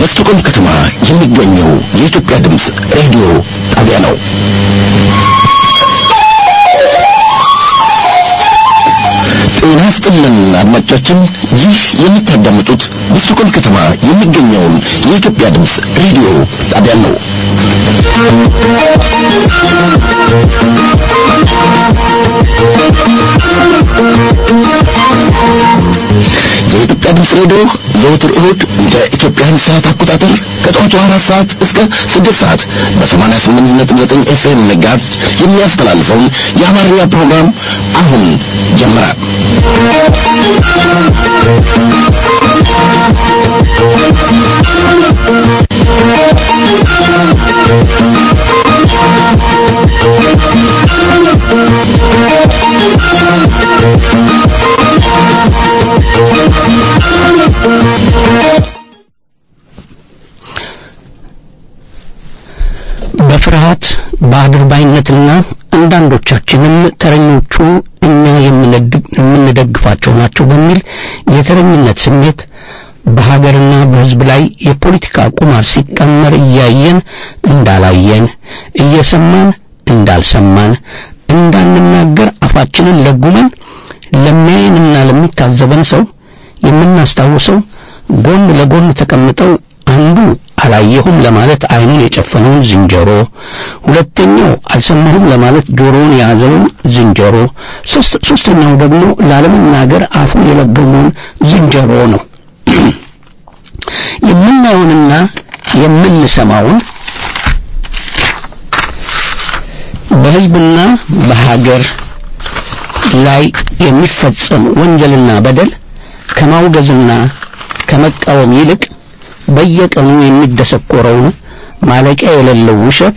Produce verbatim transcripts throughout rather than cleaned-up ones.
በስቶኮልም ከተማ የሚገኘው የኢትዮጵያ ድምጽ ሬዲዮ ጣቢያ ነው። ጤና ይስጥልን አድማጮቻችን፣ ይህ የምታዳምጡት በስቶኮልም ከተማ የሚገኘውን የኢትዮጵያ ድምጽ ሬዲዮ ጣቢያ ነው። የኢትዮጵያ ድምጽ ሬዲዮ ዘወትር እሁድ እንደ ኢትዮጵያን ሰዓት አቆጣጠር ከጠዋቱ አራት ሰዓት እስከ ስድስት ሰዓት በሰማንያ ስምንት ነጥብ ዘጠኝ ኤፍኤም ሜጋሄርዝ የሚያስተላልፈውን የአማርኛ ፕሮግራም አሁን ጀመረ። በፍርሃት በአድርባይነትና አንዳንዶቻችንም ተረኞቹ እኛ የምንደግፋቸው ናቸው በሚል የተረኝነት ስሜት በሀገርና በሕዝብ ላይ የፖለቲካ ቁማር ሲቀመር እያየን እንዳላየን እየሰማን እንዳልሰማን እንዳንናገር አፋችንን ለጉመን ለሚያየንና ለሚታዘበን ሰው የምናስታውሰው ጎን ለጎን ተቀምጠው አንዱ አላየሁም ለማለት አይኑን የጨፈነውን ዝንጀሮ፣ ሁለተኛው አልሰማሁም ለማለት ጆሮውን የያዘውን ዝንጀሮ፣ ሶስተኛው ደግሞ ላለመናገር አፉን የለገመውን ዝንጀሮ ነው። የምናየውንና የምንሰማውን በሕዝብና በሀገር ላይ የሚፈጸም ወንጀልና በደል ከማውገዝና ከመቃወም ይልቅ በየቀኑ የሚደሰኮረውን ማለቂያ የሌለው ውሸት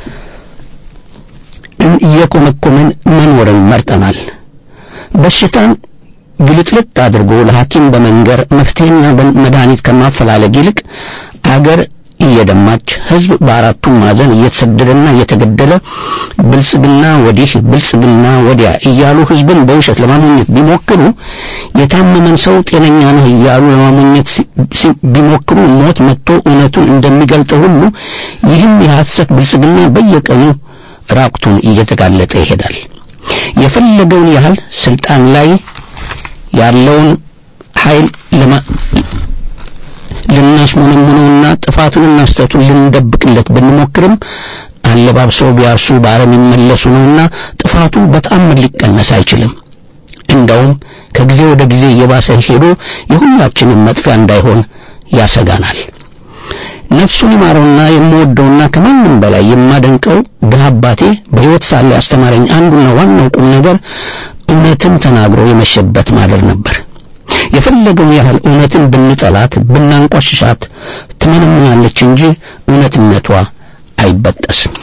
እየኮመኮመን መኖርን መርጠናል። በሽታን ግልጥልጥ አድርጎ ለሐኪም በመንገር መፍትሄና መድኃኒት ከማፈላለግ ይልቅ አገር እየደማች ሕዝብ በአራቱም ማዕዘን እየተሰደደና እየተገደለ ብልጽግና ወዲህ ብልጽግና ወዲያ እያሉ ሕዝብን በውሸት ለማሞኘት ቢሞክሩ የታመመን ሰው ጤነኛ ነህ እያሉ ለማሞኘት ቢሞክሩ ሞት መጥቶ እውነቱን እንደሚገልጠው ሁሉ ይህም የሐሰት ብልጽግና በየቀኑ ራቁቱን እየተጋለጠ ይሄዳል። የፈለገውን ያህል ስልጣን ላይ ያለውን ኃይል ለማ ልናስሞነሙነውና ጥፋቱንና ስተቱን ልንደብቅለት ብንሞክርም አለባብሰው ቢያርሱ ባረም ይመለሱ ነውና ጥፋቱ በጣም ሊቀነስ አይችልም። እንደውም ከጊዜ ወደ ጊዜ እየባሰ ሄዶ የሁላችንም መጥፊያ እንዳይሆን ያሰጋናል። ነፍሱን ይማረውና የምወደውና ከማንም በላይ የማደንቀው ድሃ አባቴ በሕይወት ሳለ ያስተማረኝ አንዱና ዋናው ቁም ነገር እውነትን ተናግሮ የመሸበት ማደር ነበር። የፈለገው ያህል እውነትን ብንጠላት ብናንቋሽሻት ትመነምናለች እንጂ እውነትነቷ አይበጠስም።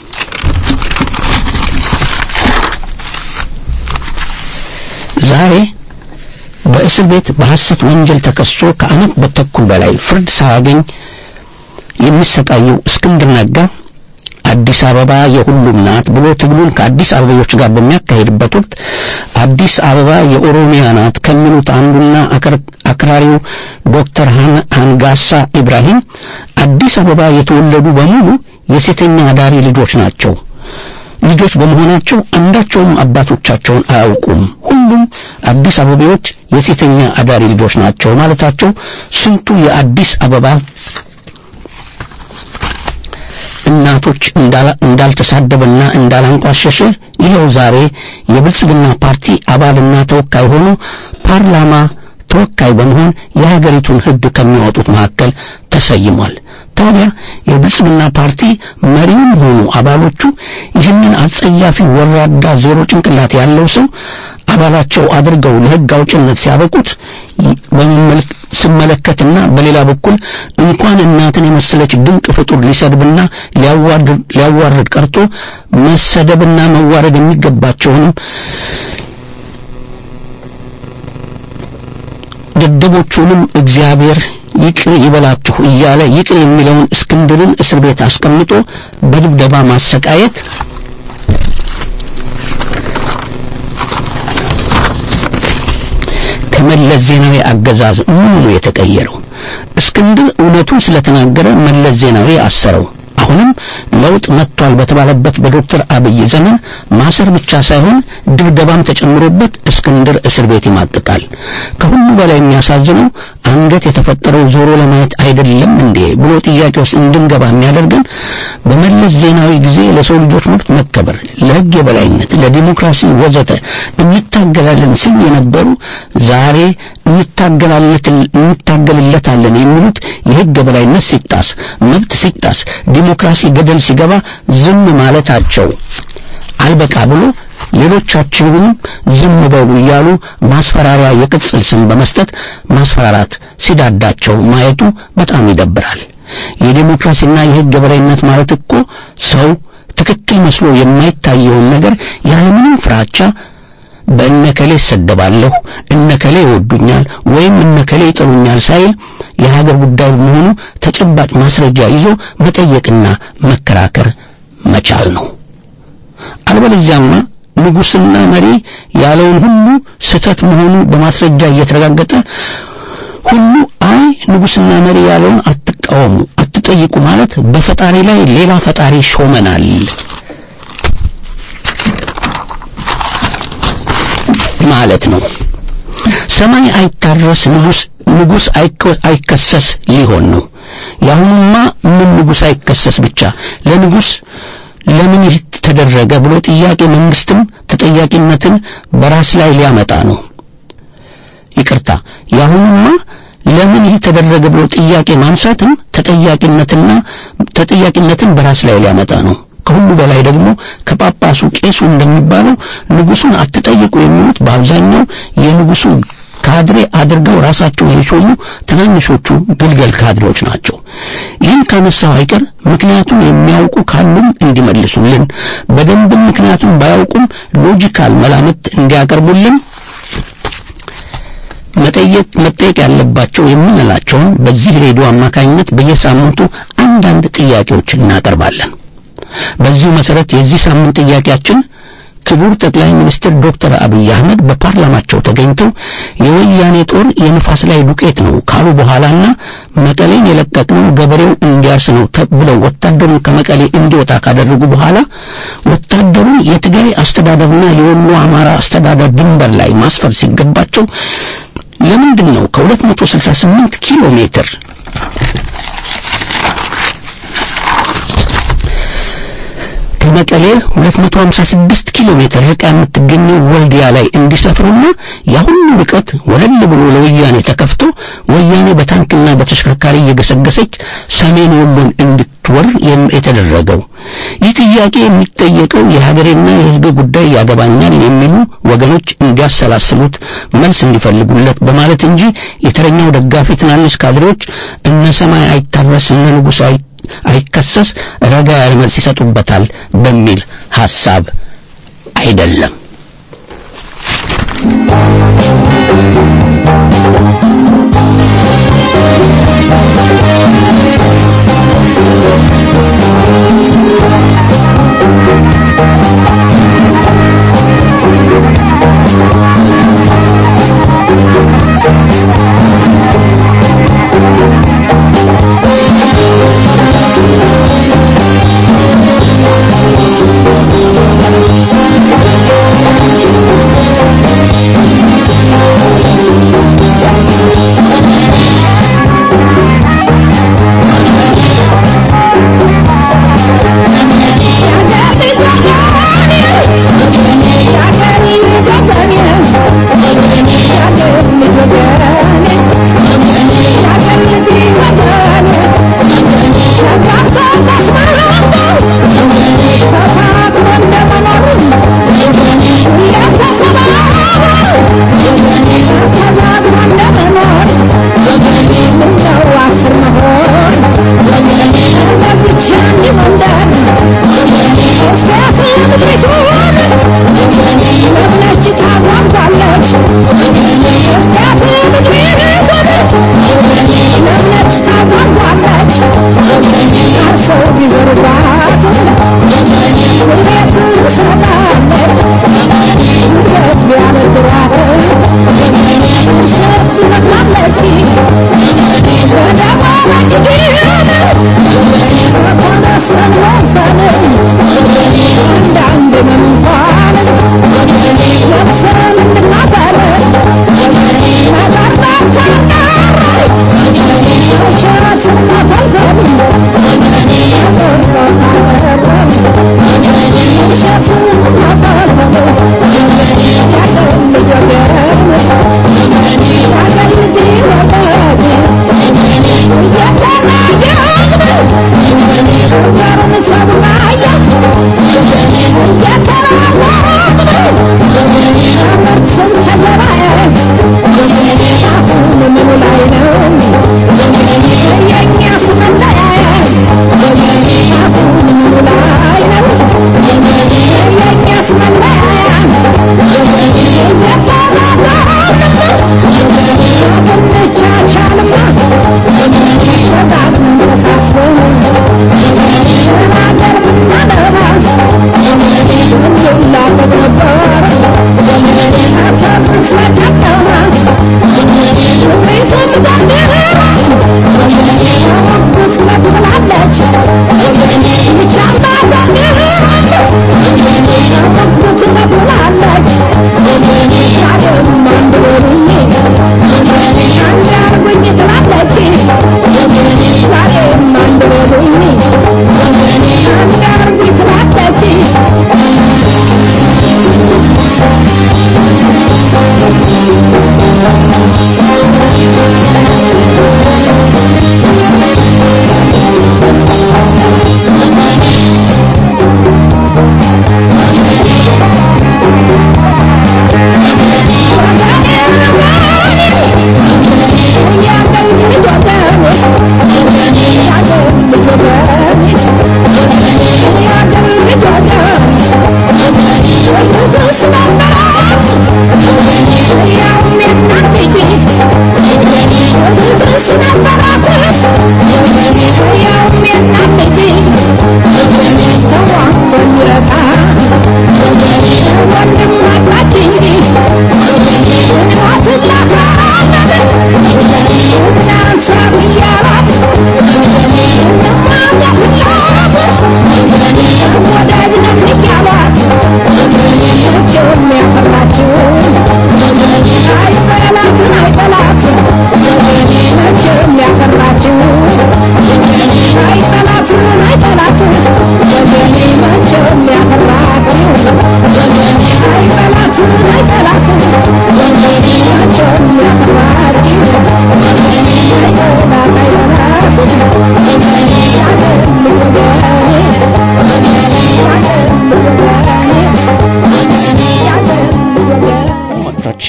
ዛሬ በእስር ቤት በሐሰት ወንጀል ተከሶ ከዓመት በተኩል በላይ ፍርድ ሳያገኝ የሚሰቃየው እስክንድር ነጋ አዲስ አበባ የሁሉም ናት ብሎ ትግሉን ከአዲስ አበባዎች ጋር በሚያካሂድበት ወቅት አዲስ አበባ የኦሮሚያ ናት ከሚሉት አንዱና አክራሪው ዶክተር ሃንጋሳ ኢብራሂም አዲስ አበባ የተወለዱ በሙሉ የሴተኛ አዳሪ ልጆች ናቸው፣ ልጆች በመሆናቸው አንዳቸውም አባቶቻቸውን አያውቁም፣ ሁሉም አዲስ አበባዎች የሴተኛ አዳሪ ልጆች ናቸው ማለታቸው ስንቱ የአዲስ አበባ እናቶች እንዳልተሳደበና እንዳላንቋሸሸ ይሄው ዛሬ የብልጽግና ፓርቲ አባልና ተወካይ ሆኖ ፓርላማ ተወካይ በመሆን የሀገሪቱን ሕግ ከሚያወጡት መካከል ተሰይሟል። ታዲያ የብልጽግና ፓርቲ መሪውም ሆኑ አባሎቹ ይህንን አጸያፊ ወራዳ ዜሮ ጭንቅላት ያለው ሰው አባላቸው አድርገው ለሕግ አውጭነት ሲያበቁት በመመልክ ስመለከትና በሌላ በኩል እንኳን እናትን የመሰለች ድንቅ ፍጡር ሊሰድብና ሊያዋርድ ሊያዋርድ ቀርቶ መሰደብና መዋረድ የሚገባቸውንም ደደቦቹንም እግዚአብሔር ይቅር ይበላችሁ እያለ ይቅር የሚለውን እስክንድርን እስር ቤት አስቀምጦ በድብደባ ማሰቃየት ከመለስ ዜናዊ አገዛዝ ምን ነው የተቀየረው? እስክንድር እውነቱን ስለተናገረ መለስ ዜናዊ አሰረው። አሁንም ለውጥ መጥቷል በተባለበት በዶክተር አብይ ዘመን ማሰር ብቻ ሳይሆን ድብደባም ተጨምሮበት እስክንድር እስር ቤት ይማቅቃል። ከሁሉ በላይ የሚያሳዝነው አንገት የተፈጠረው ዞሮ ለማየት አይደለም እንዴ ብሎ ጥያቄ ውስጥ እንድንገባ የሚያደርገን በመለስ ዜናዊ ጊዜ ለሰው ልጆች መብት መከበር፣ ለሕግ የበላይነት፣ ለዲሞክራሲ ወዘተ እንታገላለን ሲሉ የነበሩ ዛሬ እንታገልለታለን የሚሉት የሕግ የበላይነት ሲጣስ፣ መብት ሲጣስ፣ ዲሞክራሲ ገደል ሲገባ ዝም ማለታቸው አልበቃ ብሎ ሌሎቻችሁም ዝም በሉ እያሉ ማስፈራሪያ የቅጽል ስም በመስጠት ማስፈራራት ሲዳዳቸው ማየቱ በጣም ይደብራል። የዲሞክራሲና የሕግ የበላይነት ማለት እኮ ሰው ትክክል መስሎ የማይታየውን ነገር ያለምንም ፍራቻ በእነከሌ ሰደባለሁ፣ እነከሌ ይወዱኛል ወይም እነከሌ ይጠሉኛል ሳይል የሀገር ጉዳይ መሆኑ ተጨባጭ ማስረጃ ይዞ መጠየቅና መከራከር መቻል ነው። አልበለዚያማ ንጉስና መሪ ያለውን ሁሉ ስተት መሆኑ በማስረጃ እየተረጋገጠ ሁሉ አይ ንጉስና መሪ ያለውን አትቃወሙ፣ አትጠይቁ ማለት በፈጣሪ ላይ ሌላ ፈጣሪ ሾመናል ማለት ነው። ሰማይ አይታረስ ንጉስ ንጉስ አይከሰስ ሊሆን ነው። ያሁንማ ምን ንጉስ አይከሰስ ብቻ ለንጉስ ለምን ተደረገ ብሎ ጥያቄ መንግስትም ተጠያቂነትን በራስ ላይ ሊያመጣ ነው። ይቅርታ ያሁንማ ለምን ተደረገ ብሎ ጥያቄ ማንሳትም ተጠያቂነትና ተጠያቂነትን በራስ ላይ ሊያመጣ ነው። ከሁሉ በላይ ደግሞ ከጳጳሱ ቄሱ እንደሚባለው ንጉሱን አትጠይቁ የሚሉት በአብዛኛው የንጉሱ ካድሬ አድርገው ራሳቸውን የሾሙ ትናንሾቹ ግልገል ካድሬዎች ናቸው። ይህን ካነሳው አይቀር ምክንያቱም የሚያውቁ ካሉም እንዲመልሱልን፣ በደንብ ምክንያቱም ባያውቁም ሎጂካል መላምት እንዲያቀርቡልን መጠየቅ መጠየቅ ያለባቸው የምንላቸውን በዚህ ሬዲዮ አማካኝነት በየሳምንቱ አንዳንድ ጥያቄዎችን እናቀርባለን። በዚህ መሰረት የዚህ ሳምንት ጥያቄያችን ክቡር ጠቅላይ ሚኒስትር ዶክተር አብይ አህመድ በፓርላማቸው ተገኝተው የወያኔ ጦር የንፋስ ላይ ዱቄት ነው ካሉ በኋላና መቀሌን የለቀቅነው ገበሬው እንዲያርስ ነው ተብለው ወታደሩን ከመቀሌ እንዲወጣ ካደረጉ በኋላ ወታደሩን የትግራይ አስተዳደርና የወሎ አማራ አስተዳደር ድንበር ላይ ማስፈር ሲገባቸው ለምንድን ነው ከሁለት መቶ ስልሳ ስምንት ኪሎ ሜትር ከመቀሌ ሁለት መቶ ሃምሳ ስድስት ኪሎ ሜትር ርቃ የምትገኘው ወልዲያ ላይ እንዲሰፍሩና ያሁሉ ርቀት ወለል ብሎ ለወያኔ ተከፍቶ ወያኔ በታንክና በተሽከርካሪ እየገሰገሰች ሰሜን ወሎን እንድትወር የተደረገው? ይህ ጥያቄ የሚጠየቀው የሀገሬና የሕዝብ ጉዳይ ያገባኛል የሚሉ ወገኖች እንዲያሰላስሉት መልስ እንዲፈልጉለት በማለት እንጂ የተረኛው ደጋፊ ትናንሽ ካድሬዎች እነ ሰማይ አይታረስ እነ ንጉስ አይ አይከሰስ ረጋ ያለ መልስ ይሰጡበታል በሚል ሐሳብ አይደለም።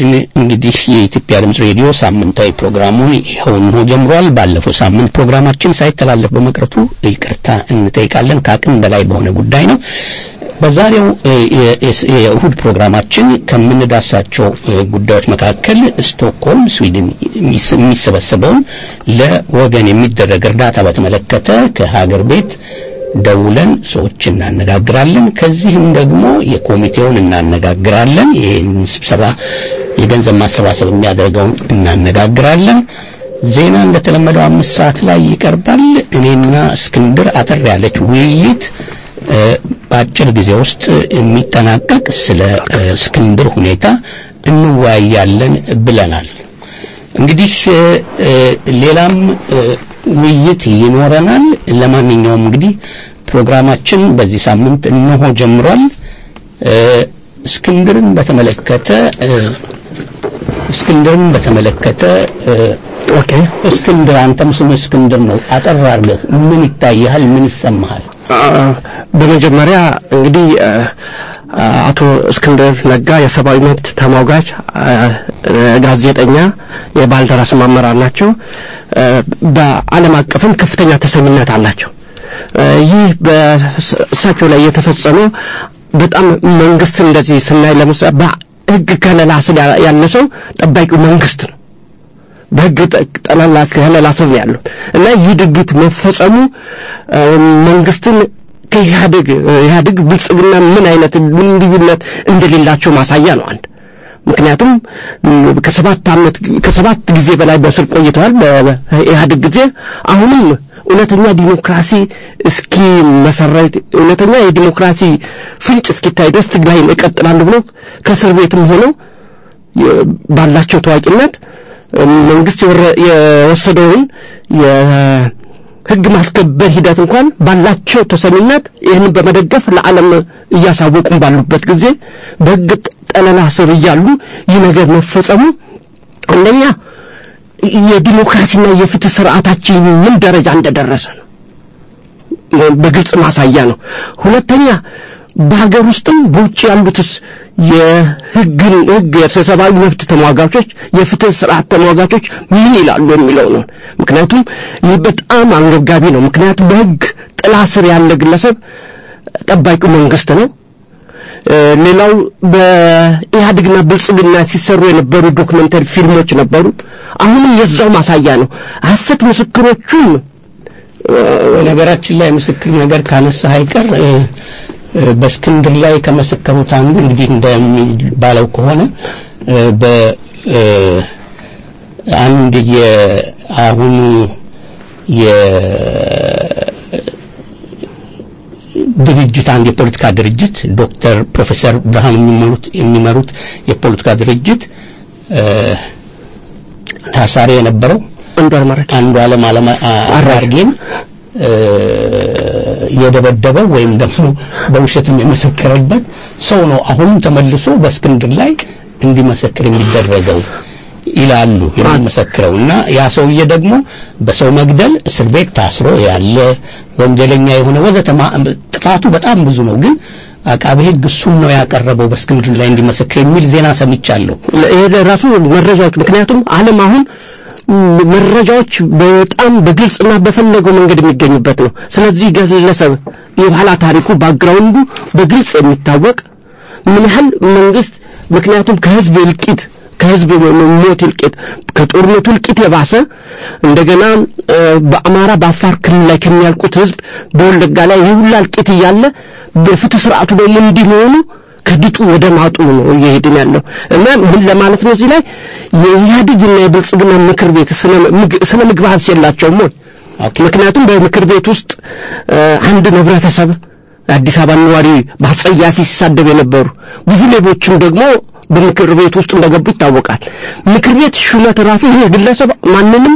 አድማጮቻችን እንግዲህ የኢትዮጵያ ድምጽ ሬዲዮ ሳምንታዊ ፕሮግራሙን ይኸው ጀምሯል። ባለፈው ሳምንት ፕሮግራማችን ሳይተላለፍ በመቅረቱ ይቅርታ እንጠይቃለን። ከአቅም በላይ በሆነ ጉዳይ ነው። በዛሬው የእሁድ ፕሮግራማችን ከምንዳሳቸው ጉዳዮች መካከል ስቶክሆልም ስዊድን የሚሰበሰበውን ለወገን የሚደረግ እርዳታ በተመለከተ ከሀገር ቤት ደውለን ሰዎች እናነጋግራለን። ከዚህም ደግሞ የኮሚቴውን እናነጋግራለን። ይሄን ስብሰባ የገንዘብ ማሰባሰብ የሚያደርገውን እናነጋግራለን። ዜና እንደተለመደው አምስት ሰዓት ላይ ይቀርባል። እኔና እስክንድር አጠር ያለች ውይይት በአጭር ጊዜ ውስጥ የሚጠናቀቅ ስለ እስክንድር ሁኔታ እንወያያለን ብለናል። እንግዲህ ሌላም ውይይት ይኖረናል። ለማንኛውም እንግዲህ ፕሮግራማችን በዚህ ሳምንት እነሆ ጀምሯል። እስክንድርን በተመለከተ እስክንድርን በተመለከተ ኦኬ እስክንድር አንተም ስም እስክንድር ነው። አጠር አድርገህ ምን ይታያል? ምን ይሰማሃል? በመጀመሪያ እንግዲህ አቶ እስክንድር ነጋ የሰብአዊ መብት ተሟጋች ጋዜጠኛ የባልደራስ ማመራር ናቸው። በዓለም አቀፍም ከፍተኛ ተሰሚነት አላቸው። ይህ በእሳቸው ላይ የተፈጸመው በጣም መንግስት እንደዚህ ስናይ ለምሳሌ በህግ ከለላ ያለ ሰው ጠባቂው መንግስት ነው። በህግ ጠላላ ከለላ ሰው ያለው እና ይህ ድርጊት መፈጸሙ መንግስትን ከኢህአዴግ ኢህአዴግ ብልጽግና ምን አይነት ምን ልዩነት እንደሌላቸው ማሳያ ነው። አንድ ምክንያቱም ከሰባት አመት ከሰባት ጊዜ በላይ በስር ቆይተዋል በኢህአዴግ ጊዜ። አሁንም እውነተኛ ዲሞክራሲ እስኪ መሰረት እውነተኛ የዲሞክራሲ ፍንጭ እስኪታይ ድረስ ትግራይን ይቀጥላሉ ብሎ ከእስር ቤትም ሆነው ባላቸው ታዋቂነት መንግስት የወሰደውን የህግ ማስከበር ሂደት እንኳን ባላቸው ተሰሚነት ይህንን በመደገፍ ለዓለም እያሳወቁን ባሉበት ጊዜ በህግ ጠለላ ስር ያሉ ይህ ነገር መፈጸሙ አንደኛ የዲሞክራሲና የፍትህ ስርዓታችን ምን ደረጃ እንደደረሰ ነው በግልጽ ማሳያ ነው። ሁለተኛ በሀገር ውስጥም በውጭ ያሉትስ የህግን ህግ የሰብአዊ መብት ተሟጋቾች የፍትህ ስርዓት ተሟጋቾች ምን ይላሉ የሚለው ነው። ምክንያቱም ይህ በጣም አንገብጋቢ ነው። ምክንያቱም በህግ ጥላ ስር ያለ ግለሰብ ጠባቂው መንግስት ነው። ሌላው በኢህአዴግና ብልጽግና ሲሰሩ የነበሩ ዶክመንተሪ ፊልሞች ነበሩ። አሁንም የዛው ማሳያ ነው። ሐሰት ምስክሮቹም ነገራችን ላይ ምስክር ነገር ካነሳ አይቀር በእስክንድር ላይ ከመሰከሩት አንዱ እንግዲህ እንደሚባለው ከሆነ በ አንድ የአሁኑ የ ድርጅት አንድ የፖለቲካ ድርጅት ዶክተር ፕሮፌሰር ብርሃኑ የሚመሩት የሚመሩት የፖለቲካ ድርጅት ታሳሪ የነበረው አንዱ አለማረክ አንዱ ዓለም ዓለም አራርጌን የደበደበው ወይም ደግሞ በውሸትም የመሰከረበት ሰው ነው። አሁን ተመልሶ በእስክንድር ላይ እንዲመሰክር የሚደረገው ይላሉ የሚመሰክረውና ያ ሰውዬ ደግሞ በሰው መግደል እስር ቤት ታስሮ ያለ ወንጀለኛ የሆነ ወዘተማ ጥፋቱ በጣም ብዙ ነው። ግን አቃቤ ሕግ እሱን ነው ያቀረበው በእስክንድር ላይ እንዲመሰክር የሚል ዜና ሰምቻለሁ። ይሄ ራሱ መረጃዎች ምክንያቱም ዓለም አሁን መረጃዎች በጣም በግልጽና በፈለገው መንገድ የሚገኙበት ነው። ስለዚህ ግለሰብ የኋላ ታሪኩ ባክግራውንዱ በግልጽ የሚታወቅ ምን ያህል መንግስት ምክንያቱም ከህዝብ እልቂት ከህዝብ ሞት እልቂት ከጦርነቱ እልቂት የባሰ እንደገና በአማራ በአፋር ክልል ላይ ከሚያልቁት ህዝብ በወለጋ ላይ ይሁላ እልቂት ያለ በፍትህ ስርዓቱ ደግሞ እንዲሆኑ ከድጡ ወደ ማጡ ነው እየሄድን ያለው እና ምን ለማለት ነው እዚህ ላይ የኢህአዴግና የብልጽግና ምክር ቤት ስለ ምግባር ሲላቸው ነው። ምክንያቱም በምክር ቤት ውስጥ አንድ ህብረተሰብ አዲስ አበባ ነዋሪ በአጸያፊ ሲሳደብ የነበሩ ብዙ ሌቦችም ደግሞ በምክር ቤት ውስጥ እንደገቡ ይታወቃል። ምክር ቤት ሹመት ራሱ ይሄ ግለሰብ ማንንም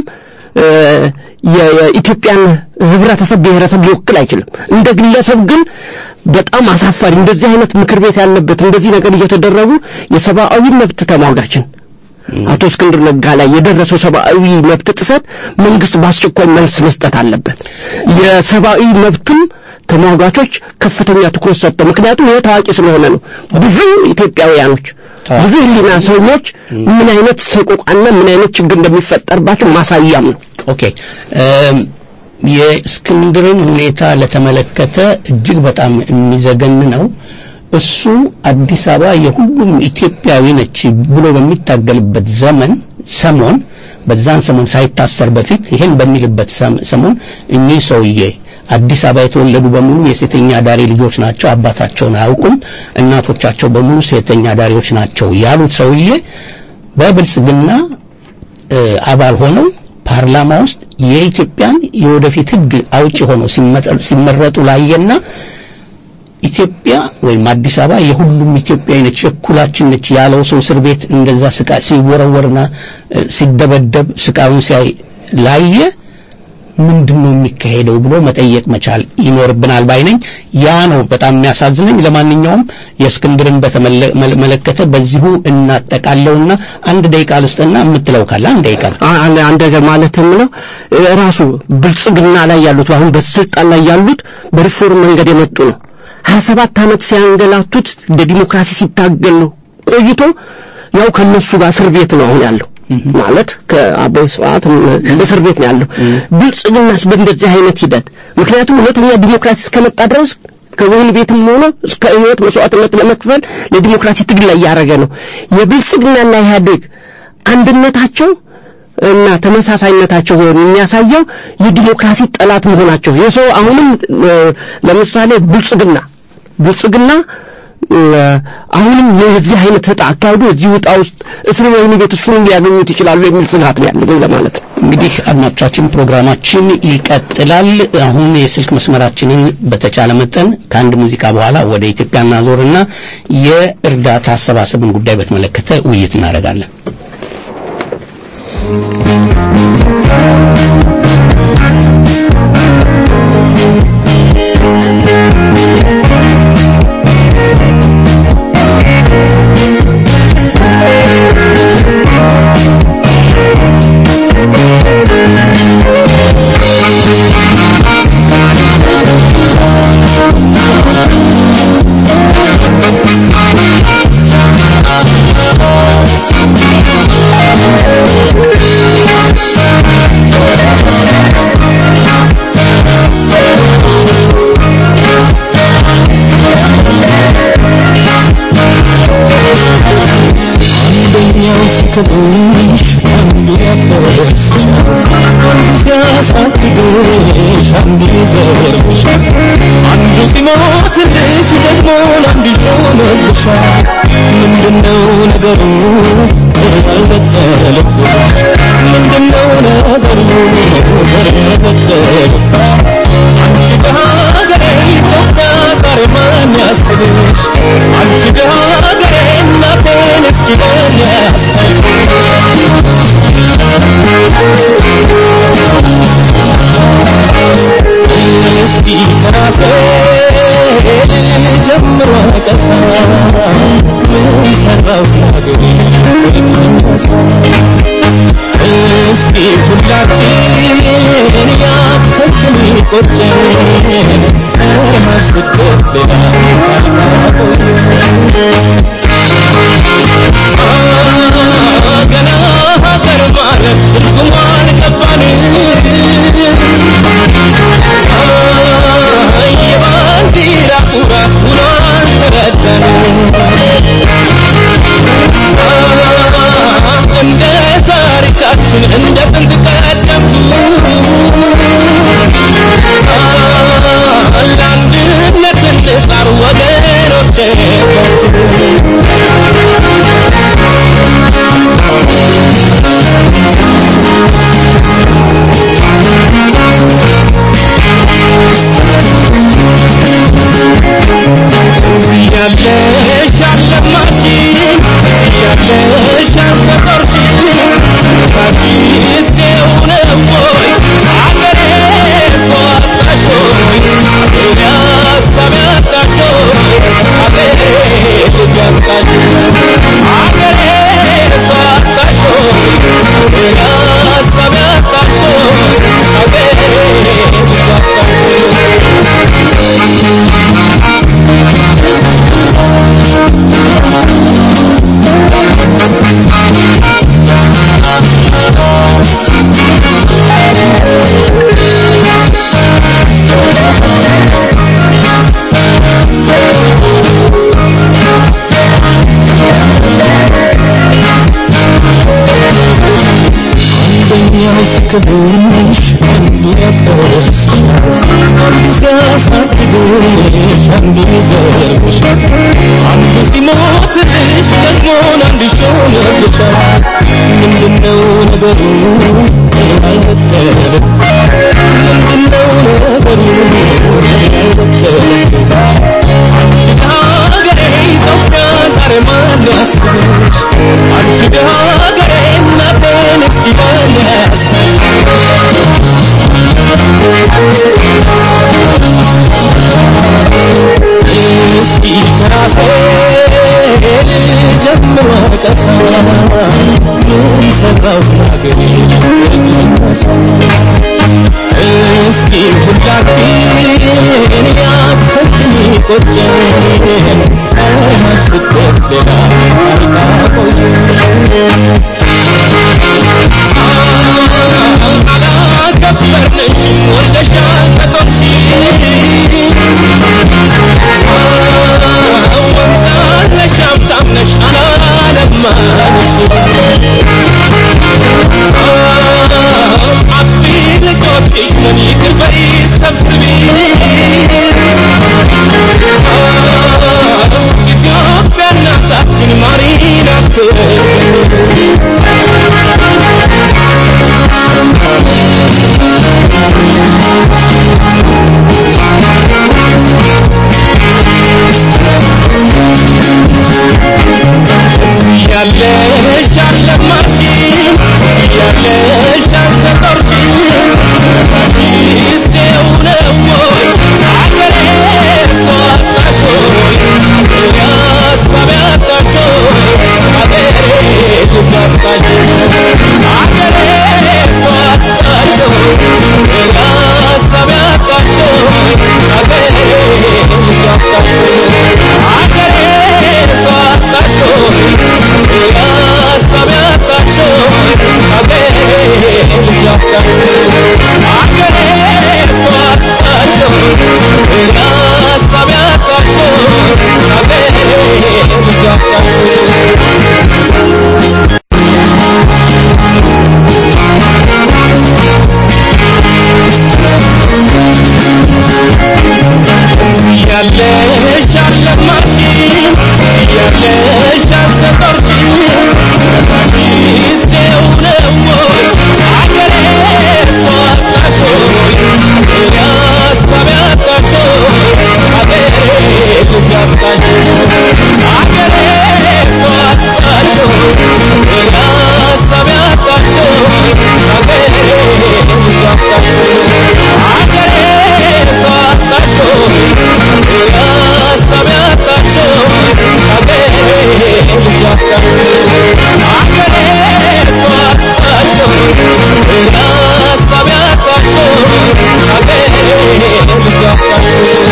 የኢትዮጵያን ህብረተሰብ ብሔረሰብ ሊወክል አይችልም። እንደ ግለሰብ ግን በጣም አሳፋሪ እንደዚህ አይነት ምክር ቤት ያለበት እንደዚህ ነገር እየተደረጉ የሰብአዊ መብት ተሟጋችን አቶ እስክንድር ነጋ ላይ የደረሰው ሰብአዊ መብት ጥሰት መንግስት በአስቸኳይ መልስ መስጠት አለበት። የሰብአዊ መብትም ተሟጋቾች ከፍተኛ ትኩረት ሰጥተው ምክንያቱም ይሄ ታዋቂ ስለሆነ ነው። ብዙ ኢትዮጵያውያኖች ብዙ ህሊና ሰዎች ምን አይነት ሰቆቃና ምን አይነት ችግር እንደሚፈጠርባቸው ማሳያም ነው። ኦኬ የእስክንድርን ሁኔታ ለተመለከተ እጅግ በጣም የሚዘገን ነው። እሱ አዲስ አበባ የሁሉም ኢትዮጵያዊ ነች ብሎ በሚታገልበት ዘመን ሰሞን በዛን ሰሞን ሳይታሰር በፊት ይሄን በሚልበት ሰሞን እኚህ ሰውዬ አዲስ አበባ የተወለዱ በሙሉ የሴተኛ ዳሪ ልጆች ናቸው፣ አባታቸውን አያውቁም፣ እናቶቻቸው በሙሉ ሴተኛ ዳሪዎች ናቸው ያሉት ሰውዬ በብልጽግና አባል ሆነው ፓርላማ ውስጥ የኢትዮጵያን የወደፊት ህግ አውጪ ሆነው ሲመረጡ ላየና ኢትዮጵያ ወይም አዲስ አበባ የሁሉም ኢትዮጵያዊ ነች የኩላችን ነች ያለው ሰው እስር ቤት እንደዛ ስቃ ሲወረወርና ሲደበደብ ስቃውን ሲያይ ላየ ምንድነው የሚካሄደው ብሎ መጠየቅ መቻል ይኖርብናል ባይነኝ። ያ ነው በጣም የሚያሳዝነኝ። ለማንኛውም የእስክንድርን በተመለከተ በዚሁ እናጠቃለውና አንድ ደቂቃ ልስጥና የምትለው ካለ አንድ ደቂቃ አንድ ነገር ማለትም ነው ራሱ ብልጽግና ላይ ያሉት አሁን በስልጣን ላይ ያሉት በሪፎርም መንገድ የመጡ ነው። ሀያ ሰባት አመት ሲያንገላቱት ለዲሞክራሲ ሲታገል ነው ቆይቶ ያው ከነሱ ጋር እስር ቤት ነው አሁን ያለው ማለት ከአቦይ ስዋት እስር ቤት ነው ያለው። ብልጽግናስ በእንደዚህ አይነት ሂደት ምክንያቱም ሁለተኛ ዲሞክራሲ እስከመጣ ድረስ ከወህኒ ቤትም ሆኖ እስከ ህይወት መስዋዕትነት ለመክፈል ለዲሞክራሲ ትግል ላይ ያረገ ነው። የብልጽግናና ኢህአዴግ አንድነታቸው እና ተመሳሳይነታቸው የሚያሳየው የዲሞክራሲ ጠላት መሆናቸው የሰው አሁንም ለምሳሌ ብልጽግና ብልጽግና አሁንም የዚህ አይነት ተጣካዱ እዚህ ውጣ ውስጥ እስር ወይኒ ቤት እሱን ሊያገኙት ይችላሉ የሚል ስጋት ነው ያለው ለማለት። እንግዲህ አድማጮቻችን ፕሮግራማችን ይቀጥላል። አሁን የስልክ መስመራችንን በተቻለ መጠን ከአንድ ሙዚቃ በኋላ ወደ ኢትዮጵያ እናዞርና የእርዳታ አሰባሰብን ጉዳይ በተመለከተ ውይይት እናደርጋለን። ከብሽ አንዱ ያፈርሽ አንዱ ሲያሳድግሽ አንዱ ይዘርፍሽ አንዱ ሲሞትልሽ ደግሞ አንዱ ይሾምብሽ ምንድነው ነገሩ ያልበጠለብሽ ምንድነው ነገሩ ያልበጠለብሽ አንቺ በሀገሬ ኢትዮጵያ ዛሬ ማን ያስብሽ አንቺ በሀገሬ እናቴን እስኪ በኔ ያስታውስሽ እስኪ ከራሴ ጀምሮ ቀሳ ምን ሰራው ነገሬ እስኪ ሁላችን ያከክም ቆጨን ረሃብ ስደት ሌላ ታልቃቆየ ገና ሀገር ማለት ትርጉሟን ገባን የባንዲራ ኩራት ሁኗን ተረዳን እንደ ታሪካችን እንደ ጥንት ቀደምቱ ለአንድነት እንጣር ወገኖቼ ሲሞትልሽ አንዱ ያፈርስሻል አንዱ ሲያሳድግሽ አንዱ ይዘርፍሻል አንዱ ሲሞትልሽ ደግሞ አንዱ ይሾምልሻል ምንድነው ነገሩ አይወደድም ምንድነው ነገሩ አይወደድም አንቺ ሀገሬ ኢትዮጵያ ዛሬ ማን ያስብሽ አንቺ ሀገሬ እናቴን እስኪ ማን ያስብሽ እስኪ ከራሴ ልጀምር ወቀሳ ምን ሰራው ናገሬ እስኪ ሁላችን ያከትኝ ቆጨን አስበት ሌላ ታሪካቆይ አላከበርንሽ ወልደሻል ተጦርሽ ወንዛለሽ አምታምነሽ አላለማንሽ አጥፊ ልጆችሽ ምን ይቅር በይ ሰብስቢ ኢትዮጵያ እናታችን ማሪን አትበይ ያለሽ አለማሽ ያለሽ አልተቆርሽ ታሽስቴው ነው አገሬ ሷጣሽ ያሳብ ያጣሽ አገሬ ልጃጣሽ አገሬ ሷጣሽ ያሳብ ያጣሽ አገሬ ልጃጣሽ አገሬ ሷጣሽ ያለሽ አለማሽ ያለሽ አልተቆርሽ ታሽስቴው ነው አገሬ ሷጣሽ ያሳብ ያጣሽ አገሬ ልጃጣሽ አገሬ ሷጣሽ ያሳብ ያጣሽ አገሬ ልጃጣሽ አገሬ ሷጣሽ ያሳብ ያጣሽ አገሬ ልጃጣሽ አገሬ ሷጣሽ ያሳብ ያጣሽ አገሬ ልጃጣሽ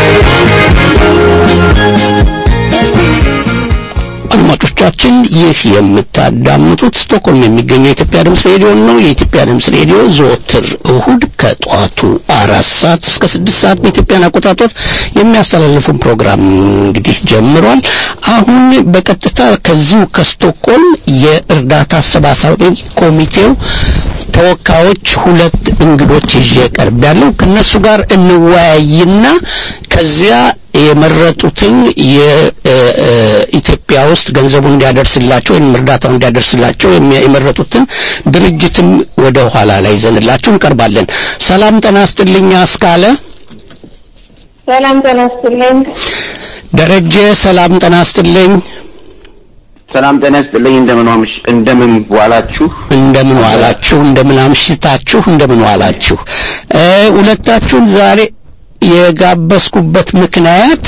አድማጮቻችን ይህ የምታዳምጡት ስቶክሆልም የሚገኘው የኢትዮጵያ ድምጽ ሬዲዮ ነው። የኢትዮጵያ ድምጽ ሬዲዮ ዘወትር እሁድ ከጧቱ አራት ሰዓት እስከ ስድስት ሰዓት በኢትዮጵያን አቆጣጠር የሚያስተላልፉን ፕሮግራም እንግዲህ ጀምሯል። አሁን በቀጥታ ከዚሁ ከስቶክሆልም የእርዳታ አሰባሳቢ ኮሚቴው ተወካዮች ሁለት እንግዶች ይዤ ቀርቤያለሁ። ከነሱ ጋር እንወያይና ከዚያ የመረጡትን የኢትዮጵያ ውስጥ ገንዘቡን እንዲያደርስላቸው ወይም እርዳታውን እንዲያደርስላቸው የመረጡትን ድርጅትም ወደ ኋላ ላይ ይዘንላችሁ እንቀርባለን። ሰላም ጤና ይስጥልኝ አስካለ። ሰላም ጤና ይስጥልኝ ደረጀ። ሰላም ጤና ይስጥልኝ። ሰላም ጤና ይስጥልኝ። እንደምን ዋልሽ? እንደምን ዋላችሁ? እንደምን ዋላችሁ? እንደምን አምሽታችሁ? እንደምን ዋላችሁ? ሁለታችሁን ዛሬ የጋበስኩበት ምክንያት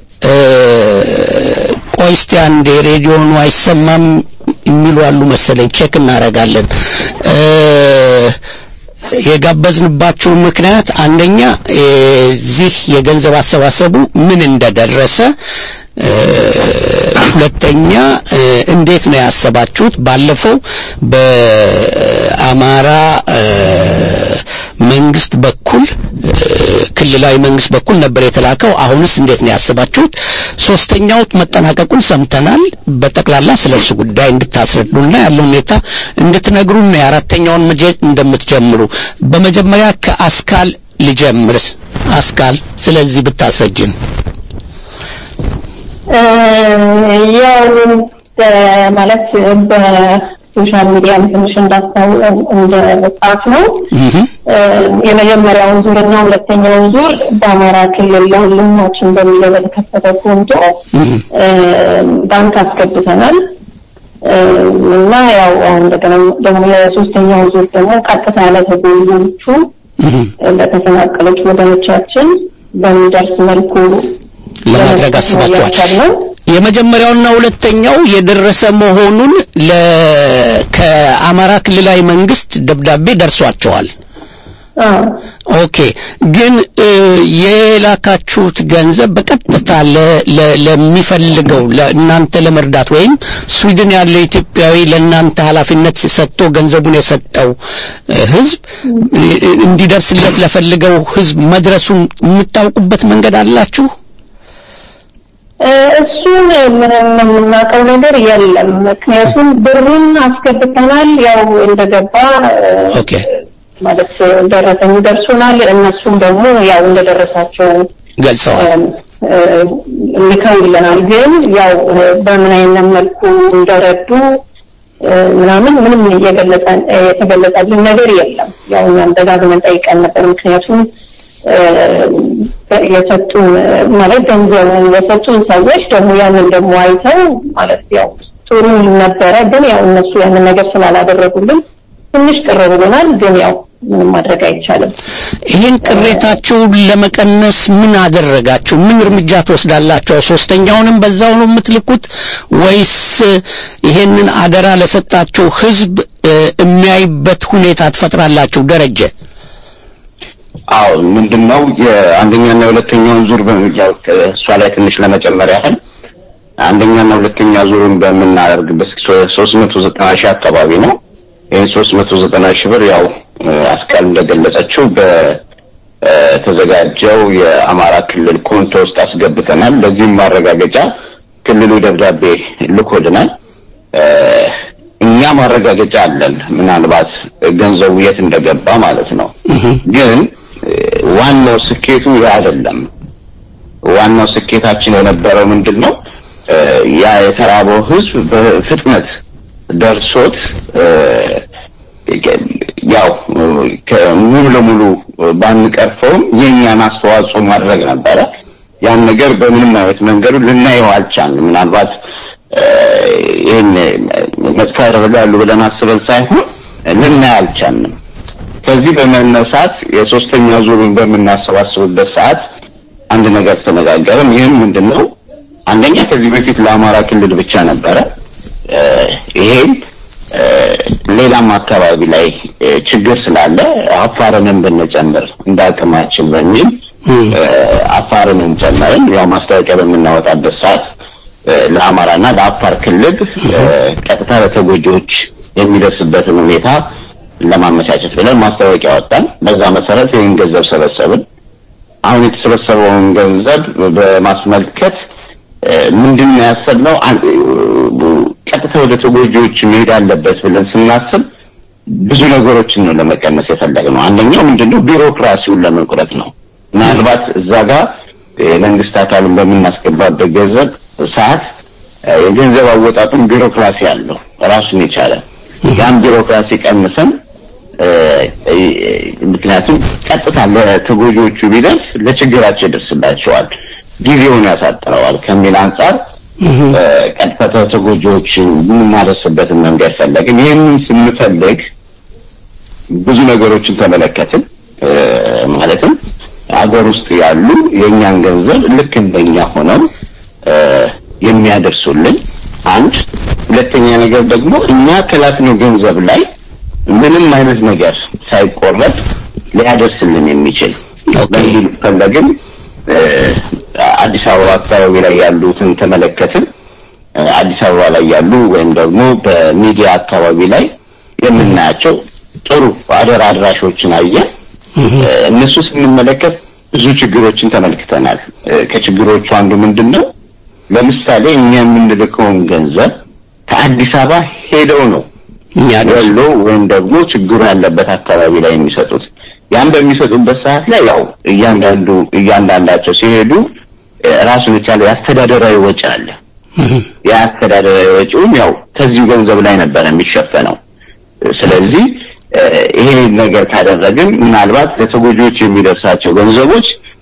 ቆይ እስቲ አንዴ ሬዲዮኑ አይሰማም የሚሉ አሉ መሰለኝ ቼክ እናደርጋለን። የጋበዝንባቸው ምክንያት አንደኛ የዚህ የገንዘብ አሰባሰቡ ምን እንደደረሰ ሁለተኛ እንዴት ነው ያሰባችሁት ባለፈው በአማራ መንግስት በኩል ክልላዊ መንግስት በኩል ነበር የተላከው አሁንስ እንዴት ነው ያሰባችሁት ሶስተኛው መጠናቀቁን ሰምተናል በጠቅላላ ስለሱ ጉዳይ እንድታስረዱና ያለው ሁኔታ እንድትነግሩን ነው አራተኛውን መጀት እንደምትጀምሩ በመጀመሪያ ከአስካል ልጀምርስ አስካል ስለዚህ ብታስረጅን ያው ማለት በሶሻል ሚዲያ ትንሽ እንዳታው እንደ ጣፍ ነው የመጀመሪያውን ዙርና ሁለተኛውን ዙር በአማራ ክልል ለሁሉማችን በሚለው በተከፈተ ኮንቶ ባንክ አስገብተናል እና ያው አሁን ደግሞ የሶስተኛው ዙር ደግሞ ቀጥታ ለተጎጂዎቹ ለተፈናቀሉት ወገኖቻችን በሚደርስ መልኩ ለማድረግ አስባችኋል የመጀመሪያውና ሁለተኛው የደረሰ መሆኑን ለከአማራ ክልላዊ መንግስት ደብዳቤ ደርሷቸዋል ኦኬ ግን የላካችሁት ገንዘብ በቀጥታ ለሚፈልገው ለእናንተ ለመርዳት ወይም ስዊድን ያለው ኢትዮጵያዊ ለእናንተ ኃላፊነት ሰጥቶ ገንዘቡን የሰጠው ህዝብ እንዲደርስለት ለፈልገው ህዝብ መድረሱን የምታውቁበት መንገድ አላችሁ እሱን ምንም የምናውቀው ነገር የለም ምክንያቱም ብሩን አስገብተናል ያው እንደገባ ኦኬ ማለት ደረሰኝ ደርሶናል እነሱም ደግሞ ያው እንደደረሳቸው ገልጸዋል ልከውልናል ግን ያው በምን አይነት መልኩ እንደረዱ ምናምን ምንም እየገለጸን የተገለጸልን ነገር የለም ያው እኛም ደጋግመን ጠይቀን ነበር ምክንያቱም የሰጡን ማለት ገንዘቡን የሰጡን ሰዎች ደግሞ ያንን ደግሞ አይተው ማለት ያው ጥሩ ነበረ ግን ያው እነሱ ያንን ነገር ስላላደረጉልን ትንሽ ቅር ብሎናል ግን ያው ምንም ማድረግ አይቻልም ይሄን ቅሬታችሁን ለመቀነስ ምን አደረጋችሁ ምን እርምጃ ተወስዳላችሁ ሶስተኛውንም በዛው ነው የምትልኩት ወይስ ይሄንን አደራ ለሰጣችሁ ህዝብ የሚያይበት ሁኔታ ተፈጥራላችሁ ደረጀ አው ምንድነው የአንደኛና ሁለተኛውን ዙር በሚያው እሷ ላይ ትንሽ ለመጨመር ያህል አንደኛና ሁለተኛ ዙርን በመናደርግበት ሶስት መቶ ዘጠና ሺህ አካባቢ ነው ይሄ ሶስት መቶ ዘጠና ሺህ ብር ያው አስካል እንደገለጸችው በተዘጋጀው የአማራ ክልል ኮንቶ ውስጥ አስገብተናል ለዚህም ማረጋገጫ ክልሉ ደብዳቤ ልኮልናል እኛ ማረጋገጫ አለን ምናልባት ገንዘቡ የት እንደገባ ማለት ነው ግን ዋናው ስኬቱ አይደለም ዋናው ስኬታችን የነበረው ምንድነው ያ የተራበው ህዝብ በፍጥነት ደርሶት ያው ከሙሉ ለሙሉ ባንቀርፈውም የኛን አስተዋጽኦ ማድረግ ነበር ያን ነገር በምንም አይነት መንገዱ ልናየው አልቻልንም ምናልባት ይሄን መስካር ረጋሉ ብለን አስበን ሳይሆን ልናየው አልቻልንም ከዚህ በመነሳት የሶስተኛ ዙርን በመናሰባስብበት ሰዓት አንድ ነገር ተነጋገርን ይሄም ምንድነው አንደኛ ከዚህ በፊት ለአማራ ክልል ብቻ ነበረ ይሄም ሌላም አካባቢ ላይ ችግር ስላለ አፋርንም ብንጨምር እንዳልከማችን በሚል አፋርንም ጨመርን ያው ማስታወቂያ በመናወጣበት ሰዓት ለአማራና ለአፋር ክልል ቀጥታ ለተጎጂዎች የሚደርስበትን ሁኔታ ለማመቻቸት ብለን ማስታወቂያ ወጣን በዛ መሰረት ይሄን ገንዘብ ሰበሰብን አሁን የተሰበሰበውን ገንዘብ በማስመልከት ምንድነው ያሰብነው ቀጥታ ወደ ተጎጂዎች መሄድ አለበት ብለን ስናስብ ብዙ ነገሮችን ነው ለመቀነስ የፈለግነው አንደኛው ምንድነው ቢሮክራሲውን ለመቁረጥ ነው ምናልባት እዛ ጋር የመንግስት አካልን በመናስገባበት ገንዘብ ሰዓት የገንዘብ አወጣጡን ቢሮክራሲ አለው ራሱን የቻለ ያን ቢሮክራሲ ቀንሰን ምክንያቱም ቀጥታ ለተጎጂዎቹ ቢደርስ ለችግራቸው ይደርስባቸዋል ጊዜውን ያሳጥረዋል ከሚል አንፃር ቀጥታ ተጎጂዎችን ምናደርስበት መንገድ ፈለግን ይሄንን ስንፈልግ ብዙ ነገሮችን ተመለከትን ማለትም አገር ውስጥ ያሉ የኛን ገንዘብ ልክ እንደኛ ሆነው የሚያደርሱልን አንድ ሁለተኛ ነገር ደግሞ እኛ ከላክነው ገንዘብ ላይ ምንም አይነት ነገር ሳይቆረጥ ሊያደርስልን የሚችል በሚል ፈለግን አዲስ አበባ አካባቢ ላይ ያሉትን ተመለከትን። አዲስ አበባ ላይ ያሉ ወይም ደግሞ በሚዲያ አካባቢ ላይ የምናያቸው ጥሩ አደራ አድራሾችን አየን። እነሱ ስንመለከት ብዙ ችግሮችን ተመልክተናል። ከችግሮቹ አንዱ ምንድነው? ለምሳሌ እኛ የምንልከውን ገንዘብ ከአዲስ አበባ ሄደው ነው ያለው ወይም ደግሞ ችግሩ ያለበት አካባቢ ላይ የሚሰጡት። ያን በሚሰጡበት ሰዓት ላይ ያው እያንዳንዱ እያንዳንዳቸው ሲሄዱ ራሱን የቻለ አስተዳደራዊ ወጪ አለ። ያ አስተዳደራዊ ወጪውም ያው ከዚህ ገንዘብ ላይ ነበር የሚሸፈነው። ስለዚህ ይሄ ነገር ካደረግን ምናልባት ለተጎጂዎች የሚደርሳቸው ገንዘቦች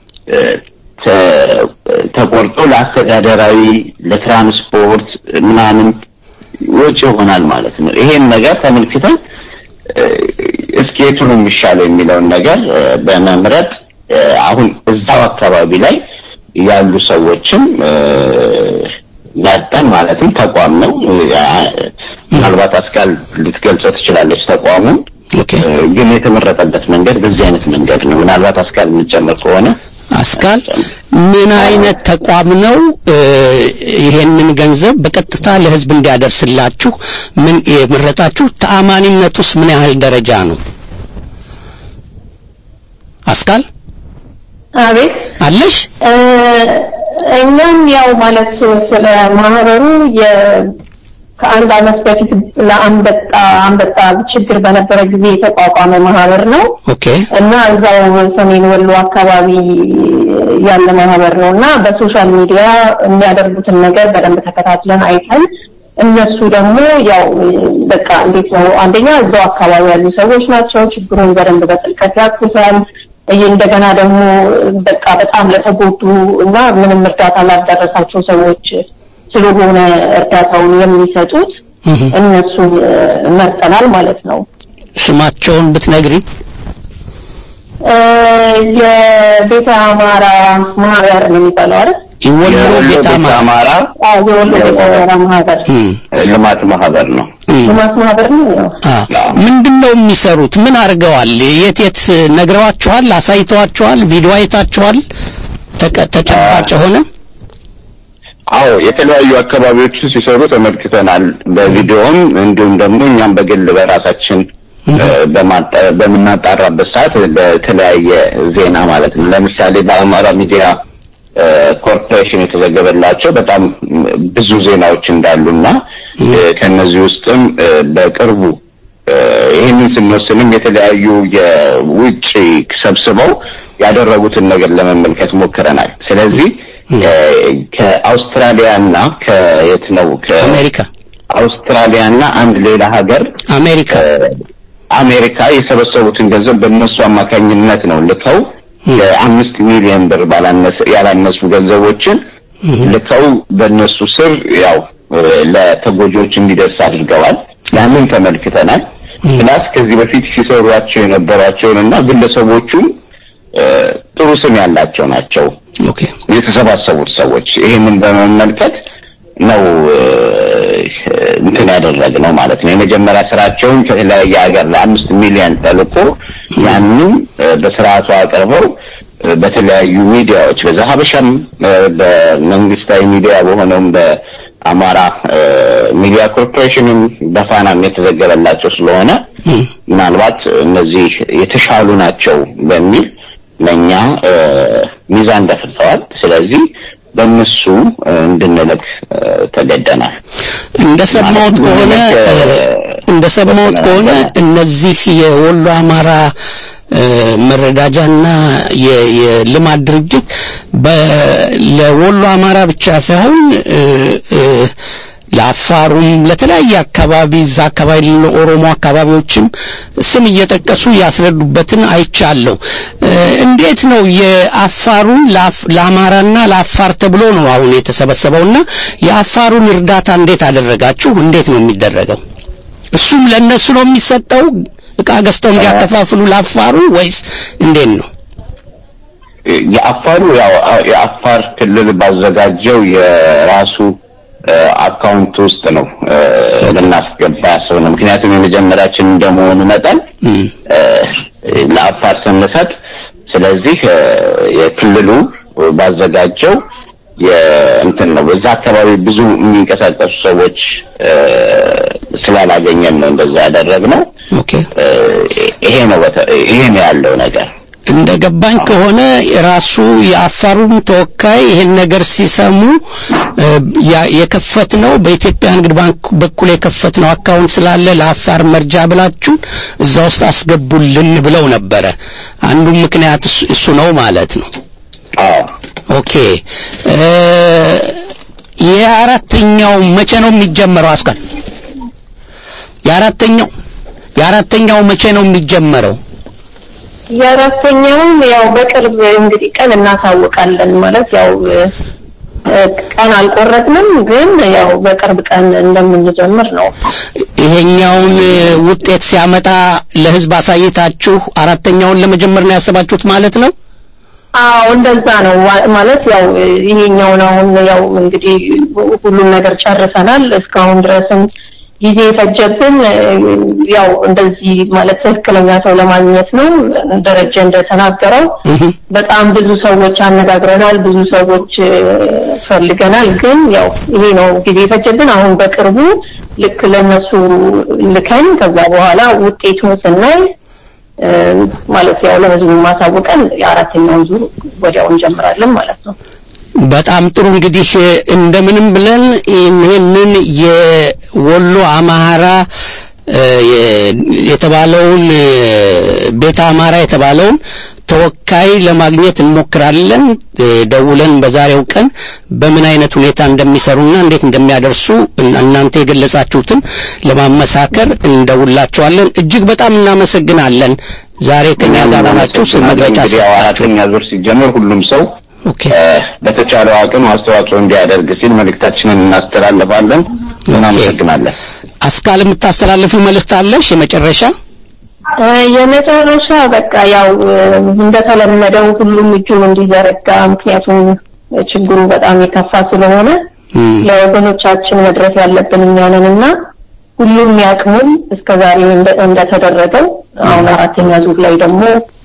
ተቆርጦ ለአስተዳደራዊ ለትራንስፖርት ምናምን ወጪ ይሆናል ማለት ነው። ይሄን ነገር ተመልክተን እስኪ የቱ ነው የሚሻለው የሚለውን ነገር በመምረጥ አሁን እዛው አካባቢ ላይ ያሉ ሰዎችን ያጣን ማለትም ተቋም ነው። ምናልባት አስካል ልትገልጸው ትችላለች ተቋሙን። ግን የተመረጠበት መንገድ በዚህ አይነት መንገድ ነው። ምናልባት አስካል የምትጨምር ከሆነ አስካል ምን አይነት ተቋም ነው ይሄንን ገንዘብ በቀጥታ ለህዝብ እንዲያደርስላችሁ ምን የመረጣችሁ? ተአማኒነቱስ ምን ያህል ደረጃ ነው? አስካል አቤት አለሽ? እኛም ያው ማለት ስለ ማህበሩ የ ከአንድ አመት በፊት ለአንበጣ አንበጣ ችግር በነበረ ጊዜ የተቋቋመ ማህበር ነው። ኦኬ። እና እዛው ሰሜን ወሎ አካባቢ ያለ ማህበር ነውና በሶሻል ሚዲያ የሚያደርጉትን ነገር በደንብ ተከታትለን አይተን እነሱ ደግሞ ያው በቃ እንዴት ነው አንደኛ እዛው አካባቢ ያሉ ሰዎች ናቸው ችግሩን በደንብ በጥልቀት ያውቁታል። እንደገና ደግሞ በቃ በጣም ለተጎዱ እና ምንም እርዳታ ላልደረሳቸው ሰዎች ስለሆነ እርዳታውን የሚሰጡት እነሱ መርጠናል ማለት ነው። ስማቸውን ብትነግሪ? የቤተ አማራ ማህበር ነው የሚባለው አይደል? የወሎ ቤተ አማራ አዎ የወሎ ቤተ አማራ ማህበር ልማት ማህበር ነው። ልማት ማህበር ነው። አዎ ምንድነው የሚሰሩት? ምን አድርገዋል? የት የት ነግረዋችኋል? አሳይተዋችኋል? ቪዲዮ አይታችኋል? ተጨባጭ ሆነ? አዎ የተለያዩ አካባቢዎች ሲሰሩ ተመልክተናል በቪዲዮም እንዲሁም ደግሞ እኛም በግል በራሳችን በመናጣራበት ሰዓት በተለያየ ዜና ማለት ነው። ለምሳሌ በአማራ ሚዲያ ኮርፖሬሽን የተዘገበላቸው በጣም ብዙ ዜናዎች እንዳሉና ከነዚህ ውስጥም በቅርቡ ይሄንን ስንወስንም የተለያዩ የውጭ ሰብስበው ያደረጉትን ነገር ለመመልከት ሞክረናል። ስለዚህ ከአውስትራሊያና ከየት ነው ከአሜሪካ አውስትራሊያና አንድ ሌላ ሀገር አሜሪካ አሜሪካ የሰበሰቡትን ገንዘብ በእነሱ አማካኝነት ነው ልከው የአምስት ሚሊዮን ብር ባላነሰ ያላነሱ ገንዘቦችን ልከው በእነሱ ስር ያው ለተጎጂዎች እንዲደርስ አድርገዋል። ያንን ተመልክተናል። ፕላስ ከዚህ በፊት ሲሰሯቸው የነበሯቸውንና ግለሰቦቹም ጥሩ ስም ያላቸው ናቸው። ኦኬ የተሰባሰቡት ሰዎች ይሄንን በመመልከት ነው እንትን ያደረግነው ማለት ነው። የመጀመሪያ ስራቸውን ከተለያየ ሀገር ለአምስት ሚሊዮን ተልኮ ያንን በስርዓቱ አቅርበው በተለያዩ ሚዲያዎች በዛሀበሻም በመንግስታዊ ሚዲያ በሆነውም በአማራ ሚዲያ ኮርፖሬሽንም በፋናም የተዘገበላቸው ስለሆነ ምናልባት እነዚህ የተሻሉ ናቸው በሚል ለኛ ሚዛን ደፍተዋል። ስለዚህ በእነሱ እንድንልክ ተገደናል። እንደሰማሁት ከሆነ እንደሰማሁት ከሆነ እነዚህ የወሎ አማራ መረዳጃና የልማት ድርጅት ለወሎ አማራ ብቻ ሳይሆን ለአፋሩም ለተለያየ አካባቢ እዛ አካባቢ ለኦሮሞ አካባቢዎችም ስም እየጠቀሱ ያስረዱበትን አይቻለሁ። እንዴት ነው የአፋሩን ለአማራና ለአፋር ተብሎ ነው አሁን የተሰበሰበውና የአፋሩን እርዳታ እንዴት አደረጋችሁ? እንዴት ነው የሚደረገው? እሱም ለነሱ ነው የሚሰጠው እቃ ገዝተው እንዲያከፋፍሉ ለአፋሩ ወይስ እንዴት ነው? የአፋሩ ያው የአፋር ክልል ባዘጋጀው የራሱ አካውንት ውስጥ ነው ለናስገባ ያሰው ነው። ምክንያቱም የመጀመሪያችን እንደመሆኑ መጠን ለአፋር ስንሰጥ ስለዚህ የክልሉ ባዘጋጀው የእንትን ነው በዛ አካባቢ ብዙ የሚንቀሳቀሱ ሰዎች ስላላገኘን ነው እንደዛ ያደረግነው ኦኬ ይሄ ነው ይሄ ነው ያለው ነገር እንደገባኝ ከሆነ የራሱ የአፋሩም ተወካይ ይሄን ነገር ሲሰሙ የከፈትነው በኢትዮጵያ ንግድ ባንክ በኩል የከፈትነው አካውንት ስላለ ለአፋር መርጃ ብላችሁ እዛ ውስጥ አስገቡልን ብለው ነበረ አንዱ ምክንያት እሱ ነው ማለት ነው አዎ ኦኬ የአራተኛው መቼ ነው የሚጀመረው አስካል የአራተኛው የአራተኛው መቼ ነው የሚጀመረው የአራተኛው ያው በቅርብ እንግዲህ ቀን እናሳውቃለን ማለት ያው ቀን አልቆረጥንም ግን ያው በቅርብ ቀን እንደምንጀምር ነው ይሄኛውን ውጤት ሲያመጣ ለህዝብ አሳይታችሁ አራተኛውን ለመጀመር ነው ያሰባችሁት ማለት ነው አዎ እንደዛ ነው ማለት ያው ይሄኛው ነው ያው እንግዲህ ሁሉም ነገር ጨርሰናል እስካሁን ድረስም ጊዜ ፈጀብን ያው እንደዚህ ማለት ትክክለኛ ሰው ለማግኘት ነው ደረጃ እንደተናገረው በጣም ብዙ ሰዎች አነጋግረናል ብዙ ሰዎች ፈልገናል ግን ያው ይሄ ነው ጊዜ ፈጀብን አሁን በቅርቡ ልክ ለነሱ ልከን ከዛ በኋላ ውጤቱን ስናይ ማለት ያው ለህዝቡ ማሳወቀን የአራተኛው ዙር ወዲያው እንጀምራለን ማለት ነው በጣም ጥሩ እንግዲህ እንደምንም ብለን ይሄንን የወሎ አማራ የተባለውን ቤተ አማራ የተባለውን ተወካይ ለማግኘት እንሞክራለን ደውለን በዛሬው ቀን በምን አይነት ሁኔታ እንደሚሰሩና እንዴት እንደሚያደርሱ እናንተ የገለጻችሁትን ለማመሳከር እንደውላችኋለን እጅግ በጣም እናመሰግናለን ዛሬ ከኛ ጋር ናችሁ ስለመግለጫ አራተኛ ዙር ሲጀምር ሁሉም ሰው ኦኬ በተቻለው አቅም አስተዋጽኦ እንዲያደርግ ሲል መልእክታችንን እናስተላልፋለን እናመሰግናለን አስካል የምታስተላልፊው መልእክት አለሽ የመጨረሻ የመጨረሻ በቃ ያው እንደተለመደው ሁሉም እጁን እንዲዘረጋ ምክንያቱም ችግሩ በጣም የከፋ ስለሆነ ለወገኖቻችን መድረስ ያለብን እኛንንና ሁሉም ያቅሙን እስከዛሬ እንደተደረገው አሁን አራተኛ ዙር ላይ ደግሞ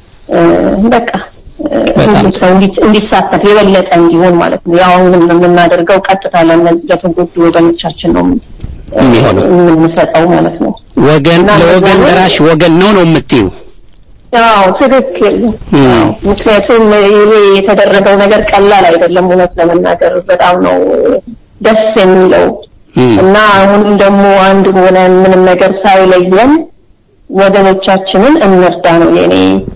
በቃ ሰው እንዲሳተፍ የበለጠ እንዲሆን ማለት ነው ያው የምናደርገው ቀጥታ ለነዚህ ለተጎዱ ወገኖቻችን ነው የምንሰጠው ማለት ነው ወገን ለወገን ደራሽ ወገን ነው ነው የምትዩ ያው ትክክል ምክንያቱም ይሄ የተደረገው ነገር ቀላል አይደለም እውነት ለመናገር በጣም ነው ደስ የሚለው እና አሁን ደግሞ አንድ ሆነን ምንም ነገር ሳይለየን ወገኖቻችንን እንርዳ ነው የኔ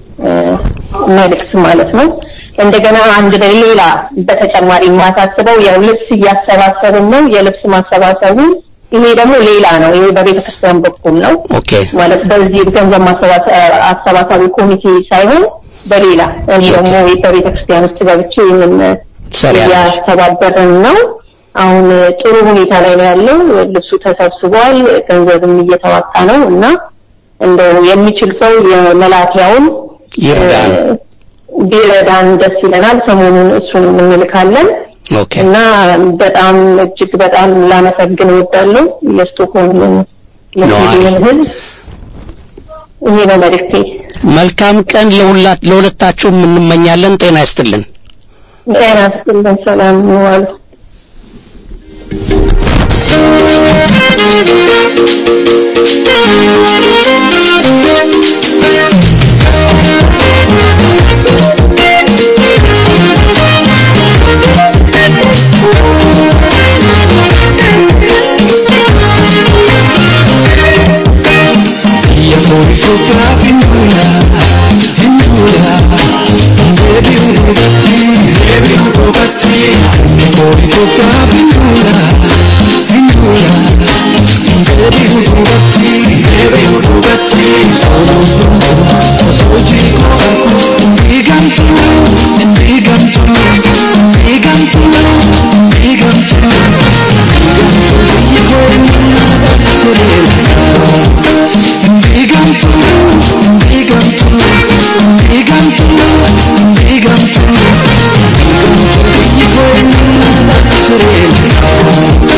መልእክት ማለት ነው እንደገና አንድ ሌላ በተጨማሪ ማሳሰበው ያው ልብስ እያሰባሰብን ነው የልብስ ማሰባሰቡ ይሄ ደግሞ ሌላ ነው ይሄ በቤተክርስቲያን በኩል ነው ኦኬ ማለት በዚህ ገንዘብ ማሰባሰብ ኮሚቴ ሳይሆን በሌላ እኔ ደግሞ በቤተክርስቲያን ውስጥ ገብቼ ምን ያስተባበረን ነው አሁን ጥሩ ሁኔታ ላይ ነው ያለው ልብሱ ተሰብስቧል ገንዘብም እየተዋጣ ነው እና እንደው የሚችል ሰው የመላኪያውን ይርዳን ቢረዳን ደስ ይለናል ሰሞኑን እሱን እንልካለን ኦኬ እና በጣም እጅግ በጣም ላመሰግን እወዳለሁ የስቶኮልም ለሁሉም ይሄ ነው መልእክቴ መልካም ቀን ለሁለታችሁም እንመኛለን ጤና ይስጥልን ጤና ይስጥልን ሰላም ዋሉ Bigam tu, bigam tu, bigam tu, bigam tu,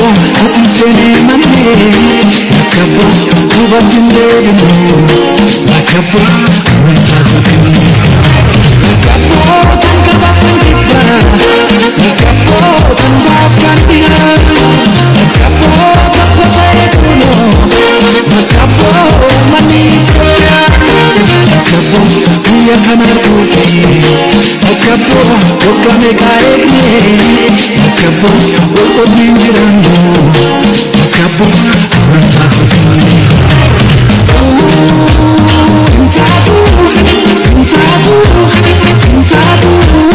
atisene mane nakabo kubatinde bino nakabo mutazakini nakabo tankabatandiba nakabo tanbakandiya nakabo takotaekuno nakabo manichoya nakabo yakanakufi nakabo okame kaekne nakabo okodinjirando nakabo mutazakini Tabu, tabu, tabu,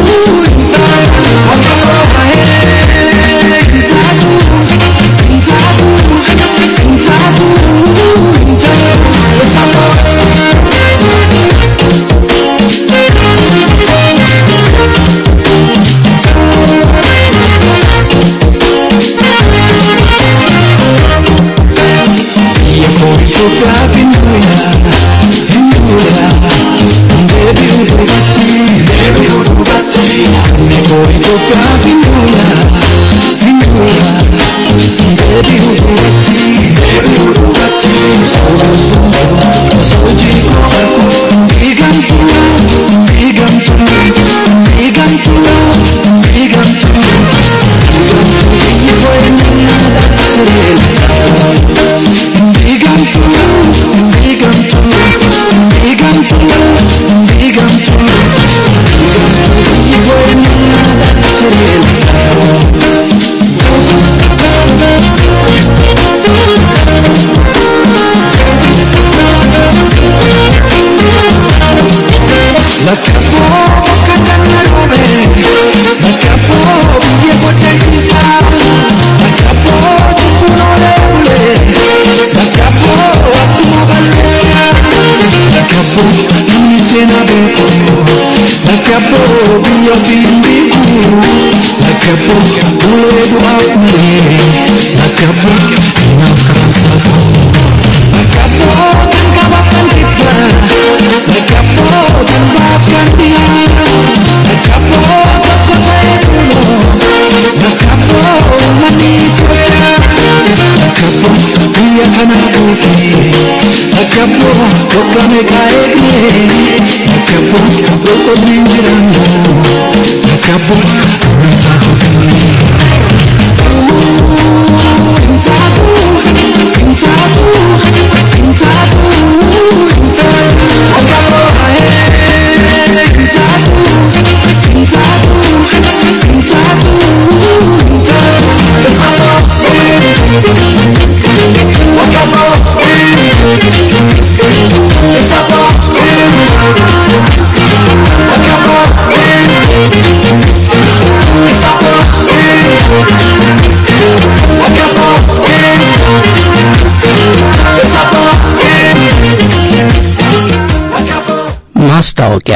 ማስታወቂያ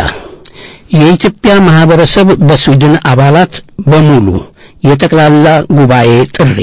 የኢትዮጵያ ማህበረሰብ በስዊድን አባላት በሙሉ የጠቅላላ ጉባኤ ጥሪ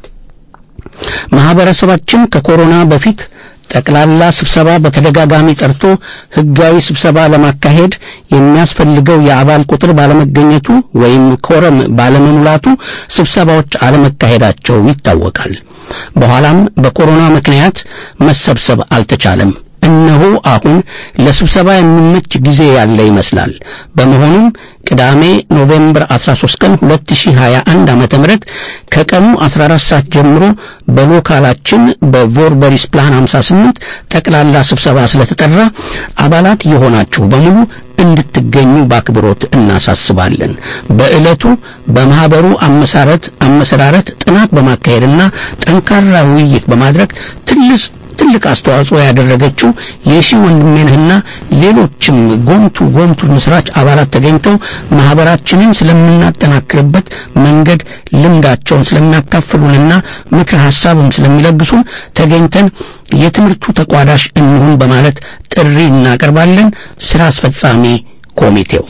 ማህበረሰባችን ከኮሮና በፊት ጠቅላላ ስብሰባ በተደጋጋሚ ጠርቶ ህጋዊ ስብሰባ ለማካሄድ የሚያስፈልገው የአባል ቁጥር ባለመገኘቱ ወይም ኮረም ባለመሙላቱ ስብሰባዎች አለመካሄዳቸው ይታወቃል። በኋላም በኮሮና ምክንያት መሰብሰብ አልተቻለም። እነሆ አሁን ለስብሰባ የሚመች ጊዜ ያለ ይመስላል። በመሆኑም ቅዳሜ ኖቬምበር አስራ ሶስት ቀን ሁለት ሺህ ሃያ አንድ ዓመተ ምህረት ከቀኑ አስራ አራት ሰዓት ጀምሮ በሎካላችን በቮርበሪስ ፕላን ሃምሳ ስምንት ጠቅላላ ስብሰባ ስለተጠራ አባላት የሆናችሁ በሙሉ እንድትገኙ በአክብሮት እናሳስባለን። በእለቱ በማህበሩ አመሰራረት አመሰራረት ጥናት በማካሄድና ጠንካራ ውይይት በማድረግ ትልቅ ትልቅ አስተዋጽኦ ያደረገችው የሺ ወንድሜነህና ሌሎችም ጎምቱ ጎምቱ መስራች አባላት ተገኝተው ማህበራችንን ስለምናጠናክርበት መንገድ ልምዳቸውን ስለሚያካፍሉንና ምክር ሐሳብም ስለሚለግሱን ተገኝተን የትምህርቱ ተቋዳሽ እንሁን በማለት ጥሪ እናቀርባለን። ስራ አስፈጻሚ ኮሚቴው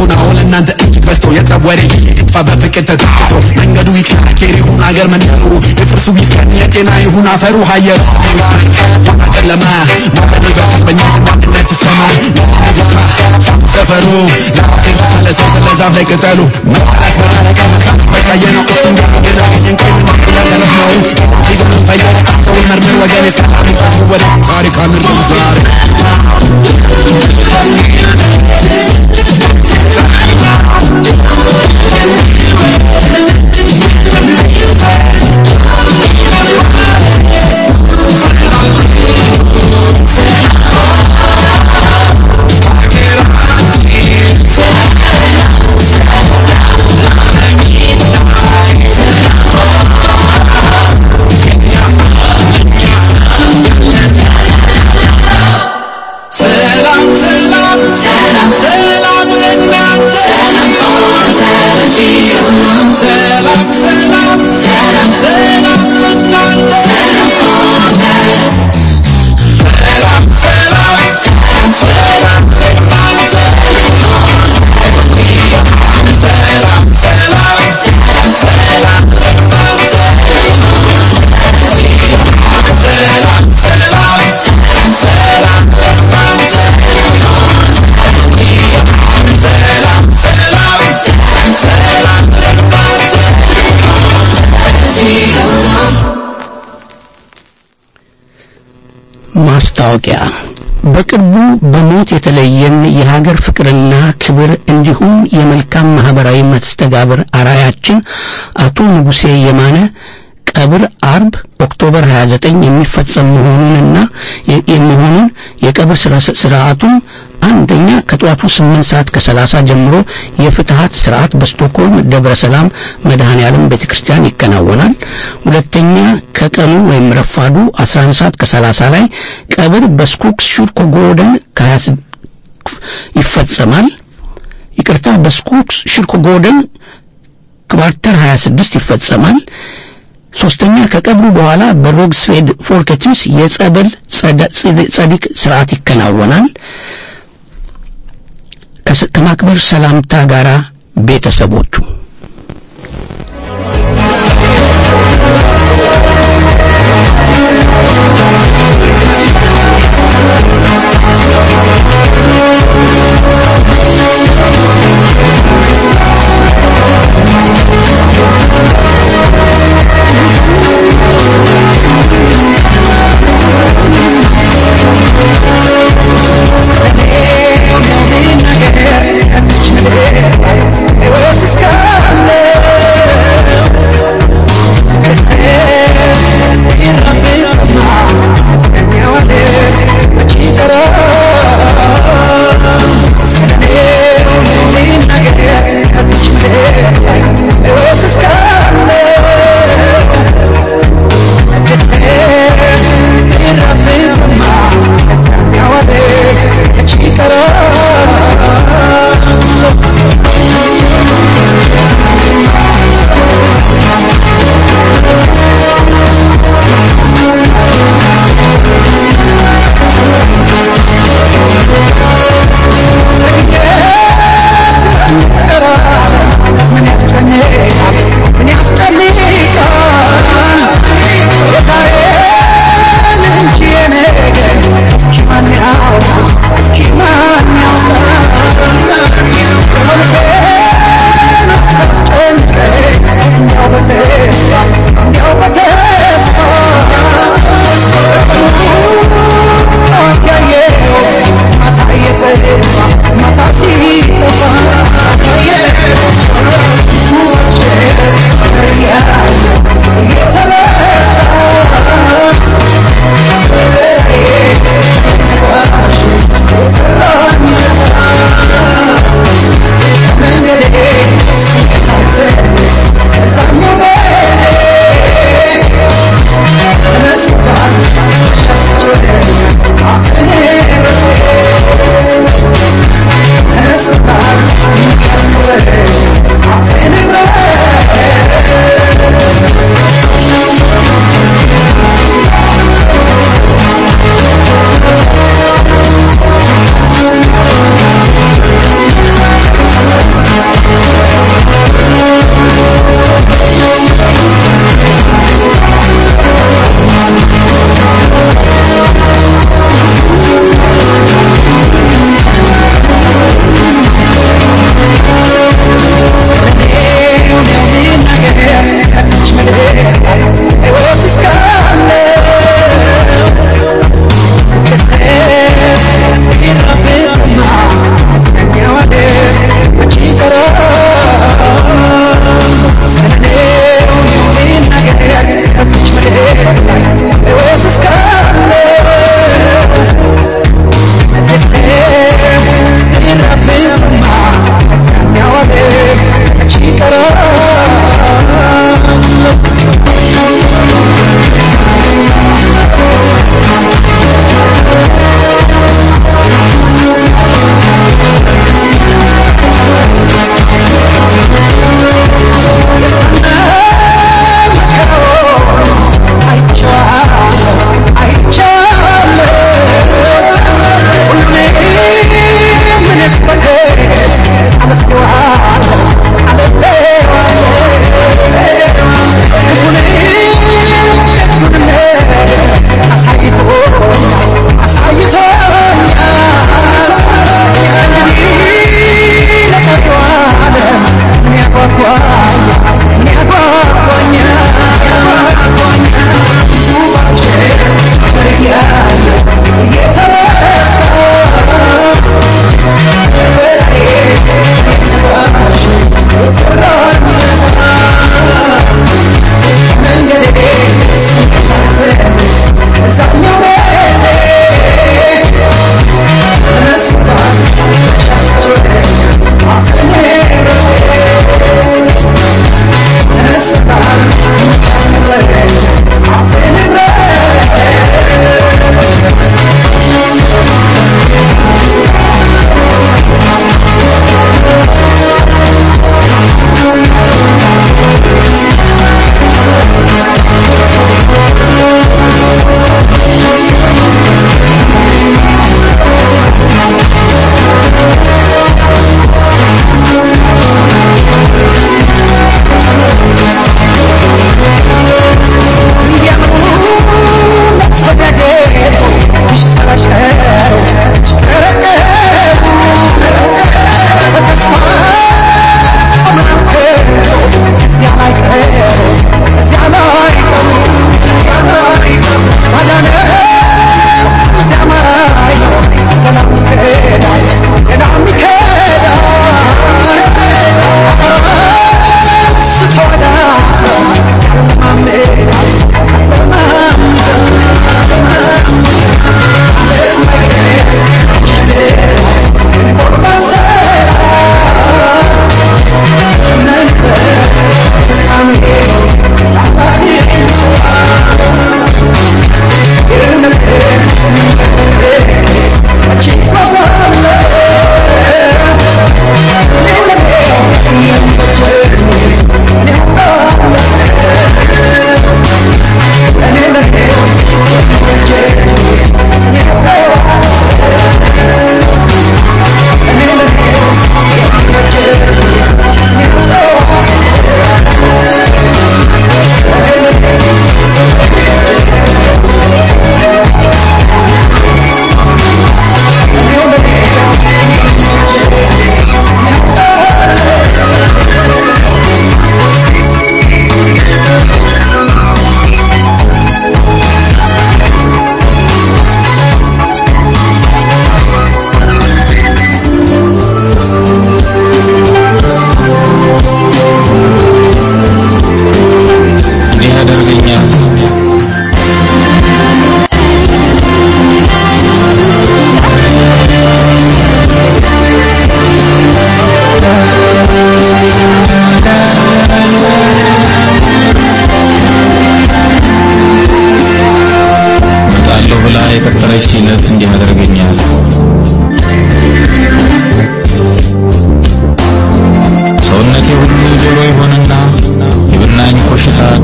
ይሁን አሁን እናንተ እጅግ በዝቶ የጸወረ ይጥፋ በፍቅር ተጠቅቶ መንገዱ ይካኬር ይሁን አገር መንደሩ የፍርሱ ቢስከን የጤና ይሁን አፈሩ ሀየሩ ጨለማ ማበዴ በኛ አንድነት ሰማ ሰፈሩ ለአፍሪካ ለሰው ስለዛፍ ላይ ቅጠሉ መላክ መላክ መላክ በቃየና ቁስቱን ገና የንቀኝ ተለማው ይዘን ፈየረ አስተው መርመር ወገን ሰላም ታሱ ወደ ታሪክ አምር ዛሬ ማስታወቂያ በቅርቡ በሞት የተለየን የሀገር ፍቅርና ክብር እንዲሁም የመልካም ማህበራዊ መስተጋብር አራያችን አቶ ንጉሴ የማነ ቀብር አርብ ኦክቶበር ሃያ ዘጠኝ የሚፈጸም መሆኑንና የሚሆኑን የቀብር ስርዓቱ አንደኛ ከጧቱ ስምንት ሰዓት ከሰላሳ ጀምሮ የፍትሃት ስርዓት በስቶክሆልም ደብረ ሰላም መድኃኔ ዓለም ቤተክርስቲያን ይከናወናል። ሁለተኛ ከቀኑ ወይም ረፋዱ አስራ አንድ ሰዓት ከሰላሳ ላይ ቀብር በስኩክ ሹርኮጎደን ይፈጸማል። ይቅርታ በስኩክ ሹርኮጎደን ክዋርተር ሃያ ስድስት ይፈጸማል። ሶስተኛ ከቀብሩ በኋላ በሮግስፌድ ፎልከቲስ የጸበል ጸዲቅ ስርዓት ይከናወናል። ከማክበር ሰላምታ ጋራ ቤተሰቦቹ It was the sky.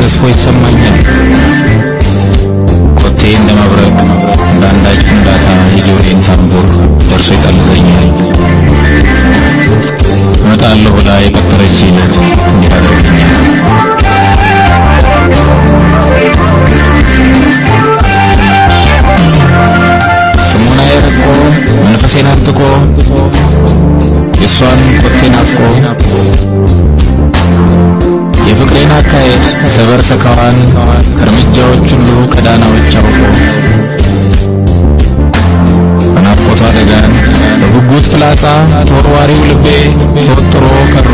ገዝፎ ይሰማኛል ኮቴ እንደመብረቅ እንዳንዳች እንዳታ የጆሮዬን ታምቡር ደርሶ ይጠልዘኛል እመጣለሁ ብላ የቀጠረች ይለት እንዲህ አድርገኛል ስሙና የረቆ መንፈሴን አጥቆ የሷን ኮቴን አጥቆ የፍቅሬን አካሄድ ሰበር ሰካዋን ከርምጃዎች ሁሉ ከዳናዎች አውቆ በናፍቆቷ ደጋን በጉጉት ፍላጻ ተወርዋሪው ልቤ ተወጥሮ ከሮ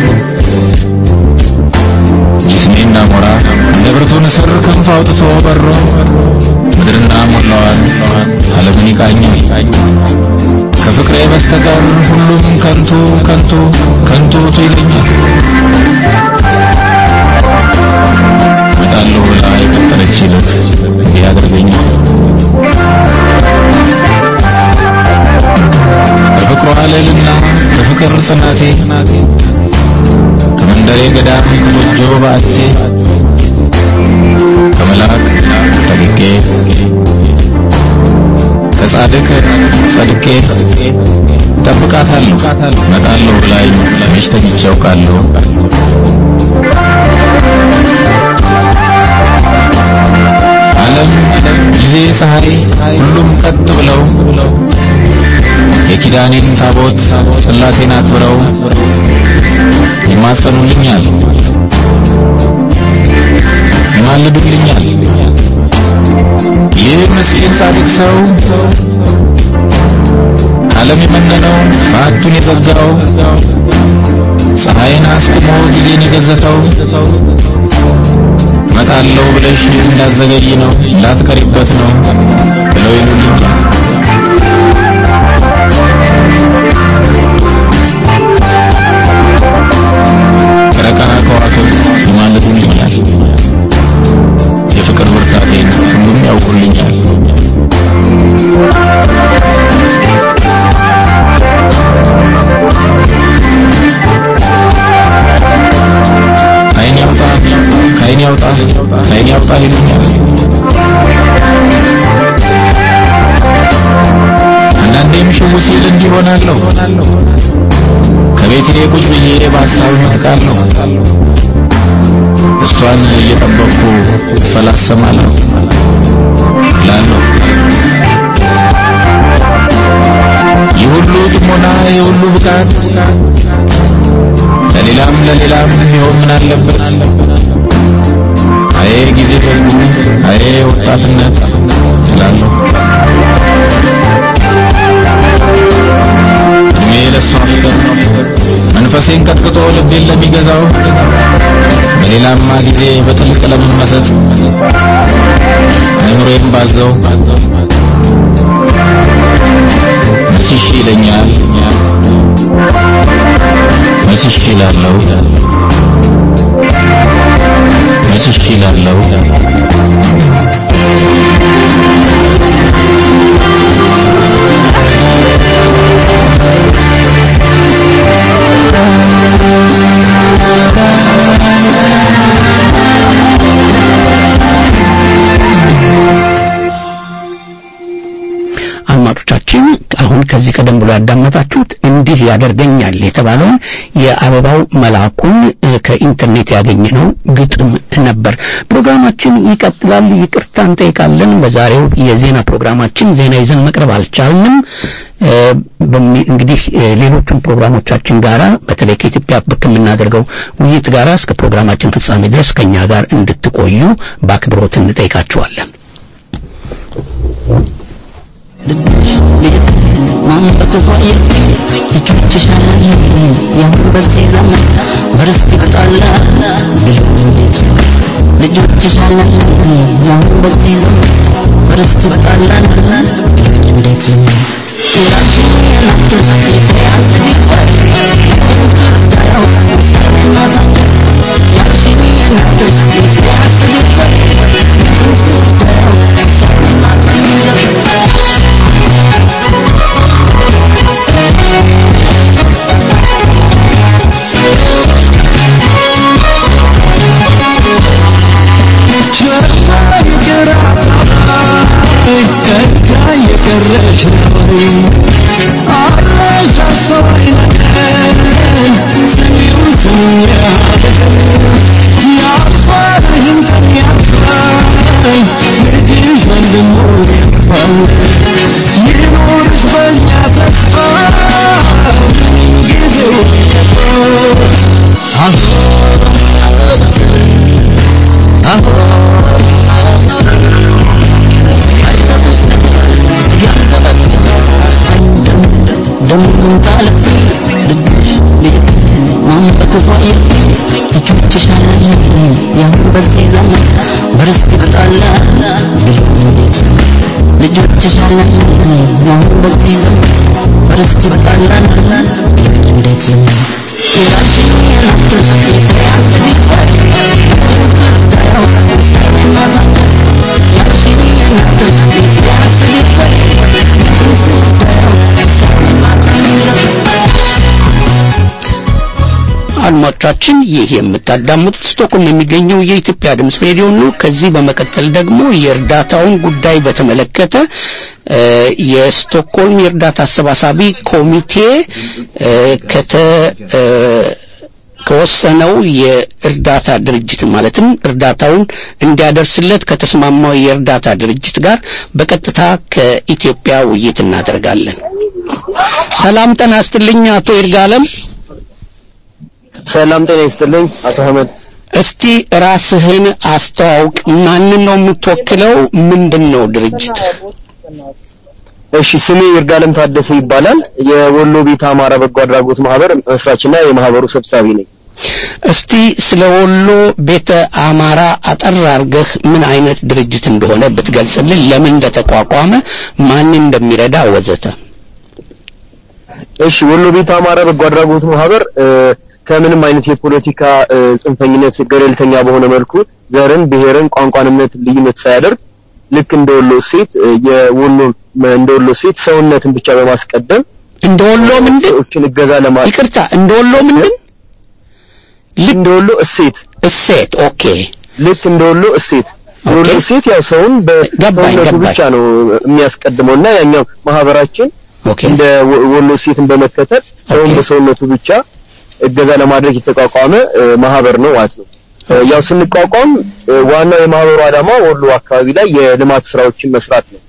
ጅስሜና ሞራ እንደ ብርቱ ንስር ክንፍ አውጥቶ በሮ ምድርና ሞላዋን ዓለምን ይቃኛል ከፍቅሬ በስተቀር ሁሉም ከንቱ ከንቱ ከንቱ ይለኛል መጣለሁ ብላ የቀጠረች ይለት እንዲህ አድርገኛል በፍቅሯ ልዕልና በፍቅር ጽናቴ ከመንደሬ ገዳም ከጎጆ ባቴ ከመላክ ተልቄ ከጻድቅ ጸድቄ ጠብቃታለሁ መጣለሁ ብላኝ መች ተኝቼ አውቃለሁ ዓለም ጊዜ ፀሐይ ሁሉም ቀጥ ብለው የኪዳኔን ታቦት ጽላቴን አክብረው ይማጸኑልኛል ይማልዱልኛል ይህ ምስኪን ጻድቅ ሰው ዓለም የመነነው ማዕቱን የዘጋው ፀሐይን አስቁሞ ጊዜን የገዘተው መጣለው ብለሽ እንዳዘገይ ነው እንዳትቀሪበት ነው ብለው ይሉልኛል ጨረቃ ከዋክብት ይማልዱልኛል የፍቅር ብርታቴን ሁሉም ያውቁልኛል ከአይን ያውጣ ከአይን ያውጣ ይሉኛል አንዳንዴም ሽው ሲል እንዲሆናለሁ ከቤቴ ቁጭ ብዬ በሐሳብ መጥቃለሁ እሷን እየጠበቅኩ ፈላሰማለሁ ላለሁ የሁሉ ጥሞና የሁሉ ብቃት ለሌላም ለሌላም ይሆን ምን አለበት አይ ጊዜ በሉ አይ ወጣትነት ላለሁ እድሜ ለሷ ፍቅር መንፈሴን ቀጥቅጦ ልቤን ለሚገዛው በሌላማ ጊዜ በጥልቅ ለመመሰጥ አይምሮዬን ባዘው መስሽ ይለኛል መስሽ ይላለው መስሽ ይላለው አድማጮቻችን አሁን ከዚህ ቀደም ብሎ ያዳመጣችሁት እንዲህ ያደርገኛል የተባለውን የአበባው መላኩን ከኢንተርኔት ያገኘነው ግጥም ነበር። ፕሮግራማችን ይቀጥላል። ይቅርታ እንጠይቃለን። በዛሬው የዜና ፕሮግራማችን ዜና ይዘን መቅረብ አልቻልንም። እንግዲህ ሌሎቹን ፕሮግራሞቻችን ጋራ በተለይ ከኢትዮጵያ ከምናደርገው ውይይት ጋራ እስከ ፕሮግራማችን ፍጻሜ ድረስ ከኛ ጋር እንድትቆዩ በአክብሮት እንጠይቃችኋለን። ማን በክፋይ ትችሻለህ ያሁን በዚህ ዘመን በርስት ይጣላ ግልጽ ልጆችሻለህ ያሁን በዚህ ዘመን በርስት ይጣላ እንዴት ራስን ያናገር ያስብ ይፈር ታያው ሰላም ያስብ ያናገር ያስብ ይፈር ክፉይ ልጆችሻለኝ ያሁን በዚህ ዘመን በርስት ይወጣላ እንዴት ልጆችሻለኝ ያሁን በዚህ ዘመን በርስት ይወጣላ እንዴት ያቺን ያናክስ ያስብ ይፈር ያው ከሰማና ያቺን ያናክስ ያስብ ይፈር አድማጮቻችን ይህ የምታዳምጡት ስቶክሆልም የሚገኘው የኢትዮጵያ ድምጽ ሬዲዮ ነው። ከዚህ በመቀጠል ደግሞ የእርዳታውን ጉዳይ በተመለከተ የስቶክሆልም የእርዳታ አሰባሳቢ ኮሚቴ ከተ ከወሰነው የእርዳታ ድርጅት ማለትም እርዳታውን እንዲያደርስለት ከተስማማው የእርዳታ ድርጅት ጋር በቀጥታ ከኢትዮጵያ ውይይት እናደርጋለን። ሰላም ጤና ይስጥልኝ አቶ ይርጋለም። ሰላም ጤና ይስጥልኝ አቶ አህመድ። እስቲ ራስህን አስተዋውቅ። ማንን ነው የምትወክለው? ምንድነው ድርጅት? እሺ ስሜ ይርጋለም ታደሰ ይባላል። የወሎ ቤተ አማራ በጎ አድራጎት ማህበር መስራችና የማህበሩ ሰብሳቢ ነኝ። እስቲ ስለ ወሎ ቤተ አማራ አጠር አድርገህ ምን አይነት ድርጅት እንደሆነ ብትገልጽልን፣ ለምን እንደተቋቋመ፣ ማን እንደሚረዳ ወዘተ። እሺ ወሎ ቤተ አማራ በጎ አድራጎት ማህበር ከምንም አይነት የፖለቲካ ጽንፈኝነት ገለልተኛ በሆነ መልኩ ዘርን፣ ብሔርን፣ ቋንቋን፣ እምነት ልዩነት ሳያደርግ ልክ እንደወሎ ሴት የወሎ እንደወሎ ሴት ሰውነትን ብቻ በማስቀደም እንደወሎ ምንድን ሰዎችን እገዛ ለማድረግ ይቅርታ እንደወሎ ምንድን ልክ እንደወሎ እሴት እሴት ኦኬ ልክ እንደወሎ እሴት ወሎ እሴት ያው ሰውን በሰውነቱ ብቻ ነው የሚያስቀድመውና ያኛው ማህበራችን እንደ ወሎ እሴትን በመከተል ሰውን በሰውነቱ ብቻ እገዛ ለማድረግ የተቋቋመ ማህበር ነው ማለት ነው። ያው ስንቋቋም ዋናው የማህበሩ ዓላማ ወሎ አካባቢ ላይ የልማት ስራዎችን መስራት ነው።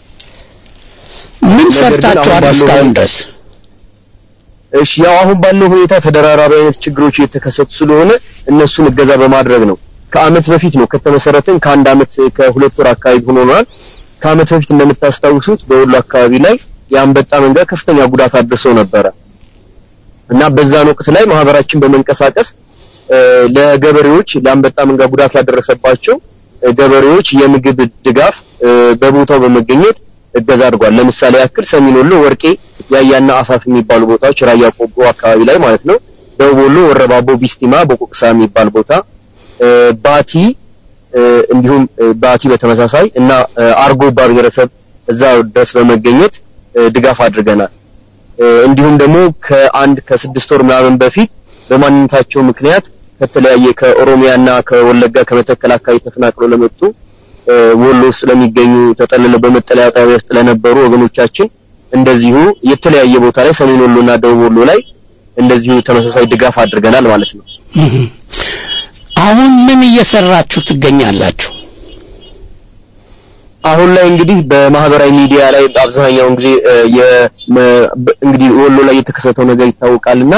ምን ሰርታችኋል እስካሁን ድረስ? እሺ ያው አሁን ባለው ሁኔታ ተደራራቢ አይነት ችግሮች እየተከሰቱ ስለሆነ እነሱን እገዛ በማድረግ ነው። ከአመት በፊት ነው ከተመሰረተን ከአንድ አመት ከሁለት ወር አካባቢ ሆኖናል። ከአመት በፊት እንደምታስታውሱት በወሎ አካባቢ ላይ የአንበጣ መንጋ ከፍተኛ ጉዳት አድርሰው ነበር እና በዛን ወቅት ላይ ማህበራችን በመንቀሳቀስ ለገበሬዎች ለአንበጣ መንጋ ጉዳት ያደረሰባቸው ገበሬዎች የምግብ ድጋፍ በቦታው በመገኘት እገዛ አድርጓል። ለምሳሌ ያክል ሰሜን ወሎ ወርቄ ያያና አፋፍ የሚባሉ ቦታዎች ራያ ቆቦ አካባቢ ላይ ማለት ነው። ደቡብ ወሎ ወረባቦ ቢስቲማ በቆቅሳ የሚባል ቦታ ባቲ እንዲሁም ባቲ በተመሳሳይ እና አርጎባ ብሔረሰብ እዛ ድረስ በመገኘት ድጋፍ አድርገናል። እንዲሁም ደግሞ ከአንድ ከስድስት ወር ምናምን በፊት በማንነታቸው ምክንያት ከተለያየ ከኦሮሚያና ከወለጋ ከመተከል አካባቢ ተፈናቅለው ለመጡ ወሎ ስለሚገኙ ተጠልለው በመጠለያ ጣቢያ ውስጥ ለነበሩ ወገኖቻችን እንደዚሁ የተለያየ ቦታ ላይ ሰሜን ወሎና ደቡብ ወሎ ላይ እንደዚሁ ተመሳሳይ ድጋፍ አድርገናል ማለት ነው። አሁን ምን እየሰራችሁ ትገኛላችሁ? አሁን ላይ እንግዲህ በማህበራዊ ሚዲያ ላይ አብዛኛውን ጊዜ እንግዲህ ወሎ ላይ የተከሰተው ነገር ይታወቃልና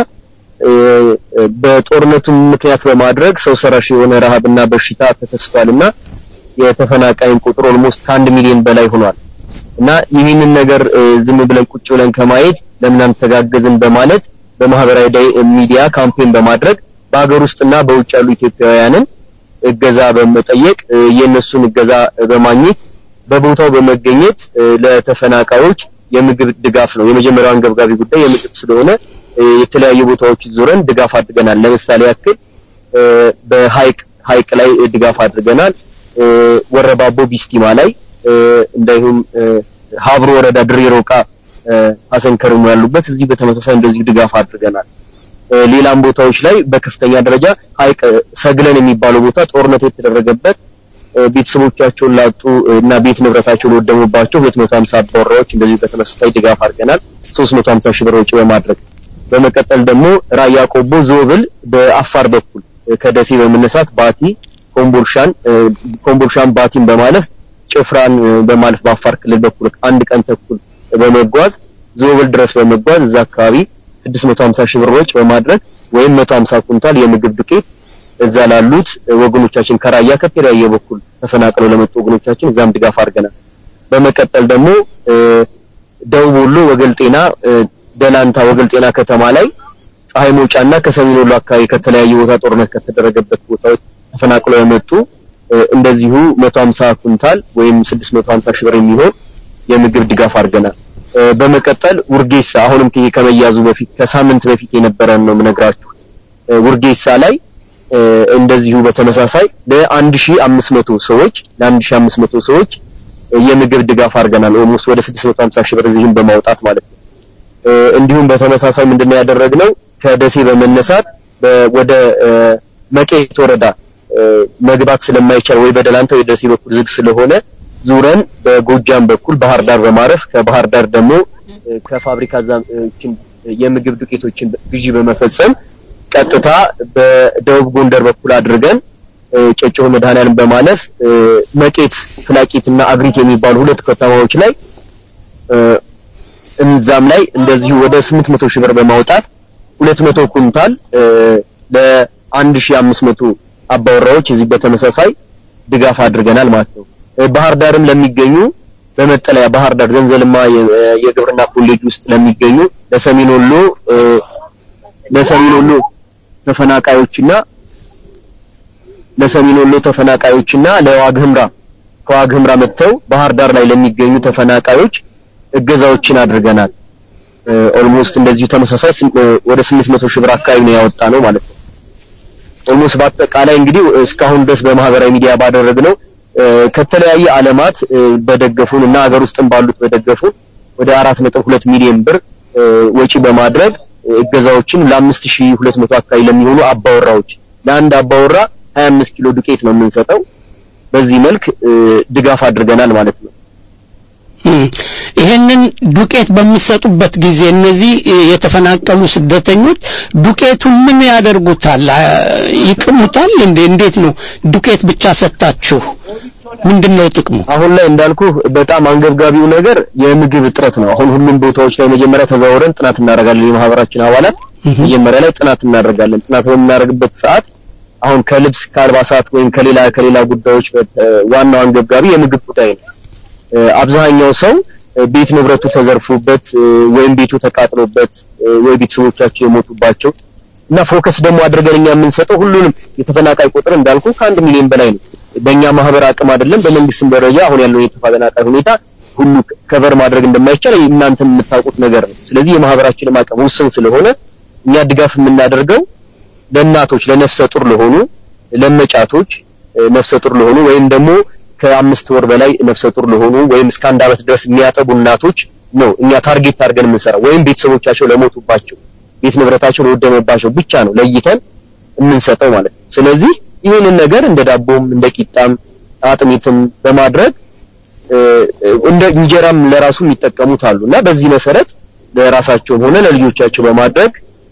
በጦርነቱ ምክንያት በማድረግ ሰው ሰራሽ የሆነ ረሃብና በሽታ ተከስቷልና የተፈናቃይን ቁጥር ኦልሞስት ከአንድ ሚሊዮን በላይ ሆኗል እና ይህንን ነገር ዝም ብለን ቁጭ ብለን ከማየት ለምን ተጋገዝን በማለት በማህበራዊ ሚዲያ ካምፔን በማድረግ በአገር ውስጥና በውጭ ያሉ ኢትዮጵያውያንን እገዛ በመጠየቅ የነሱን እገዛ በማግኘት በቦታው በመገኘት ለተፈናቃዮች የምግብ ድጋፍ ነው የመጀመሪያው አንገብጋቢ ጉዳይ የምግብ ስለሆነ የተለያዩ ቦታዎች ዞረን ድጋፍ አድርገናል። ለምሳሌ ያክል በሃይቅ ሃይቅ ላይ ድጋፍ አድርገናል። ወረባቦ ቢስቲማ ላይ እንደዚሁም ሀብሮ ወረዳ ድሬሮቃ ሐሰን ከርሙ ያሉበት እዚህ በተመሳሳይ እንደዚህ ድጋፍ አድርገናል። ሌላም ቦታዎች ላይ በከፍተኛ ደረጃ ሃይቅ ሰግለን የሚባለው ቦታ ጦርነት የተደረገበት ቤተሰቦቻቸውን ላጡ እና ቤት ንብረታቸው ለወደሙባቸው ሁለት መቶ ሃምሳ አባወራዎች እንደዚህ በተመሳሳይ ድጋፍ አድርገናል ሶስት መቶ ሃምሳ ሺህ ብር ወጪ በማድረግ። በመቀጠል ደግሞ ራያ ቆቦ ዞብል በአፋር በኩል ከደሴ በመነሳት ባቲ ኮምቦልሻን ኮምቦልሻን ባቲን በማለፍ ጭፍራን በማለፍ በአፋር ክልል በኩል አንድ ቀን ተኩል በመጓዝ ዞብል ድረስ በመጓዝ እዛ አካባቢ ስድስት መቶ ሃምሳ ሺህ ብር ወጪ በማድረግ ወይም መቶ ሃምሳ ኩንታል የምግብ ዱቄት እዛ ላሉት ወገኖቻችን ከራያ ከተለያየ በኩል ተፈናቅለው ለመጡ ወገኖቻችን እዛም ድጋፍ አድርገናል። በመቀጠል ደግሞ ደቡብ ወሎ ወገልጤና ደላንታ ወገልጤና ከተማ ላይ ከፀሐይ መውጫና ከሰሜን ወሎ አካባቢ ከተለያዩ ቦታ ጦርነት ከተደረገበት ቦታዎች ተፈናቅለው የመጡ እንደዚሁ መቶ ሃምሳ ኩንታል ወይም ስድስት መቶ ሃምሳ ሺህ ብር የሚሆን የምግብ ድጋፍ አድርገናል። በመቀጠል ውርጌሳ አሁንም ከመያዙ በፊት ከሳምንት በፊት የነበረን ነው ምነግራችሁ። ውርጌሳ ላይ እንደዚሁ በተመሳሳይ ለ1500 ሰዎች ለ1500 ሰዎች የምግብ ድጋፍ አድርገናል። ኦልሞስት ወደ ስድስት መቶ ሃምሳ ሺህ ብር እዚህም በማውጣት ማለት ነው። እንዲሁም በተመሳሳይ ምንድነው ያደረግነው ከደሴ በመነሳት ወደ መቄት ወረዳ መግባት ስለማይቻል ወይ በደላንታ ወይ ደሴ በኩል ዝግ ስለሆነ ዙረን በጎጃም በኩል ባህር ዳር በማረፍ ከባህር ዳር ደግሞ ከፋብሪካ ዛችን የምግብ ዱቄቶችን ግዢ በመፈጸም ቀጥታ በደቡብ ጎንደር በኩል አድርገን ጨጨሆ መድኃኒዓለም በማለፍ መቄት ፍላቂትና አግሪት የሚባሉ ሁለት ከተማዎች ላይ እንዛም ላይ እንደዚሁ ወደ ስምንት መቶ ሺህ ብር በማውጣት ሁለት መቶ ኩንታል ለ1500 አባወራዎች እዚህ በተመሳሳይ ድጋፍ አድርገናል ማለት ነው። ባህር ዳርም ለሚገኙ በመጠለያ ባህር ዳር ዘንዘልማ የግብርና ኮሌጅ ውስጥ ለሚገኙ ለሰሜን ወሎ ለሰሜን ወሎ ተፈናቃዮችና ለሰሜን ወሎ ተፈናቃዮችና ለዋግ ኽምራ ከዋግ ኽምራ መጥተው ባህር ዳር ላይ ለሚገኙ ተፈናቃዮች እገዛዎችን አድርገናል። ኦልሞስት እንደዚህ ተመሳሳይ ወደ ስምንት መቶ ሺህ ብር አካባቢ ነው ያወጣነው ማለት ነው። ኦልሞስት በአጠቃላይ እንግዲህ እስካሁን ድረስ በማህበራዊ ሚዲያ ባደረግነው ከተለያየ ዓለማት በደገፉንና ሀገር ውስጥም ባሉት በደገፉን ወደ አራት ነጥብ ሁለት ሚሊዮን ብር ወጪ በማድረግ እገዛዎችን ለ5200 አካባቢ ለሚሆኑ አባወራዎች ለአንድ አባወራ ሀያ አምስት ኪሎ ዱቄት ነው የምንሰጠው። በዚህ መልክ ድጋፍ አድርገናል ማለት ነው። ይሄንን ዱቄት በሚሰጡበት ጊዜ እነዚህ የተፈናቀሉ ስደተኞች ዱቄቱን ምን ያደርጉታል? ይቅሙታል እንዴ? እንዴት ነው ዱቄት ብቻ ሰጣችሁ? ምንድነው ጥቅሙ? አሁን ላይ እንዳልኩ በጣም አንገብጋቢው ነገር የምግብ እጥረት ነው። አሁን ሁሉም ቦታዎች ላይ መጀመሪያ ተዛውረን ጥናት እናደርጋለን። የማህበራችን አባላት መጀመሪያ ላይ ጥናት እናደርጋለን። ጥናት በምናደርግበት ሰዓት አሁን ከልብስ ከአልባሳት ወይም ከሌላ ከሌላ ጉዳዮች ዋናው አንገብጋቢ የምግብ ጉዳይ ነው። አብዛኛው ሰው ቤት ንብረቱ ተዘርፎበት ወይም ቤቱ ተቃጥሎበት ወይ ቤተሰቦቻቸው የሞቱባቸው እና ፎከስ ደግሞ አድርገን እኛ የምንሰጠው ሁሉንም የተፈናቃይ ቁጥር እንዳልኩ ከአንድ ሚሊዮን በላይ ነው። በእኛ ማህበር አቅም አይደለም በመንግስትም ደረጃ አሁን ያለው የተፈናቃይ ሁኔታ ሁሉ ከቨር ማድረግ እንደማይቻል እናንተም የምታውቁት ነገር ነው። ስለዚህ የማህበራችን አቅም ውስን ስለሆነ እኛ ድጋፍ የምናደርገው ለእናቶች ለነፍሰ ጡር ለሆኑ ለመጫቶች ነፍሰ ጡር ለሆኑ ወይም ደግሞ ከአምስት ወር በላይ ነፍሰ ጡር ለሆኑ ወይም እስከ አንድ ዓመት ድረስ የሚያጠቡ እናቶች ነው እኛ ታርጌት አድርገን የምንሰራው። ወይም ቤተሰቦቻቸው ለሞቱባቸው ቤት ንብረታቸው ለወደመባቸው ብቻ ነው ለይተን የምንሰጠው ማለት ነው። ስለዚህ ይሄንን ነገር እንደ ዳቦም እንደ ቂጣም አጥሚትም በማድረግ እንደ እንጀራም ለራሱ የሚጠቀሙት አሉና በዚህ መሰረት ለራሳቸው ሆነ ለልጆቻቸው በማድረግ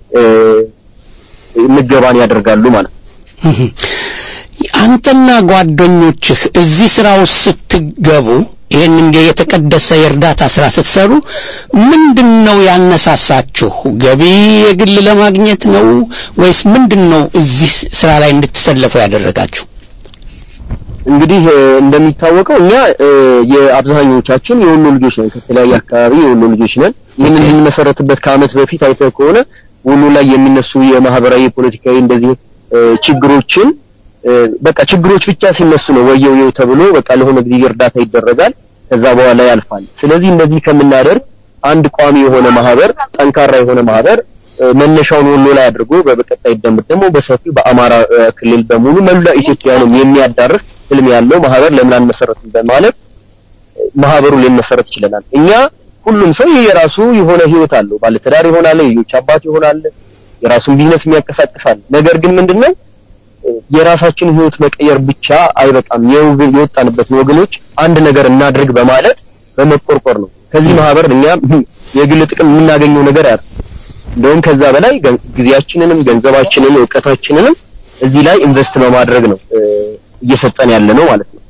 ምገባን ያደርጋሉ ማለት ነው። አንተና ጓደኞችህ እዚህ ስራው ስትገቡ ይሄን እንግዲህ የተቀደሰ የእርዳታ ስራ ስትሰሩ ምንድነው ያነሳሳችሁ? ገቢ የግል ለማግኘት ነው ወይስ ምንድነው እዚህ ስራ ላይ እንድትሰለፉ ያደረጋችሁ? እንግዲህ እንደሚታወቀው እኛ የአብዛኞቻችን የወሎ ልጆች ነን። ከተለያየ አካባቢ የወሎ ልጆች ነን። ይሄንን የምንመሰረትበት ከዓመት በፊት አይተህ ከሆነ ወሎ ላይ የሚነሱ የማህበራዊ ፖለቲካዊ እንደዚህ ችግሮችን በቃ ችግሮች ብቻ ሲነሱ ነው ወየው የው ተብሎ በቃ ለሆነ ጊዜ እርዳታ ይደረጋል ከዛ በኋላ ያልፋል። ስለዚህ እንደዚህ ከምናደርግ አንድ ቋሚ የሆነ ማህበር ጠንካራ የሆነ ማህበር መነሻውን ወሎ ላይ አድርጎ በበቀጣይ ደግሞ በሰፊው በአማራ ክልል በሙሉ መላ ኢትዮጵያንም የሚያዳርስ ህልም ያለው ማህበር ለምን አንመሰረትም በማለት ማህበሩ ሊመሰረት ይችላል። እኛ ሁሉም ሰው የራሱ የሆነ ህይወት አለው። ባለትዳር ይሆናል፣ ልጆች አባት ይሆናል፣ የራሱን ቢዝነስ የሚያንቀሳቅሳል። ነገር ግን ምንድነው የራሳችን ህይወት መቀየር ብቻ አይበቃም። የወጣንበትን ወገኖች አንድ ነገር እናድርግ በማለት በመቆርቆር ነው። ከዚህ ማህበር እኛ የግል ጥቅም የምናገኘው ነገር አይደለም። እንደውም ከዛ በላይ ጊዜያችንንም ገንዘባችንንም ዕውቀታችንንም እዚህ ላይ ኢንቨስት በማድረግ ነው እየሰጠን ያለ ነው ማለት ነው።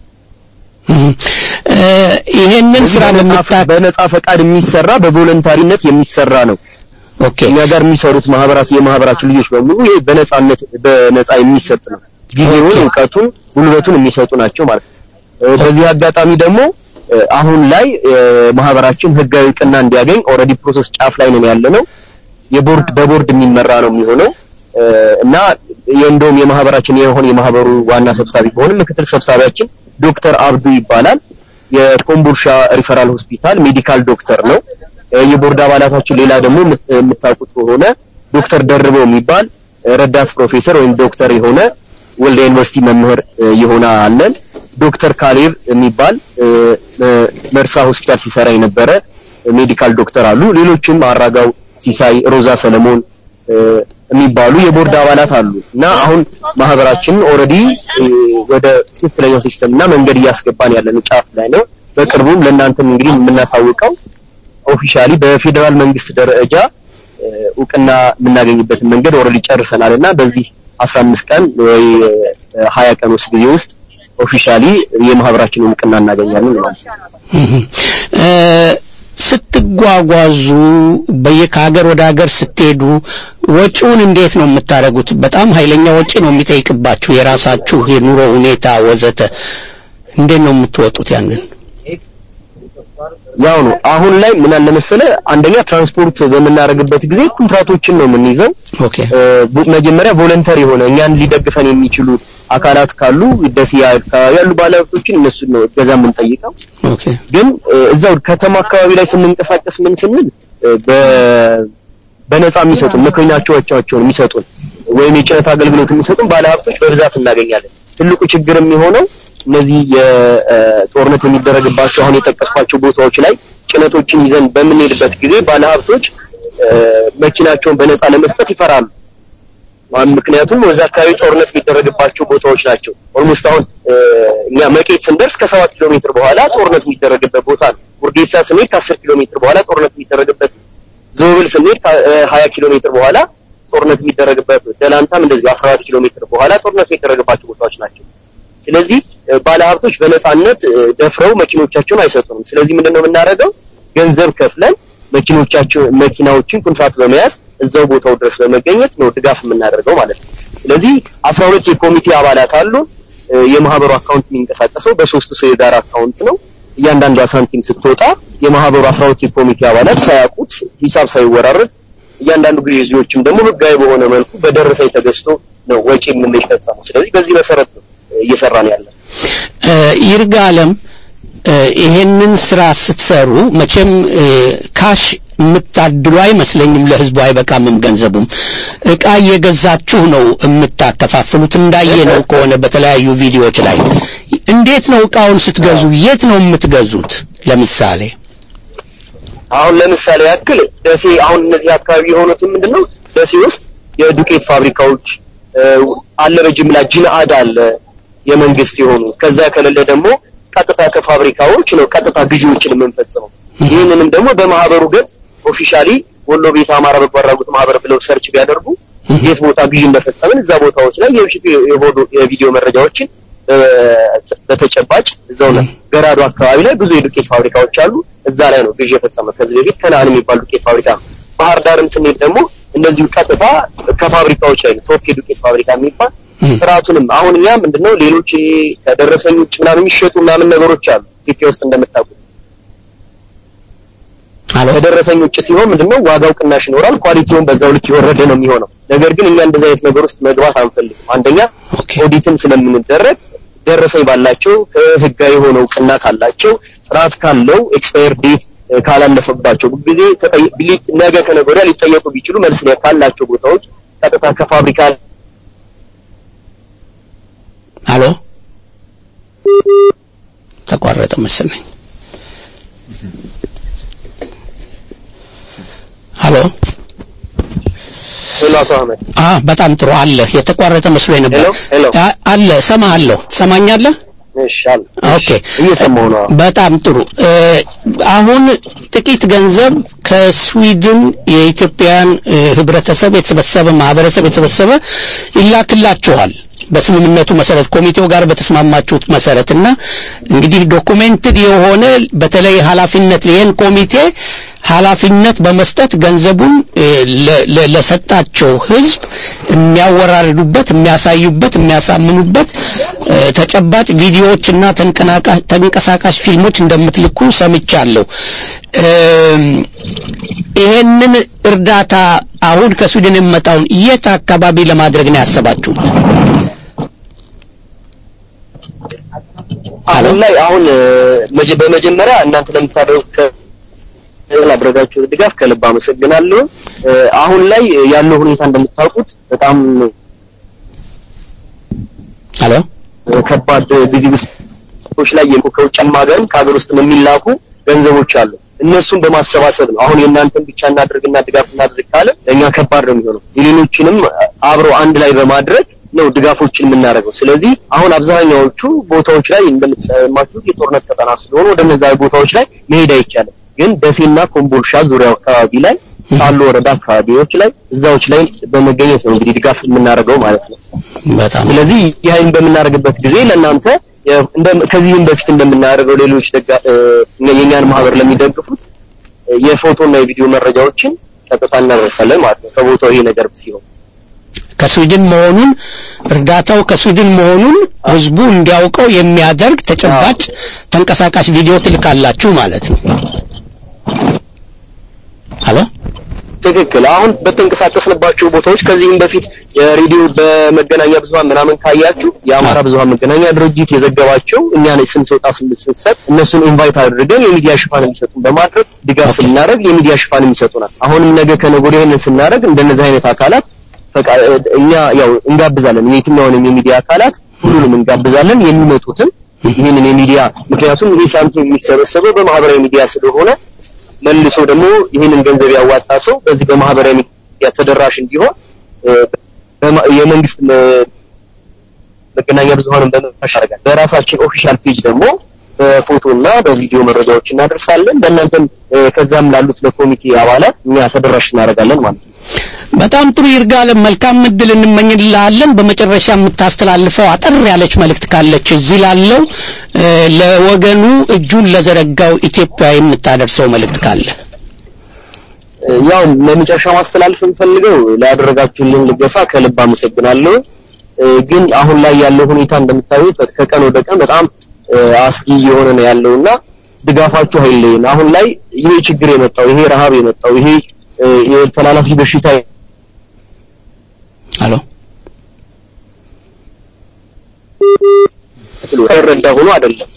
ይሄንን ስራ በነጻ ፈቃድ የሚሰራ በቮለንታሪነት የሚሰራ ነው። ኦኬ እኛ ጋር የሚሰሩት ማህበራት የማህበራችን ልጆች በሙሉ ይሄ በነጻነት በነጻ የሚሰጥ ነው። ጊዜውን ዕውቀቱን ጉልበቱን የሚሰጡ ናቸው ማለት ነው። በዚህ አጋጣሚ ደግሞ አሁን ላይ ማህበራችን ህጋዊ ዕውቅና እንዲያገኝ ኦሬዲ ፕሮሰስ ጫፍ ላይ ነው ያለነው። የቦርድ በቦርድ የሚመራ ነው የሚሆነው እና የእንደውም የማህበራችን የሆነ የማህበሩ ዋና ሰብሳቢ ሆነ ምክትል ሰብሳቢያችን ዶክተር አብዱ ይባላል የኮምቦልቻ ሪፈራል ሆስፒታል ሜዲካል ዶክተር ነው የቦርድ አባላታችን ሌላ ደግሞ የምታውቁት ሆነ ዶክተር ደርበው የሚባል ረዳት ፕሮፌሰር ወይም ዶክተር የሆነ ወልደ ዩኒቨርሲቲ መምህር የሆነ አለን ዶክተር ካሌብ የሚባል መርሳ ሆስፒታል ሲሰራ የነበረ ሜዲካል ዶክተር አሉ ሌሎችም አራጋው ሲሳይ ሮዛ ሰለሞን የሚባሉ የቦርድ አባላት አሉ እና አሁን ማህበራችን ኦሬዲ ወደ ትክክለኛው ሲስተም እና መንገድ እያስገባን ያለን ጫፍ ላይ ነው በቅርቡም ለእናንተም እንግዲህ የምናሳውቀው ኦፊሻሊ በፌደራል መንግስት ደረጃ እውቅና የምናገኝበትን መንገድ ኦሬዲ ጨርሰናልና በዚህ አስራ አምስት ቀን ወይ ሀያ ቀን ውስጥ ጊዜ ውስጥ ኦፊሻሊ የማህበራችንን እውቅና እናገኛለን ማለት ነው ስትጓጓዙ በየካገር ወደ ሀገር ስትሄዱ ወጪውን እንዴት ነው የምታረጉት በጣም ኃይለኛ ወጪ ነው የሚጠይቅባችሁ የራሳችሁ የኑሮ ሁኔታ ወዘተ እንዴት ነው የምትወጡት ያንን ያው ነው አሁን ላይ ምን አለ መሰለ አንደኛ ትራንስፖርት በመናረግበት ጊዜ ኮንትራቶችን ነው የምንይዘው ኦኬ መጀመሪያ ቮለንተሪ ሆነ እኛን ሊደግፈን የሚችሉ አካላት ካሉ ደሲያ ያሉ ባለሀብቶችን እነሱ ነው ገዛ ምን ጠይቀው ኦኬ ግን እዛው ከተማ አካባቢ ላይ ስንንቀሳቀስ ምን ስንል በ በነፃ የሚሰጡን መከኛቸዎቻቸውን የሚሰጡን ወይም የጭነት አገልግሎት የሚሰጡን ባለሀብቶች በብዛት እናገኛለን ትልቁ ችግር የሚሆነው እነዚህ የጦርነት የሚደረግባቸው አሁን የጠቀስኳቸው ቦታዎች ላይ ጭነቶችን ይዘን በመንሄድበት ጊዜ ባለሀብቶች መኪናቸውን በነፃ ለመስጠት ይፈራሉ ምክንያቱም ወዛ አካባቢ ጦርነት የሚደረግባቸው ቦታዎች ናቸው ኦልሞስት አሁን እኛ መቄት ስንደርስ ከሰባት ኪሎ ሜትር በኋላ ጦርነት የሚደረግበት ቦታ ነው ውርጌሳ ስንሄድ ከአስር ኪሎ ሜትር በኋላ ጦርነት የሚደረግበት ዞብል ስንሄድ ከሀያ ኪሎ ሜትር በኋላ ጦርነት የሚደረግበት ደላንታም እንደዚህ አስራ አራት ኪሎ ሜትር በኋላ ጦርነት የሚደረግባቸው ቦታዎች ናቸው ስለዚህ ባለሀብቶች በነፃነት ደፍረው መኪኖቻቸውን አይሰጡንም ስለዚህ ምንድነው የምናደርገው ገንዘብ ከፍለን መኪኖቻቸው መኪናዎችን ኮንትራክት በመያዝ እዛው ቦታው ድረስ በመገኘት ነው ድጋፍ የምናደርገው ማለት ነው ስለዚህ አስራ ሁለት የኮሚቴ አባላት አሉ የማህበሩ አካውንት የሚንቀሳቀሰው በሶስት ሰው የጋራ አካውንት ነው እያንዳንዱ ሳንቲም ስትወጣ የማህበሩ አስራ ሁለት የኮሚቴ አባላት ሳያውቁት ሂሳብ ሳይወራረድ እያንዳንዱ ግዢዎችም ደግሞ ህጋዊ በሆነ መልኩ በደረሰኝ ተገዝቶ ነው ወጪ የምንፈጽመው ስለዚህ በዚህ መሰረት ነው እየሰራን ያለን ይርጋለም ይሄንን ስራ ስትሰሩ መቼም ካሽ የምታድሉ አይመስለኝም ለህዝቡ አይበቃምም ገንዘቡም እቃ እየገዛችሁ ነው የምታከፋፍሉት እንዳየነው ከሆነ በተለያዩ ቪዲዮዎች ላይ እንዴት ነው እቃውን ስትገዙ የት ነው የምትገዙት ለምሳሌ አሁን ለምሳሌ ያክል ደሴ አሁን እነዚህ አካባቢ የሆኑት ምንድነው ደሴ ውስጥ የዱቄት ፋብሪካዎች አለ በጅምላ ጂናአድ አለ የመንግስት የሆኑ ከዛ ከሌለ ደግሞ ቀጥታ ከፋብሪካዎች ነው ቀጥታ ግዢዎችን የምንፈጽመው ይሄንንም ደግሞ በማህበሩ ገጽ ኦፊሻሊ ወሎ ቤት አማራ በጓራጉት ማህበር ብለው ሰርች ቢያደርጉ የት ቦታ ግዢ እንደፈጸምን እዛ ቦታዎች ላይ የቪዲዮ መረጃዎችን በተጨባጭ እዛው ነው ገራዶ አካባቢ ላይ ብዙ የዱቄት ፋብሪካዎች አሉ እዛ ላይ ነው ግዢ የፈጸመው ከዚህ በፊት ከናን የሚባል ዱቄት ፋብሪካ ባህር ዳርም ስንሄድ ደግሞ እንደዚሁ ቀጥታ ከፋብሪካዎች ላይ ቶፕ የዱቄት ፋብሪካ የሚባል ጥራቱንም አሁን እኛ ምንድነው ሌሎች ከደረሰኝ ውጭ ምናምን የሚሸጡ ምናምን ነገሮች አሉ ኢትዮጵያ ውስጥ እንደምታውቁት አለ ከደረሰኝ ውጭ ሲሆን ምንድነው ዋጋው ቅናሽ ይኖራል ኳሊቲውን በዛው ልክ ይወረደ ነው የሚሆነው ነገር ግን እኛ እንደዛ አይነት ነገር ውስጥ መግባት አንፈልግም አንደኛ ኦዲትን ስለምንደረግ ደረሰኝ ባላቸው ከህጋዊ ሆነው ቅና ካላቸው ጥራት ካለው ኤክስፓየር ዴት ካላለፈባቸው ጊዜ ተጠይቅ ነገ ከነገ ወዲያ ሊጠየቁ ቢችሉ መልስ ላይ ካላቸው ቦታዎች ቀጥታ ከፋብሪካ አሎ ተቋረጠ መሰለኝ አሎ ሄሎ አህመድ አ በጣም ጥሩ አለ የተቋረጠ መስሎኝ ነበር አለ ሰማሃለሁ ሰማኛለህ እሺ ኦኬ እየሰማሁ ነው በጣም ጥሩ አሁን ጥቂት ገንዘብ ከስዊድን የኢትዮጵያን ህብረተሰብ የተሰበሰበ ማህበረሰብ የተሰበሰበ ይላክላችኋል በስምምነቱ መሰረት ኮሚቴው ጋር በተስማማችሁት መሰረትና እንግዲህ ዶኩሜንትድ የሆነ በተለይ ኃላፊነት ለየን ኮሚቴ ኃላፊነት በመስጠት ገንዘቡን ለሰጣቸው ህዝብ የሚያወራርዱበት የሚያሳዩበት የሚያሳምኑበት ተጨባጭ ቪዲዮዎችና ተንቀሳቃሽ ፊልሞች እንደምትልኩ ሰምቻለሁ ይሄንን እርዳታ አሁን ከስዊድን የመጣውን የት አካባቢ ለማድረግ ነው ያሰባችሁት አሁን ላይ አሁን በመጀመሪያ እናንተ ለምታደርጉት ለአድርጋችሁ ድጋፍ ከልብ አመሰግናለሁ አሁን ላይ ያለው ሁኔታ እንደምታውቁት በጣም አሎ ከባድ ቢዚ ውስጥ ላይ የኮከውጭ ማገን ከሀገር ውስጥ የሚላኩ ገንዘቦች አሉ እነሱን በማሰባሰብ ነው አሁን የእናንተን ብቻ እናድርግና ድጋፍ እናድርግ ካለ ለኛ ከባድ ነው የሚሆነው የሌሎችንም አብሮ አንድ ላይ በማድረግ ነው ድጋፎችን የምናደርገው ስለዚህ አሁን አብዛኛዎቹ ቦታዎች ላይ እንደምትሰማችሁ የጦርነት ቀጠና ስለሆነ ወደ እነዛ ቦታዎች ላይ መሄድ አይቻልም ግን ደሴና ኮምቦልሻ ዙሪያው አካባቢ ላይ ካሉ ወረዳ አካባቢዎች ላይ እዛዎች ላይ በመገኘት ነው እንግዲህ ድጋፍ የምናደርገው ማለት ነው በጣም ስለዚህ ይሄን በመናደርግበት ጊዜ ለእናንተ ከዚህም በፊት እንደምናደርገው ሌሎች የኛን ማህበር ለሚደግፉት የፎቶና የቪዲዮ መረጃዎችን ቀጥታ እናደርሳለን ማለት ነው ከቦታው ይሄ ነገር ሲሆን ከስዊድን መሆኑን እርዳታው ከስዊድን መሆኑን ህዝቡ እንዲያውቀው የሚያደርግ ተጨባጭ ተንቀሳቃሽ ቪዲዮ ትልካላችሁ ማለት ነው አሎ ትክክል አሁን በተንቀሳቀስንባቸው ቦታዎች ከዚህም በፊት የሬዲዮ በመገናኛ ብዙሃን ምናምን ካያችሁ የአማራ ብዙሃን መገናኛ ድርጅት የዘገባቸው እኛ ላይ ስንሰጣ ስንሰጥ እነሱን ኢንቫይት አድርገን የሚዲያ ሽፋን የሚሰጡን በማድረግ ድጋፍ ስናደርግ የሚዲያ ሽፋን የሚሰጡናል አሁንም ነገ ከነገ ወዲያ ይሄንን ስናደርግ እንደነዚህ አይነት አካላት እኛ ያው እንጋብዛለን የትኛውንም የሚዲያ አካላት ሁሉንም እንጋብዛለን የሚመጡትን ይሄንን የሚዲያ ምክንያቱም ይሄ ሳንቲም የሚሰበሰበው በማህበራዊ ሚዲያ ስለሆነ መልሶ ደግሞ ይሄንን ገንዘብ ያዋጣ ሰው በዚህ በማህበራዊ ሚዲያ ተደራሽ እንዲሆን የመንግስት መገናኛ ብዙሃንን በመሻሻል በራሳችን ኦፊሻል ፔጅ ደግሞ በፎቶና በቪዲዮ መረጃዎች እናደርሳለን በእናንተም ከዛም ላሉት ለኮሚቴ አባላት እኛ ተደራሽ እናደርጋለን ማለት ነው በጣም ጥሩ ይርጋለም መልካም እድል እንመኝልሃለን በመጨረሻ የምታስተላልፈው አጠር ያለች መልእክት ካለች እዚህ ላለው ለወገኑ እጁን ለዘረጋው ኢትዮጵያ የምታደርሰው መልእክት ካለ ያው ለመጨረሻ ማስተላለፍ እንፈልገው ላደረጋችሁልን ልገሳ ከልብ አመሰግናለሁ ግን አሁን ላይ ያለው ሁኔታ እንደምታዩት ከቀን ወደ ቀን በጣም አስጊ የሆነ ነው ያለውና ድጋፋችሁ አይለይን አሁን ላይ ይሄ ችግር የመጣው ይሄ ረሃብ የመጣው ይሄ የተላላፊ በሽታ አሎ ተረዳ ሆኖ አይደለም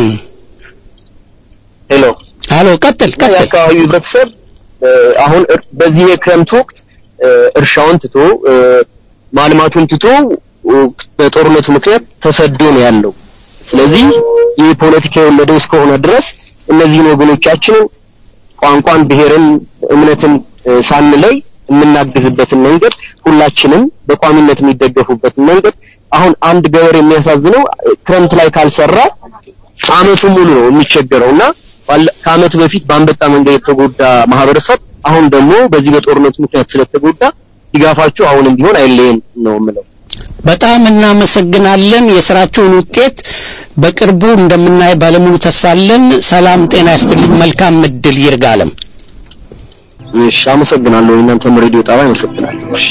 ሄሎ አሎ ቀጥል ቀጥል ያካባቢ ህብረተሰብ አሁን በዚህ የክረምት ወቅት እርሻውን ትቶ ማልማቱን ትቶ በጦርነቱ ምክንያት ተሰዶ ነው ያለው ስለዚህ ይህ ፖለቲካ የወለደው እስከሆነ ድረስ እነዚህ ወገኖቻችን ቋንቋን ብሔርን እምነትን ሳንለይ የምናግዝበትን መንገድ ሁላችንም በቋሚነት የሚደገፉበትን መንገድ አሁን አንድ ገበሬ የሚያሳዝነው ክረምት ላይ ካልሰራ አመቱ ሙሉ ነው የሚቸገረውና ከአመት በፊት በአንበጣ መንገድ የተጎዳ ማህበረሰብ አሁን ደግሞ በዚህ በጦርነቱ ምክንያት ስለተጎዳ ድጋፋቸው አሁንም ቢሆን አይለየን ነው የምለው በጣም እናመሰግናለን የሥራችሁን ውጤት በቅርቡ እንደምናይ ባለሙሉ ተስፋለን ሰላም ጤና ይስጥልኝ መልካም እድል ይርጋለም እሺ አመሰግናለሁ እናንተም ሬዲዮ ጣቢያ አመሰግናለሁ እሺ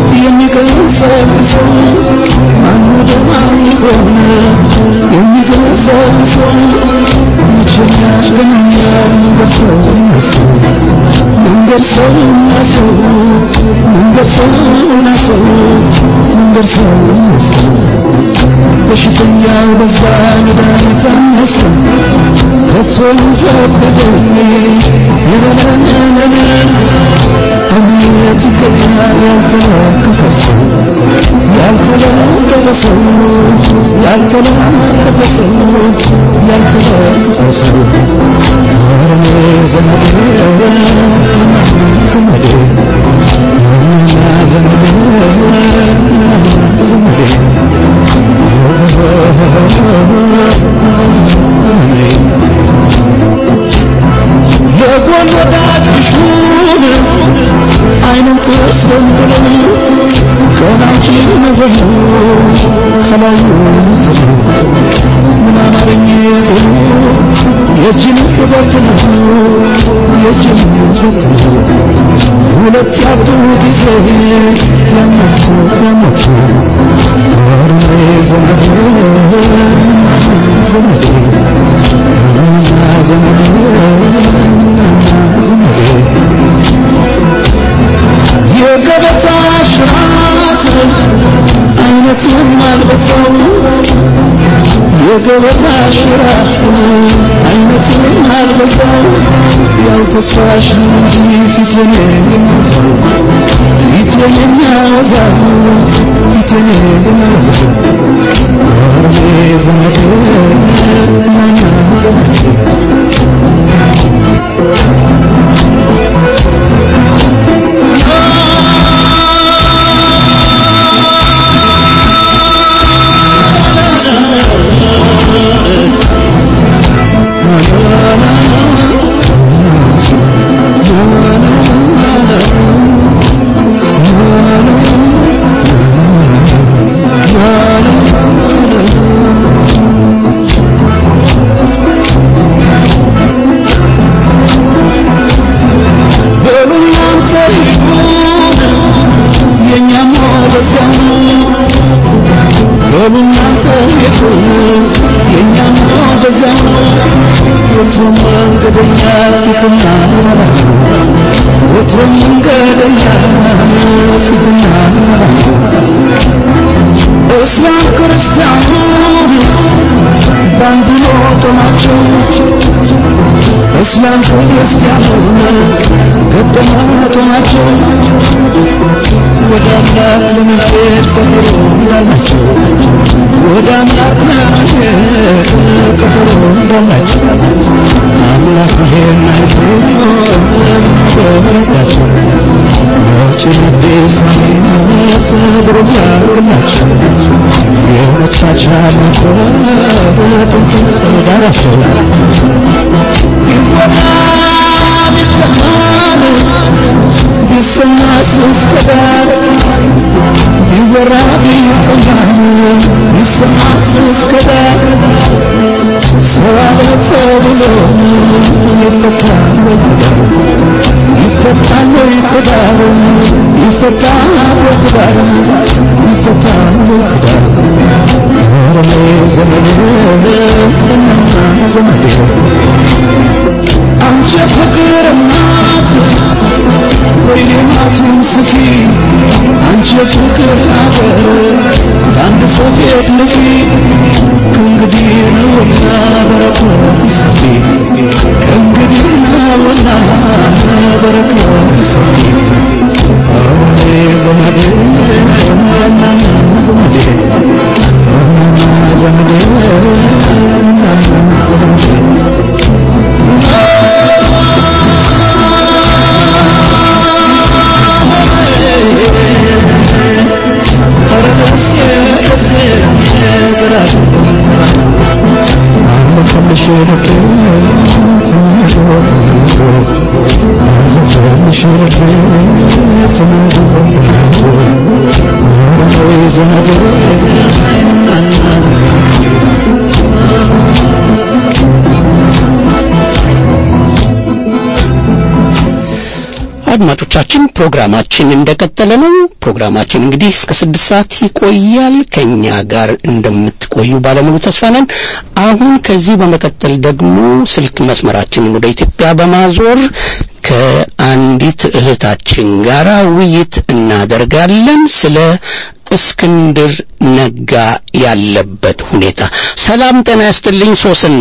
I'm ደርሰውና ሰው ምን ደርሰውና ሰው ምን ደርሰውና ሰው በሽተኛው በዛ መድኃኒት አነሰ ከቶን ፈበደኝ ይበለነነ አምነት ይገኛል ያልተለከፈ ሰው ያልተለከፈ ሰው ያልተለከፈ ሰው ያልተለከፈ ሰው ወረኔ ዘመዴ ዘመዴ ዘመዴ ዘመዴ ለጎን ወዳጅሽን አይንን ጥርስን ብለው ቀናችን ነብሉ ከላዩ ምስሉ ምን አማረኝ ብሉ የጅን ውበት ነው የጅን ውበት ነው ሁለት ያጡ ጊዜ ያመቱ ያመቱ ወርሜ ዘመዴ ዘመዴ ዘመዴ ዘመዴ የገበታ ሽራት አይነትን አልበሰው የገበታ ሽራት አይነትን አልበሰው ያው ተስፋሽ እንጂ ፊቴን የሚያወዛው ፊቴን የሚያወዛው ፊቴን የሚያወዛው ወርሜ ዘመዴ ናና ዘመዴ እስላም ክርስቲያኑ ባንዱ ጦማቸው እስላም ክርስቲያኑ ገጠማቶ ናቸው ወደ አምላክ ለመሄድ ቀጠሮ እንዳላቸው ወደ አምላክ ለመሄድ ቀጠሮ እንዳላቸው አምላክ ይሄን አይቶ በረዳቸው ነጭ አዲስ ዓመት ብሩህ ያርግላቸው የመታቻል ጥንት ጸዳራቸው ይወራ ቢተማን ቢሰማስ እስከ ዳር ይወራ ቢተማን ቢሰማስ እስከ ዳር ሰዋለ ተብሎ ይፈታል ወይ ትዳር ይፈታል ወይ ትዳር ይፈታል ወይ ትዳር ይፈታል ወይ ትዳር ወረኔ ዘመዴ እናና ዘመዴ አንቺ ፍቅር እናት ወይኔ ማቱን ስፊ አንቺ ፍቅር አገር በአንድ ሰው ፊት ልፊ ከእንግዲህ ነውና በረከት ሰፊ ከእንግዲህ ነውና በረከት ሰፊ ወረኔ ዘመዴ እናና ዘመዴ እናና ዘመዴ እናና ዘመዴ አድማጮቻችን ፕሮግራማችን እንደቀጠለ ነው። ፕሮግራማችን እንግዲህ እስከ ስድስት ሰዓት ይቆያል። ከኛ ጋር እንደምትቆዩ ባለሙሉ ተስፋ ነን። አሁን ከዚህ በመቀጠል ደግሞ ስልክ መስመራችንን ወደ ኢትዮጵያ በማዞር ከአንዲት እህታችን ጋር ውይይት እናደርጋለን ስለ እስክንድር ነጋ ያለበት ሁኔታ። ሰላም ጤና ይስጥልኝ ሶስና።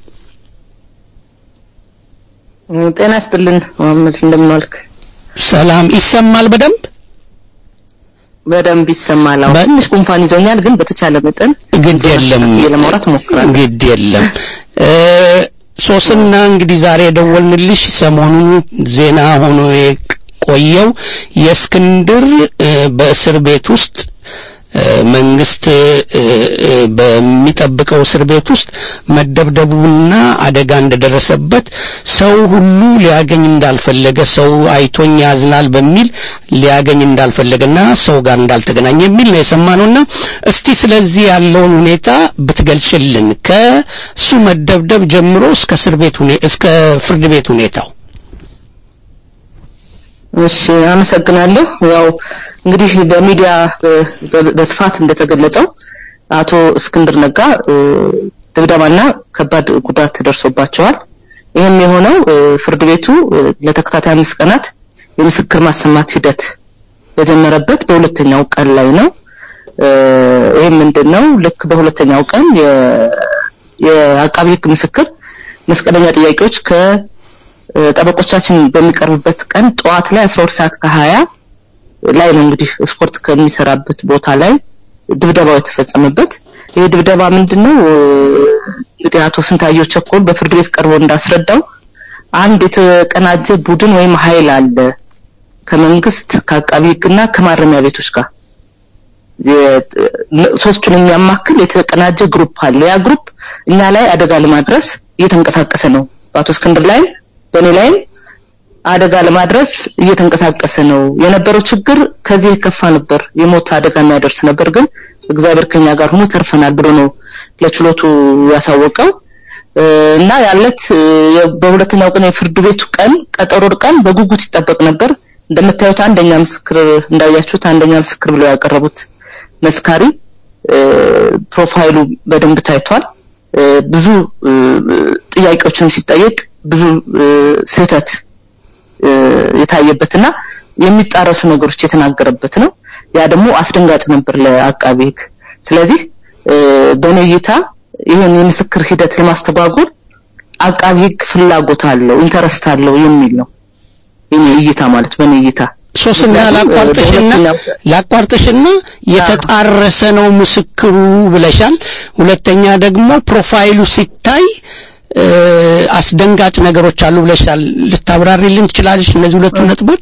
ጤና ይስጥልን መሐመድ እንደምን ዋልክ? ሰላም ይሰማል በደንብ? በደንብ ይሰማል። አዎ ትንሽ ጉንፋን ይዞኛል ግን በተቻለ መጠን ግድ የለም ለማውራት ሞክራለሁ። ግድ የለም ሶስና እንግዲህ ዛሬ ደወልንልሽ ሰሞኑን ዜና ሆኖ የቆየው የእስክንድር በእስር ቤት ውስጥ መንግስት በሚጠብቀው እስር ቤት ውስጥ መደብደቡና አደጋ እንደደረሰበት ሰው ሁሉ ሊያገኝ እንዳልፈለገ ሰው አይቶኝ ያዝናል በሚል ሊያገኝ እንዳልፈለገና ሰው ጋር እንዳልተገናኘ የሚል ነው የሰማነውና እስቲ ስለዚህ ያለውን ሁኔታ ብትገልጽልን ከሱ መደብደብ ጀምሮ እስከ እስር ቤት ሁኔታ እስከ ፍርድ ቤት ሁኔታው። እሺ አመሰግናለሁ። ያው እንግዲህ በሚዲያ በስፋት እንደተገለጸው አቶ እስክንድር ነጋ ድብደባና ከባድ ጉዳት ደርሶባቸዋል። ይህም የሆነው ፍርድ ቤቱ ለተከታታይ አምስት ቀናት የምስክር ማሰማት ሂደት በጀመረበት በሁለተኛው ቀን ላይ ነው። ይሄም ምንድነው ልክ በሁለተኛው ቀን የአቃቤ ሕግ ምስክር መስቀለኛ ጥያቄዎች ከ ጠበቆቻችን በሚቀርቡበት ቀን ጧት ላይ አስራ ሁለት ሰዓት ከሀያ ላይ ነው እንግዲህ ስፖርት ከሚሰራበት ቦታ ላይ ድብደባው የተፈጸመበት። ይሄ ድብደባ ምንድነው እንግዲህ አቶ ስንታየው ቸኮል በፍርድ ቤት ቀርቦ እንዳስረዳው አንድ የተቀናጀ ቡድን ወይም ኃይል አለ ከመንግስት ከአቃቤ ሕግና ከማረሚያ ቤቶች ጋር ሶስቱን የሚያማክል የተቀናጀ ግሩፕ አለ። ያ ግሩፕ እኛ ላይ አደጋ ለማድረስ እየተንቀሳቀሰ ነው። በአቶ እስክንድር ላይ በኔ ላይ አደጋ ለማድረስ እየተንቀሳቀሰ ነው። የነበረው ችግር ከዚህ የከፋ ነበር፣ የሞት አደጋ የሚያደርስ ነበር፣ ግን እግዚአብሔር ከኛ ጋር ሆኖ ተርፈናል ብሎ ነው ለችሎቱ ያሳወቀው። እና ያለት በሁለተኛው ቀን የፍርድ ቤቱ ቀን ቀጠሮ ቀን በጉጉት ይጠበቅ ነበር። እንደምታዩት አንደኛ ምስክር እንዳያችሁት አንደኛ ምስክር ብለው ያቀረቡት መስካሪ ፕሮፋይሉ በደንብ ታይቷል። ብዙ ጥያቄዎችን ሲጠየቅ ብዙ ስህተት የታየበትና የሚጣረሱ ነገሮች የተናገረበት ነው። ያ ደግሞ አስደንጋጭ ነበር ለአቃቤ ሕግ። ስለዚህ በኔ እይታ ይሄን የምስክር ሂደት ለማስተጓጎል አቃቤ ሕግ ፍላጎት አለው ኢንተረስት አለው የሚል ነው የኔ እይታ ማለት በኔ እይታ። ሶስና ላቋርጥሽና ላቋርጥሽና የተጣረሰ ነው ምስክሩ ብለሻል። ሁለተኛ ደግሞ ፕሮፋይሉ ሲታይ አስደንጋጭ ነገሮች አሉ ብለሻል። ልታብራሪልን ትችላለሽ እነዚህ ሁለቱ ነጥቦች?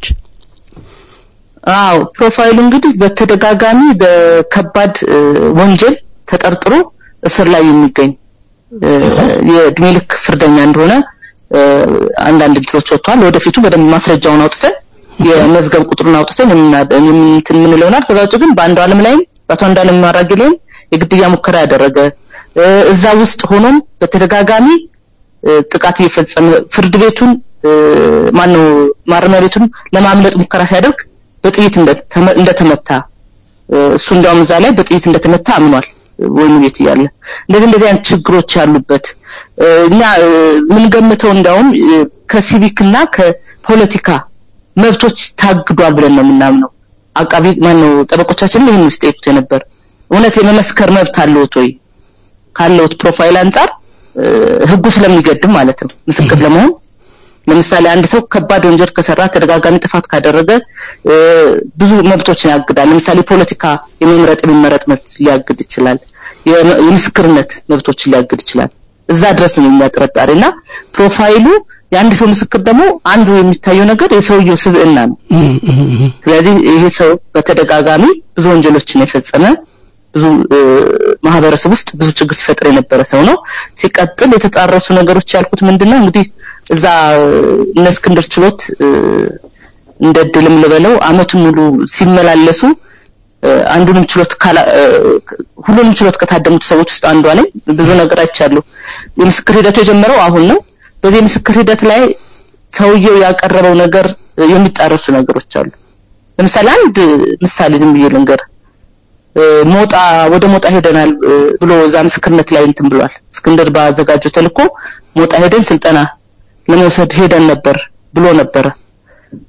አዎ ፕሮፋይሉ እንግዲህ በተደጋጋሚ በከባድ ወንጀል ተጠርጥሮ እስር ላይ የሚገኝ የእድሜ ልክ ፍርደኛ እንደሆነ አንዳንድ እንትሮች ወጥቷል። ወደፊቱ በደንብ ማስረጃውን አውጥተን የመዝገብ ቁጥሩን አውጥተን እንትን ምን ይለውናል። ከዛ ውጭ ግን በአንዱ ዓለም ላይ በአቶ አንዳለም ማራጌ ላይ የግድያ ሙከራ ያደረገ እዛ ውስጥ ሆኖም በተደጋጋሚ ጥቃት እየፈጸመ ፍርድ ቤቱን ማነው ማረሚያ ቤቱን ለማምለጥ ሙከራ ሲያደርግ በጥይት እንደተመታ እሱ እንደውም እዛ ላይ በጥይት እንደተመታ አምኗል ወይኑ ቤት ያለ እንደዚህ እንደዚህ አይነት ችግሮች ያሉበት እኛ ምን ገምተው እንደውም ከሲቪክና ከፖለቲካ መብቶች ታግዷል ብለን ነው የምናምነው። አቃቤ ማነው ጠበቆቻችን ይሄን ውስጥ ይጠይቁት ነበር። እውነት የመመስከር መብት አለው ወይ ካለው ፕሮፋይል አንፃር ህጉ ስለሚገድም ማለት ነው ምስክር ለመሆን። ለምሳሌ አንድ ሰው ከባድ ወንጀል ከሰራ ተደጋጋሚ ጥፋት ካደረገ ብዙ መብቶችን ያግዳል። ለምሳሌ ፖለቲካ የመምረጥ የመመረጥ መብት ሊያግድ ይችላል። የምስክርነት መብቶችን ሊያግድ ይችላል። እዛ ድረስ ነው የሚያጠረጣሪና ፕሮፋይሉ የአንድ ሰው ምስክር ደግሞ አንዱ የሚታየው ነገር የሰውየው ስብዕና ነው። ስለዚህ ይሄ ሰው በተደጋጋሚ ብዙ ወንጀሎችን የፈጸመ ብዙ ማህበረሰብ ውስጥ ብዙ ችግር ሲፈጥር የነበረ ሰው ነው። ሲቀጥል የተጣረሱ ነገሮች ያልኩት ምንድነው እንግዲህ እዛ እስክንድር ችሎት እንደድልም ልበለው አመቱን ሙሉ ሲመላለሱ አንዱንም ችሎት ሁሉንም ችሎት ከታደሙት ሰዎች ውስጥ አንዷ ነኝ። ብዙ ነገር አይቻለሁ። የምስክር ሂደቱ የጀመረው አሁን ነው። በዚህ ምስክር ሂደት ላይ ሰውየው ያቀረበው ነገር የሚጣረሱ ነገሮች አሉ። ለምሳሌ አንድ ምሳሌ ዝም ብዬ ልንገር። ሞጣ ወደ ሞጣ ሄደናል ብሎ እዛ ምስክርነት ላይ እንትን ብሏል። እስክንድር ባዘጋጀው ተልኮ ሞጣ ሄደን ስልጠና ለመውሰድ ሄደን ነበር ብሎ ነበር።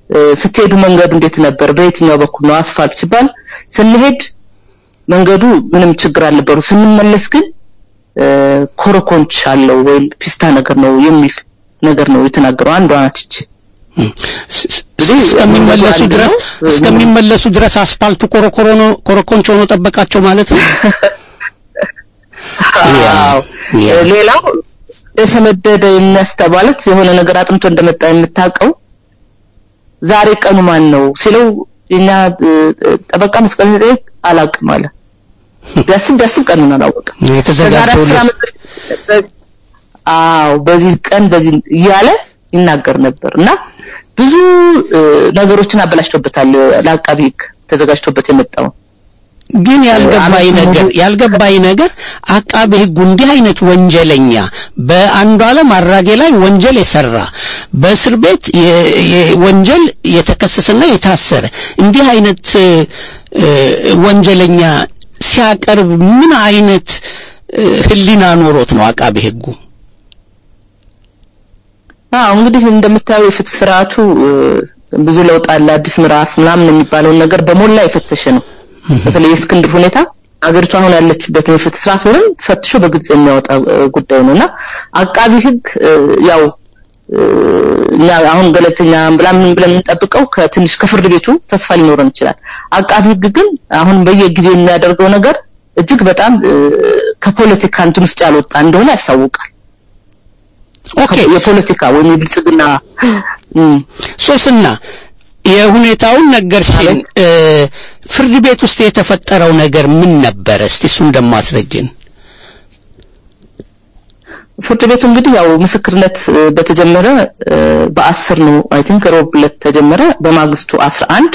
ስትሄዱ መንገዱ እንዴት ነበር በየትኛው በኩል ነው አስፋልት ሲባል ስንሄድ መንገዱ ምንም ችግር አልነበረው ስንመለስ ግን ኮረኮንች አለው ወይ ፒስታ ነገር ነው የሚል ነገር ነው የተናገረው አንዷ ናት እስከሚመለሱ ድረስ እስከሚመለሱ ድረስ አስፋልቱ ኮረኮሮ ነው ኮረኮንች ሆኖ ተጠበቃቸው ማለት ነው ሌላው የሰመደደ የሚያስተባለት የሆነ ነገር አጥንቶ እንደመጣ የምታቀው ዛሬ ቀኑ ማን ነው ሲለው እኛ ጠበቃ መስቀል ዘጠኝ አላቅም አለ ቢያስብ ቢያስብ ቀኑን አላወቀም የተዘጋጀው አዎ በዚህ ቀን በዚህ ያለ ይናገር ነበርና ብዙ ነገሮችን አበላሽቶበታል ለአቃቢ ተዘጋጅቶበት የመጣው ግን ያልገባይ ነገር ያልገባይ ነገር አቃቤ ህጉ እንዲህ አይነት ወንጀለኛ በአንዱ ዓለም አራጌ ላይ ወንጀል የሰራ በእስር ቤት የወንጀል የተከሰሰና የታሰረ እንዲህ አይነት ወንጀለኛ ሲያቀርብ ምን አይነት ህሊና ኖሮት ነው አቃቤ ህጉ አዎ እንግዲህ እንደምታየው የፍትህ ስርዓቱ ብዙ ለውጥ አለ አዲስ ምዕራፍ ምናምን የሚባለው ነገር በሞላ የፈተሸ ነው በተለይ እስክንድር ሁኔታ አገሪቱ አሁን ያለችበት የፍትህ ስርዓት ወይም ፈትሾ በግልጽ የሚያወጣ ጉዳይ ነውና አቃቢ ህግ ያው ያ አሁን ገለልተኛ ብላም ብለን እንጠብቀው ከትንሽ ከፍርድ ቤቱ ተስፋ ሊኖረን ይችላል አቃቢ ህግ ግን አሁን በየጊዜው የሚያደርገው ነገር እጅግ በጣም ከፖለቲካ እንትን ውስጥ ያልወጣ እንደሆነ ያሳውቃል ኦኬ የፖለቲካ ወይም የብልጽግና ሶስና የሁኔታውን ነገርሽን ፍርድ ቤት ውስጥ የተፈጠረው ነገር ምን ነበር እስቲ እሱን እንደማስረጅን ፍርድ ቤቱ እንግዲህ ያው ምስክርነት በተጀመረ በ10 ነው አይ ቲንክ ሮብ ዕለት ተጀመረ በማግስቱ አስራ አንድ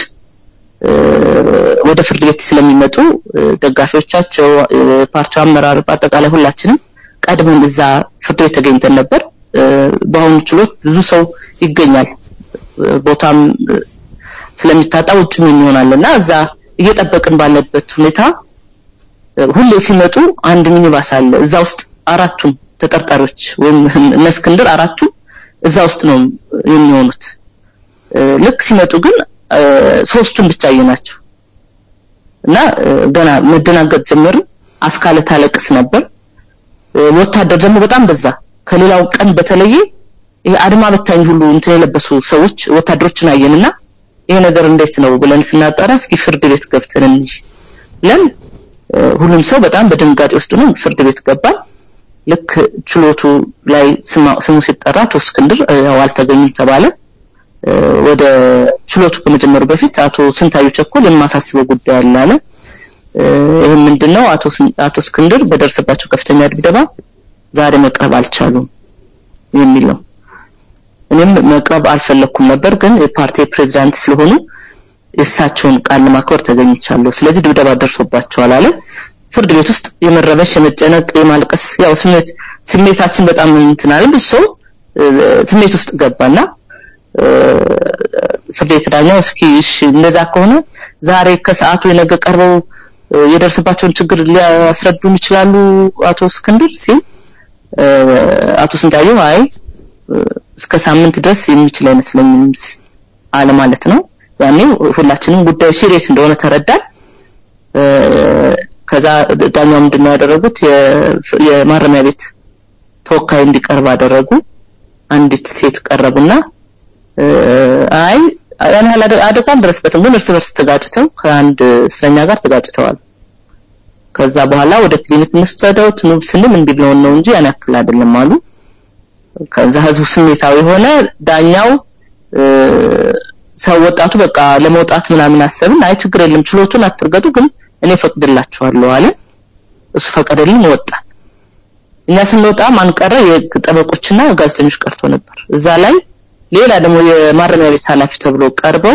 ወደ ፍርድ ቤት ስለሚመጡ ደጋፊዎቻቸው ፓርቲው አመራር በአጠቃላይ ሁላችንም ቀድመን እዛ ፍርድ ቤት ተገኝተን ነበር በአሁኑ ችሎት ብዙ ሰው ይገኛል ቦታም ስለሚታጣ ውጭም ይሆናልና እዛ እየተጠበቅን ባለበት ሁኔታ ሁሌ ሲመጡ አንድ ሚኒባስ አለ እዛ ውስጥ አራቱም ተጠርጣሪዎች ወይም እስክንድር አራቱ እዛ ውስጥ ነው የሚሆኑት ልክ ሲመጡ ግን ሶስቱን ብቻ ይናቸው እና ገና መደናገጥ ጀመሩ አስካለ ታለቅስ ነበር ወታደር ደግሞ በጣም በዛ ከሌላው ቀን በተለየ ይሄ አድማ በታኝ ሁሉ እንትን የለበሱ ሰዎች ወታደሮችን አየንና ይሄ ነገር እንዴት ነው ብለን ስናጣራ እስኪ ፍርድ ቤት ገብተን እንይ ለን ሁሉም ሰው በጣም በድንጋጤ ውስጥ ነው ፍርድ ቤት ገባ ልክ ችሎቱ ላይ ስሙ ሲጠራ አቶ እስክንድር ያው አልተገኙም ተባለ ወደ ችሎቱ ከመጀመሩ በፊት አቶ ስንታዩ ቸኮል የማሳስበው ጉዳይ አለ አለ ይሄ ምንድነው አቶ አቶ እስክንድር በደረሰባቸው ከፍተኛ ድብደባ ዛሬ መቅረብ አልቻሉም የሚል ነው እኔም መቅረብ አልፈለኩም ነበር ግን የፓርቲ ፕሬዝዳንት ስለሆኑ እሳቸውን ቃል ማክበር ተገኝቻለሁ ስለዚህ ድብደባ ደርሶባቸዋል አለ ፍርድ ቤት ውስጥ የመረበሽ የመጨነቅ የማልቀስ ያው ስሜት ስሜታችን በጣም እንትናል ብዙ ስሜት ውስጥ ገባና ፍርድ ቤት ዳኛው እስኪ እሺ እንደዛ ከሆነ ዛሬ ከሰዓቱ የነገ ቀርበው የደረሰባቸውን ችግር ሊያስረዱን ይችላሉ አቶ እስክንድር ሲል አቶ ስንታዩ አይ እስከ ሳምንት ድረስ የሚችል አይመስለኝም አለ ማለት ነው ያኔ ሁላችንም ጉዳዩ ሲሪየስ እንደሆነ ተረዳን ከዛ ዳኛው ምንድነው ያደረጉት የማረሚያ ቤት ተወካይ እንዲቀርብ አደረጉ አንዲት ሴት ቀረቡና አይ ያን ያህል አደጋም ድረስበትም ግን እርስ በርስ ተጋጭተው ከአንድ እስረኛ ጋር ተጋጭተዋል ከዛ በኋላ ወደ ክሊኒክ እንወሰደው ነው ስንል እንዴ ነው ነው እንጂ ያን ያክል አይደለም አሉ ከዛ ህዝቡ ስሜታዊ ሆነ ዳኛው ሰው ወጣቱ በቃ ለመውጣት ምናምን አሰብን አይ ችግር የለም ችሎቱን አትርገጡ ግን እኔ ፈቅድላችኋለሁ አለ እሱ ፈቀደልን ወጣ እኛ ስንወጣ ማን ቀረ የጠበቆችና ጋዜጠኞች ቀርቶ ነበር እዛ ላይ ሌላ ደግሞ የማረሚያ ቤት ኃላፊ ተብሎ ቀርበው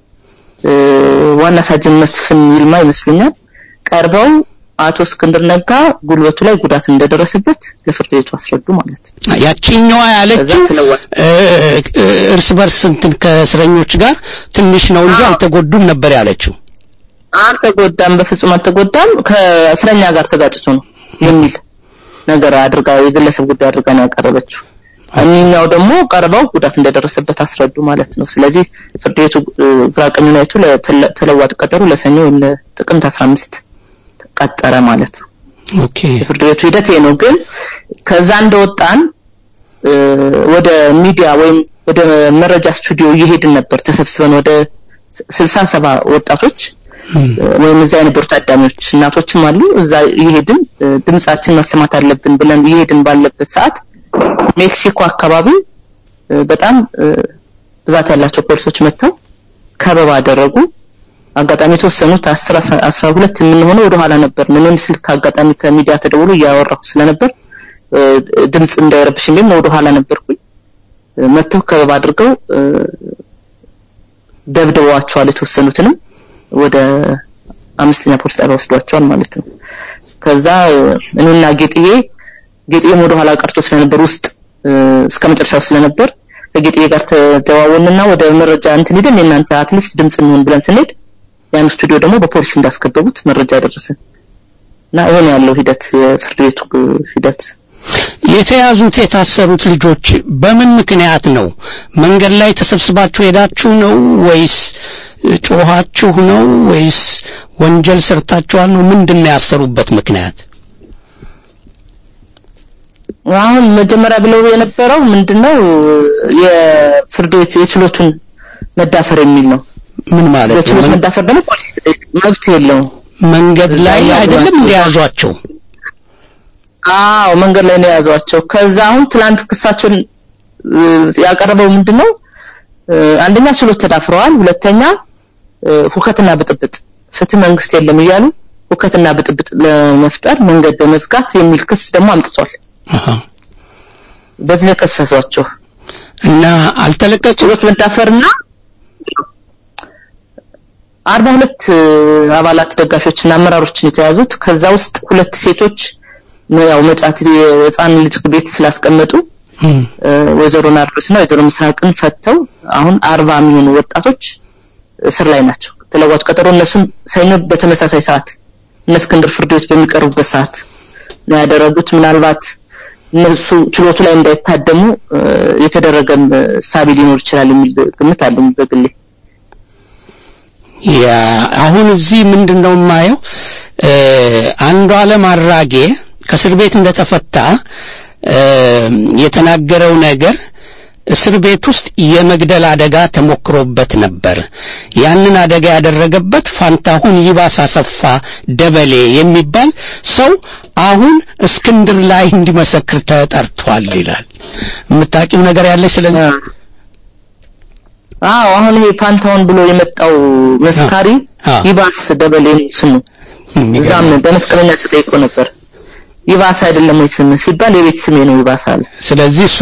ዋና ሳጅን መስፍን ይልማ ይመስሉኛል ቀርበው አቶ እስክንድር ነጋ ጉልበቱ ላይ ጉዳት እንደደረሰበት ለፍርድ ቤቱ አስረዱ ማለት ነው ያቺኛዋ ያለችው እርስ በርስ እንትን ከእስረኞች ጋር ትንሽ ነው እንጂ አልተጎዱም ነበር ያለችው አልተጎዳም በፍጹም አልተጎዳም ከእስረኛ ጋር ተጋጭቶ ነው የሚል ነገር አድርጋ የግለሰብ ጉዳይ አድርጋ ነው ያቀረበችው እኛው ደግሞ ቀርበው ጉዳት እንደደረሰበት አስረዱ ማለት ነው። ስለዚህ ፍርድ ቤቱ ግራቀኙን አይቶ ለተለዋጭ ቀጠሮ ለሰኞ ለጥቅምት አስራ አምስት ተቀጠረ ማለት ነው። ኦኬ ፍርድ ቤቱ ሂደት ነው። ግን ከዛ እንደወጣን ወደ ሚዲያ ወይም ወደ መረጃ ስቱዲዮ እየሄድን ነበር ተሰብስበን ወደ ስልሳ ሰባ ወጣቶች ወይም እዛ የነበሩ ታዳሚዎች እናቶችም አሉ። እዛ እየሄድን ድምጻችን ማሰማት አለብን ብለን እየሄድን ባለበት ሰዓት ሜክሲኮ አካባቢ በጣም ብዛት ያላቸው ፖሊሶች መጥተው ከበባ አደረጉ። አጋጣሚ ተወሰኑት አስር አስራ ሁለት የምንሆነው ወደ ኋላ ነበር። ምንም ስልክ አጋጣሚ ከሚዲያ ተደውሎ ያወራው ስለነበር ድምጽ እንዳይረብሽልኝ ወደ ኋላ ነበርኩኝ። መጥተው ከበባ አድርገው ደብደዋቸዋል። የተወሰኑትንም ወደ አምስተኛ ፖሊስ ጣቢያ ወስዷቸዋል ማለት ነው። ከዛ እኔና ጌጥዬ ጌጥዬም ወደ ኋላ ቀርቶ ስለነበር ውስጥ እስከመጨረሻው ስለነበር ከጌጥዬ ጋር ተደዋወልንና ወደ መረጃ እንትን ሄደን እናንተ አትሊስት ድምጽ እንሆን ብለን ስንሄድ ያን ስቱዲዮ ደግሞ በፖሊስ እንዳስከበቡት መረጃ ደረሰን እና ይሄን ያለው ሂደት የፍርድ ቤቱ ሂደት። የተያዙት የታሰሩት ልጆች በምን ምክንያት ነው? መንገድ ላይ ተሰብስባችሁ ሄዳችሁ ነው ወይስ ጮሃችሁ ነው ወይስ ወንጀል ሰርታችኋል ነው? ምንድነው ያሰሩበት ምክንያት? አሁን መጀመሪያ ብለው የነበረው ምንድነው የፍርድ ቤት የችሎቱን መዳፈር የሚል ነው። ምን ማለት ነው? የችሎት መዳፈር ደግሞ ፖሊስ መብት የለው። መንገድ ላይ አይደለም እንዲያዟቸው? አዎ መንገድ ላይ ነው ያዟቸው። ከዛ አሁን ትላንት ክሳቸውን ያቀረበው ምንድነው አንደኛ ችሎት ተዳፍረዋል፣ ሁለተኛ ሁከትና ብጥብጥ ፍትህ መንግስት የለም ይያሉ ሁከትና ብጥብጥ ለመፍጠር መንገድ በመዝጋት የሚል ክስ ደግሞ አምጥቷል። አሃ በዚህ ከሰሷቸው እና አልተለቀቁ ችሎት መዳፈርና አርባ ሁለት አባላት ደጋፊዎችና አመራሮችን የተያዙት ከዛ ውስጥ ሁለት ሴቶች ያው መጫት የህፃን ልጅ ቤት ስላስቀመጡ ወይዘሮ ናርዶስና ወይዘሮ ምስራቅን ፈተው አሁን አርባ የሚሆኑ ወጣቶች እስር ላይ ናቸው። ተለዋጭ ቀጠሮ እነሱም ሰኞ በተመሳሳይ ሰዓት እስክንድር ፍርድ ቤት በሚቀርቡበት ሰዓት ነው ያደረጉት። ምናልባት እነሱ ችሎቱ ላይ እንዳይታደሙ የተደረገም ሳቢ ሊኖር ይችላል የሚል ግምት አለኝ በግሌ። ያ አሁን እዚህ ምንድነው የማየው አንዱ ዓለም አራጌ ከእስር ቤት እንደተፈታ የተናገረው ነገር እስር ቤት ውስጥ የመግደል አደጋ ተሞክሮበት ነበር። ያንን አደጋ ያደረገበት ፋንታሁን ይባስ አሰፋ ደበሌ የሚባል ሰው አሁን እስክንድር ላይ እንዲመሰክር ተጠርቷል ይላል። የምታውቂው ነገር ያለሽ ስለዚህ? አዎ አሁን ይሄ ፋንታሁን ብሎ የመጣው መስካሪ ይባስ ደበሌ ስሙ እዛም በመስቀለኛ ተጠይቆ ነበር። ይባስ አይደለም ወይ ስም ሲባል የቤት ስሜ ነው ይባሳል። ስለዚህ እሱ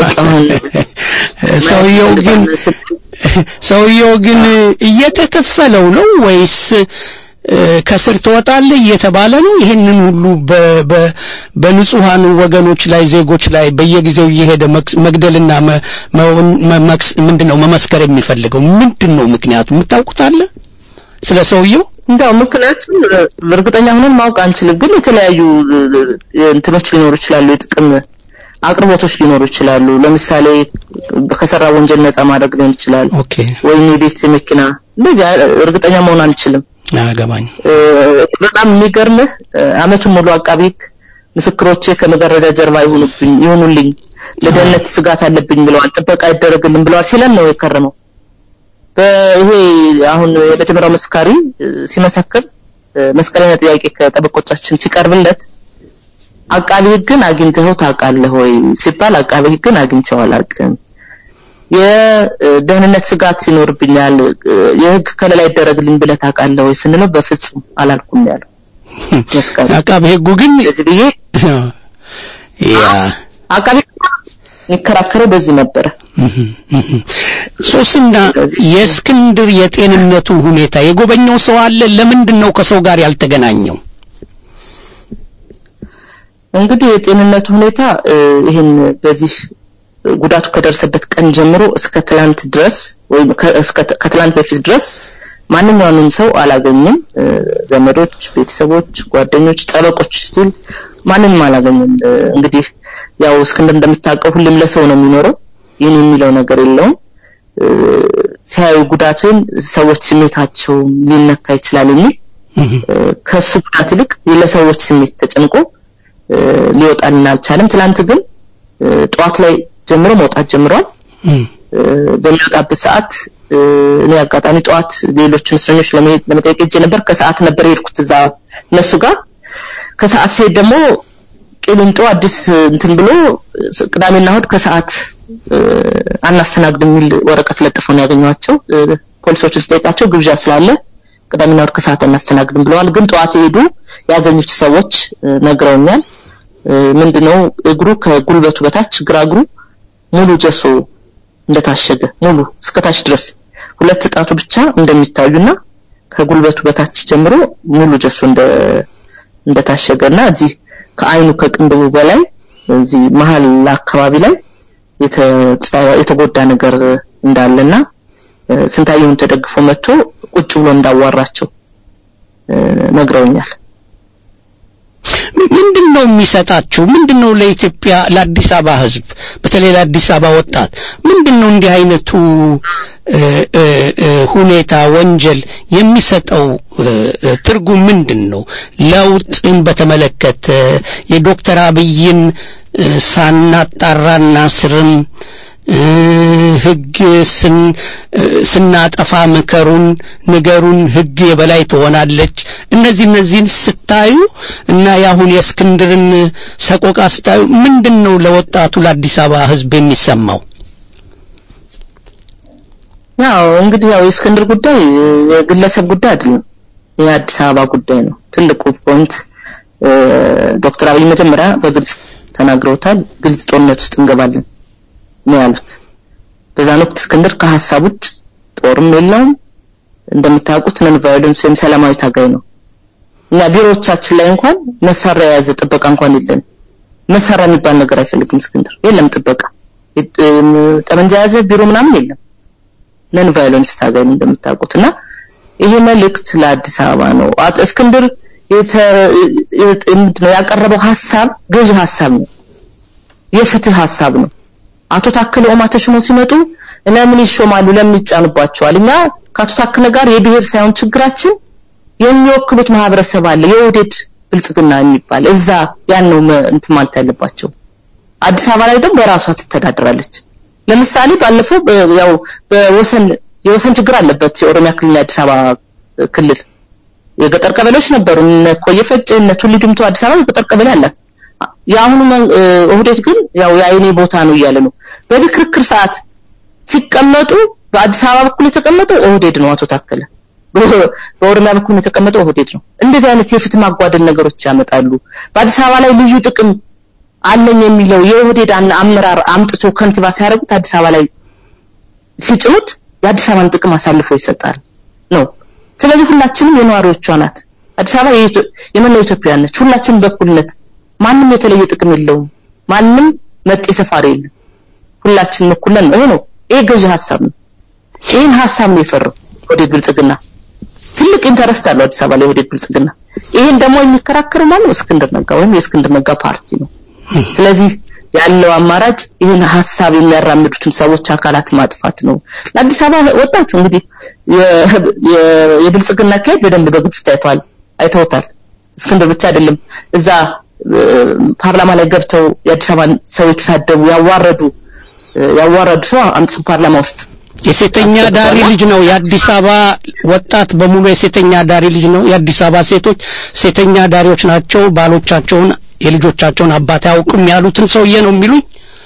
ሰውየው ግን ሰውየው ግን እየተከፈለው ነው ወይስ ከስር ተወጣለህ እየተባለ ነው? ይሄንን ሁሉ በንጹሃን ወገኖች ላይ ዜጎች ላይ በየጊዜው እየሄደ መግደልና መመክስ ምንድነው መመስከር የሚፈልገው ምንድነው ምክንያቱ የምታውቁት አለ ስለ ሰውየው? እንዳው ምክንያቱም እርግጠኛ ሆነን ማወቅ አንችልም። ግን የተለያዩ እንትኖች ሊኖሩ ይችላሉ፣ የጥቅም አቅርቦቶች ሊኖሩ ይችላሉ። ለምሳሌ ከሰራ ወንጀል ነፃ ማድረግ ሊሆን ይችላል ወይም የቤት መኪና እንደዚህ እርግጠኛ መሆን አንችልም። አገባኝ በጣም የሚገርምህ አመቱን ሙሉ አቃቢ ምስክሮቼ ከመጋረጃ ጀርባ ይሁኑብኝ ይሁኑልኝ ለደህንነት ስጋት አለብኝ ብለዋል፣ ጥበቃ ይደረግልን ብለዋል ሲለን ነው የከረመው። በይሄ አሁን የመጀመሪያው መስካሪ ሲመሰክር መስቀለኛ ጥያቄ ከጠበቆቻችን ሲቀርብለት አቃቢ ህግን አግኝተው ታውቃለህ ወይ ሲባል አቃቢ ህግን አግኝቼው አላውቅም፣ የደህንነት ስጋት ሲኖርብኛል የህግ ከለላ ይደረግልን ብለህ ታውቃለህ ወይ ስንለው በፍጹም አላልኩም ያለው መስካሪ። አቃቢ ህጉ ግን እዚህ ብዬ ያ አቃቢ ይከራከረው በዚህ ነበር። ሶስና የእስክንድር የጤንነቱ ሁኔታ የጎበኘው ሰው አለ? ለምንድነው ከሰው ጋር ያልተገናኘው? እንግዲህ የጤንነቱ ሁኔታ ይሄን በዚህ ጉዳቱ ከደረሰበት ቀን ጀምሮ እስከ ትላንት ድረስ ወይም እስከ ከትላንት በፊት ድረስ ማንኛውንም ሰው አላገኘም። ዘመዶች፣ ቤተሰቦች፣ ጓደኞች፣ ጠበቆች ሲል ማንንም አላገኘም። እንግዲህ ያው እስክንድር እንደምታውቀው ሁሉም ለሰው ነው የሚኖረው ይሄን የሚለው ነገር የለውም ሲያዩ ጉዳቱን ሰዎች ስሜታቸው ሊነካ ይችላል እንጂ ከሱ ጉዳት ይልቅ ለሰዎች ስሜት ተጨንቆ ሊወጣልን አልቻለም ትላንት ግን ጧት ላይ ጀምሮ መውጣት ጀምሯል በሚወጣበት ሰዓት እኔ አጋጣሚ ጧት ሌሎችን እስረኞች ለመጠየቅ እጄ ነበር ከሰዓት ነበር የሄድኩት እዛ እነሱ ጋር ከሰዓት ሲሄድ ደግሞ ቂሊንጦ አዲስ እንትን ብሎ ቅዳሜና እሁድ ከሰዓት አናስተናግድም የሚል ወረቀት ለጥፈው ነው ያገኘዋቸው ፖሊሶች ስጠይቃቸው ግብዣ ስላለ ቅዳሜና እሁድ ከሰዓት አናስተናግድም ብለዋል ግን ጧት ሄዱ ያገኙት ሰዎች ነግረውኛል ምንድነው እግሩ ከጉልበቱ በታች ግራ እግሩ ሙሉ ጀሶ እንደታሸገ ሙሉ እስከታች ድረስ ሁለት ጣቱ ብቻ እንደሚታዩና ከጉልበቱ በታች ጀምሮ ሙሉ ጀሶ እንደ እንደታሸገና እዚህ ከአይኑ ከቅንድቡ በላይ እዚህ መሃል አካባቢ ላይ የተጎዳ ነገር እንዳለና ስንታየውን ተደግፎ መጥቶ ቁጭ ብሎ እንዳዋራቸው ነግረውኛል ምንድነው የሚሰጣቸው ምንድነው ለኢትዮጵያ ለአዲስ አበባ ህዝብ በተለይ ለአዲስ አበባ ወጣት ምንድነው እንዲህ አይነቱ ሁኔታ ወንጀል የሚሰጠው ትርጉም ምንድነው ለውጥን በተመለከተ የዶክተር አብይን ሳናጣራና ስርም ህግ ስን ስናጠፋ መከሩን ንገሩን ህግ የበላይ ትሆናለች እነዚህ እነዚህን ስታዩ እና ያሁን የእስክንድርን ሰቆቃ ስታዩ ምንድነው ለወጣቱ ለአዲስ አበባ ህዝብ የሚሰማው ያው እንግዲህ ያው የእስክንድር ጉዳይ የግለሰብ ጉዳይ አይደለም የአዲስ አበባ ጉዳይ ነው ትልቁ ፖይንት ዶክተር አብይ መጀመሪያ በግልጽ ተናግረውታል ግልጽ ጦርነት ውስጥ እንገባለን ነው ያሉት በዛን ወቅት እስክንድር ከሐሳብ ውጭ ጦርም የለውም እንደምታውቁት ነን ቫዮለንስ ወይም ሰላማዊ ታጋይ ነው እና ቢሮዎቻችን ላይ እንኳን መሳሪያ ያዘ ጥበቃ እንኳን የለም መሳሪያ የሚባል ነገር አይፈልግም እስክንድር የለም ጥበቃ ጠመንጃ ያዘ ቢሮ ምናምን የለም ነን ቫዮለንስ ታጋይ እንደምታውቁትና ይሄ መልእክት ለአዲስ አበባ ነው እስክንድር ምንድነው ያቀረበው ሐሳብ ገዥ ሐሳብ ነው የፍትህ ሐሳብ ነው አቶ ታከለ ኦማ ተሽሞ ሲመጡ ለምን ይሾማሉ ለምን ይጫኑባቸዋል እኛ ከአቶ ታከለ ጋር የብሔር ሳይሆን ችግራችን የሚወክሉት ማህበረሰብ አለ የወዴድ ብልጽግና የሚባል እዛ ያን ነው እንት ማለት ያለባቸው አዲስ አበባ ላይ ደግሞ በራሷ ትተዳደራለች ለምሳሌ ባለፈው ያው በወሰን የወሰን ችግር አለበት የኦሮሚያ ክልል አዲስ አበባ ክልል የገጠር ቀበሌዎች ነበሩ እነ ኮየፈጭ እነ ቱሊድምቱ አዲስ አበባ የገጠር ቀበሌ አላት ያሁኑ ኦህዴድ ግን ያው ያይኔ ቦታ ነው እያለ ነው በዚህ ክርክር ሰዓት ሲቀመጡ በአዲስ አበባ በኩል የተቀመጠው ኦህዴድ ነው አቶ ታከለ በኦሮሚያ በኩል የተቀመጠው ኦህዴድ ነው እንደዚህ አይነት የፍትህ ማጓደል ነገሮች ያመጣሉ በአዲስ አበባ ላይ ልዩ ጥቅም አለኝ የሚለው የኦህዴድ አመራር አምጥቶ ከንቲባ ሲያደርጉት አዲስ አበባ ላይ ሲጭኑት የአዲስ አበባን ጥቅም አሳልፎ ይሰጣል ነው ስለዚህ ሁላችንም የነዋሪዎቿ ናት አዲስ አበባ የመላው ኢትዮጵያ ነች ሁላችንም በኩልነት ማንንም የተለየ ጥቅም የለውም ማንንም መጤ ሰፋሪ የለም ሁላችንም እኩል ነን ይሄ ነው ይሄ ገዥ ሐሳብ ነው ይሄን ሐሳብ ነው የፈረው ወደ ብልጽግና ትልቅ ኢንተረስት አለው አዲስ አበባ ላይ ወደ ብልጽግና ይሄን ደግሞ የሚከራከረው ማለት እስክንድር ነጋ ወይም የእስክንድር ነጋ ፓርቲ ነው ስለዚህ ያለው አማራጭ ይሄን ሐሳብ የሚያራምዱትን ሰዎች አካላት ማጥፋት ነው ለአዲስ አበባ ወጣት እንግዲህ የብልጽግና ካይ በደንብ በግልጽ ታይቷል አይተውታል እስክንድር ብቻ አይደለም እዛ ፓርላማ ላይ ገብተው የአዲስ አበባን ሰው የተሳደቡ ያዋረዱ ያዋረዱ ሰው አምጥቶ ፓርላማ ውስጥ የሴተኛ ዳሪ ልጅ ነው የአዲስ አበባ ወጣት በሙሉ የሴተኛ ዳሪ ልጅ ነው የአዲስ አበባ ሴቶች ሴተኛ ዳሪዎች ናቸው ባሎቻቸውን የልጆቻቸውን አባት ያውቁም ያሉትን ሰውዬ ነው የሚሉኝ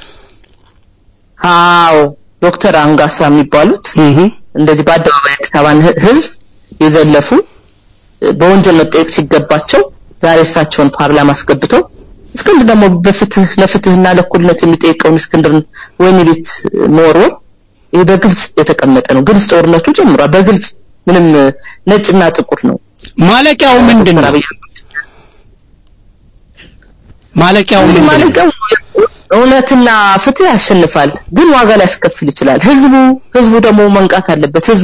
አዎ ዶክተር አንጋሳ የሚባሉት እንደዚህ በአደባባይ አዲስ አበባን ህዝብ የዘለፉ በወንጀል መጠየቅ ሲገባቸው ዛሬ እሳቸውን ፓርላማ አስገብተው እስክንድር ደግሞ በፍትህ ለፍትህና ለእኩልነት የሚጠይቀውን እስክንድርን ወይኔ ቤት መወርወር ይሄ በግልጽ የተቀመጠ ነው ግልጽ ጦርነቱ ጀምሯል በግልጽ ምንም ነጭና ጥቁር ነው ማለቂያው ምንድነው ማለቂያው ምንድነው ማለቂያው እውነትና ፍትህ ያሸንፋል ግን ዋጋ ሊያስከፍል ይችላል ህዝቡ ህዝቡ ደግሞ መንቃት አለበት ህዝቡ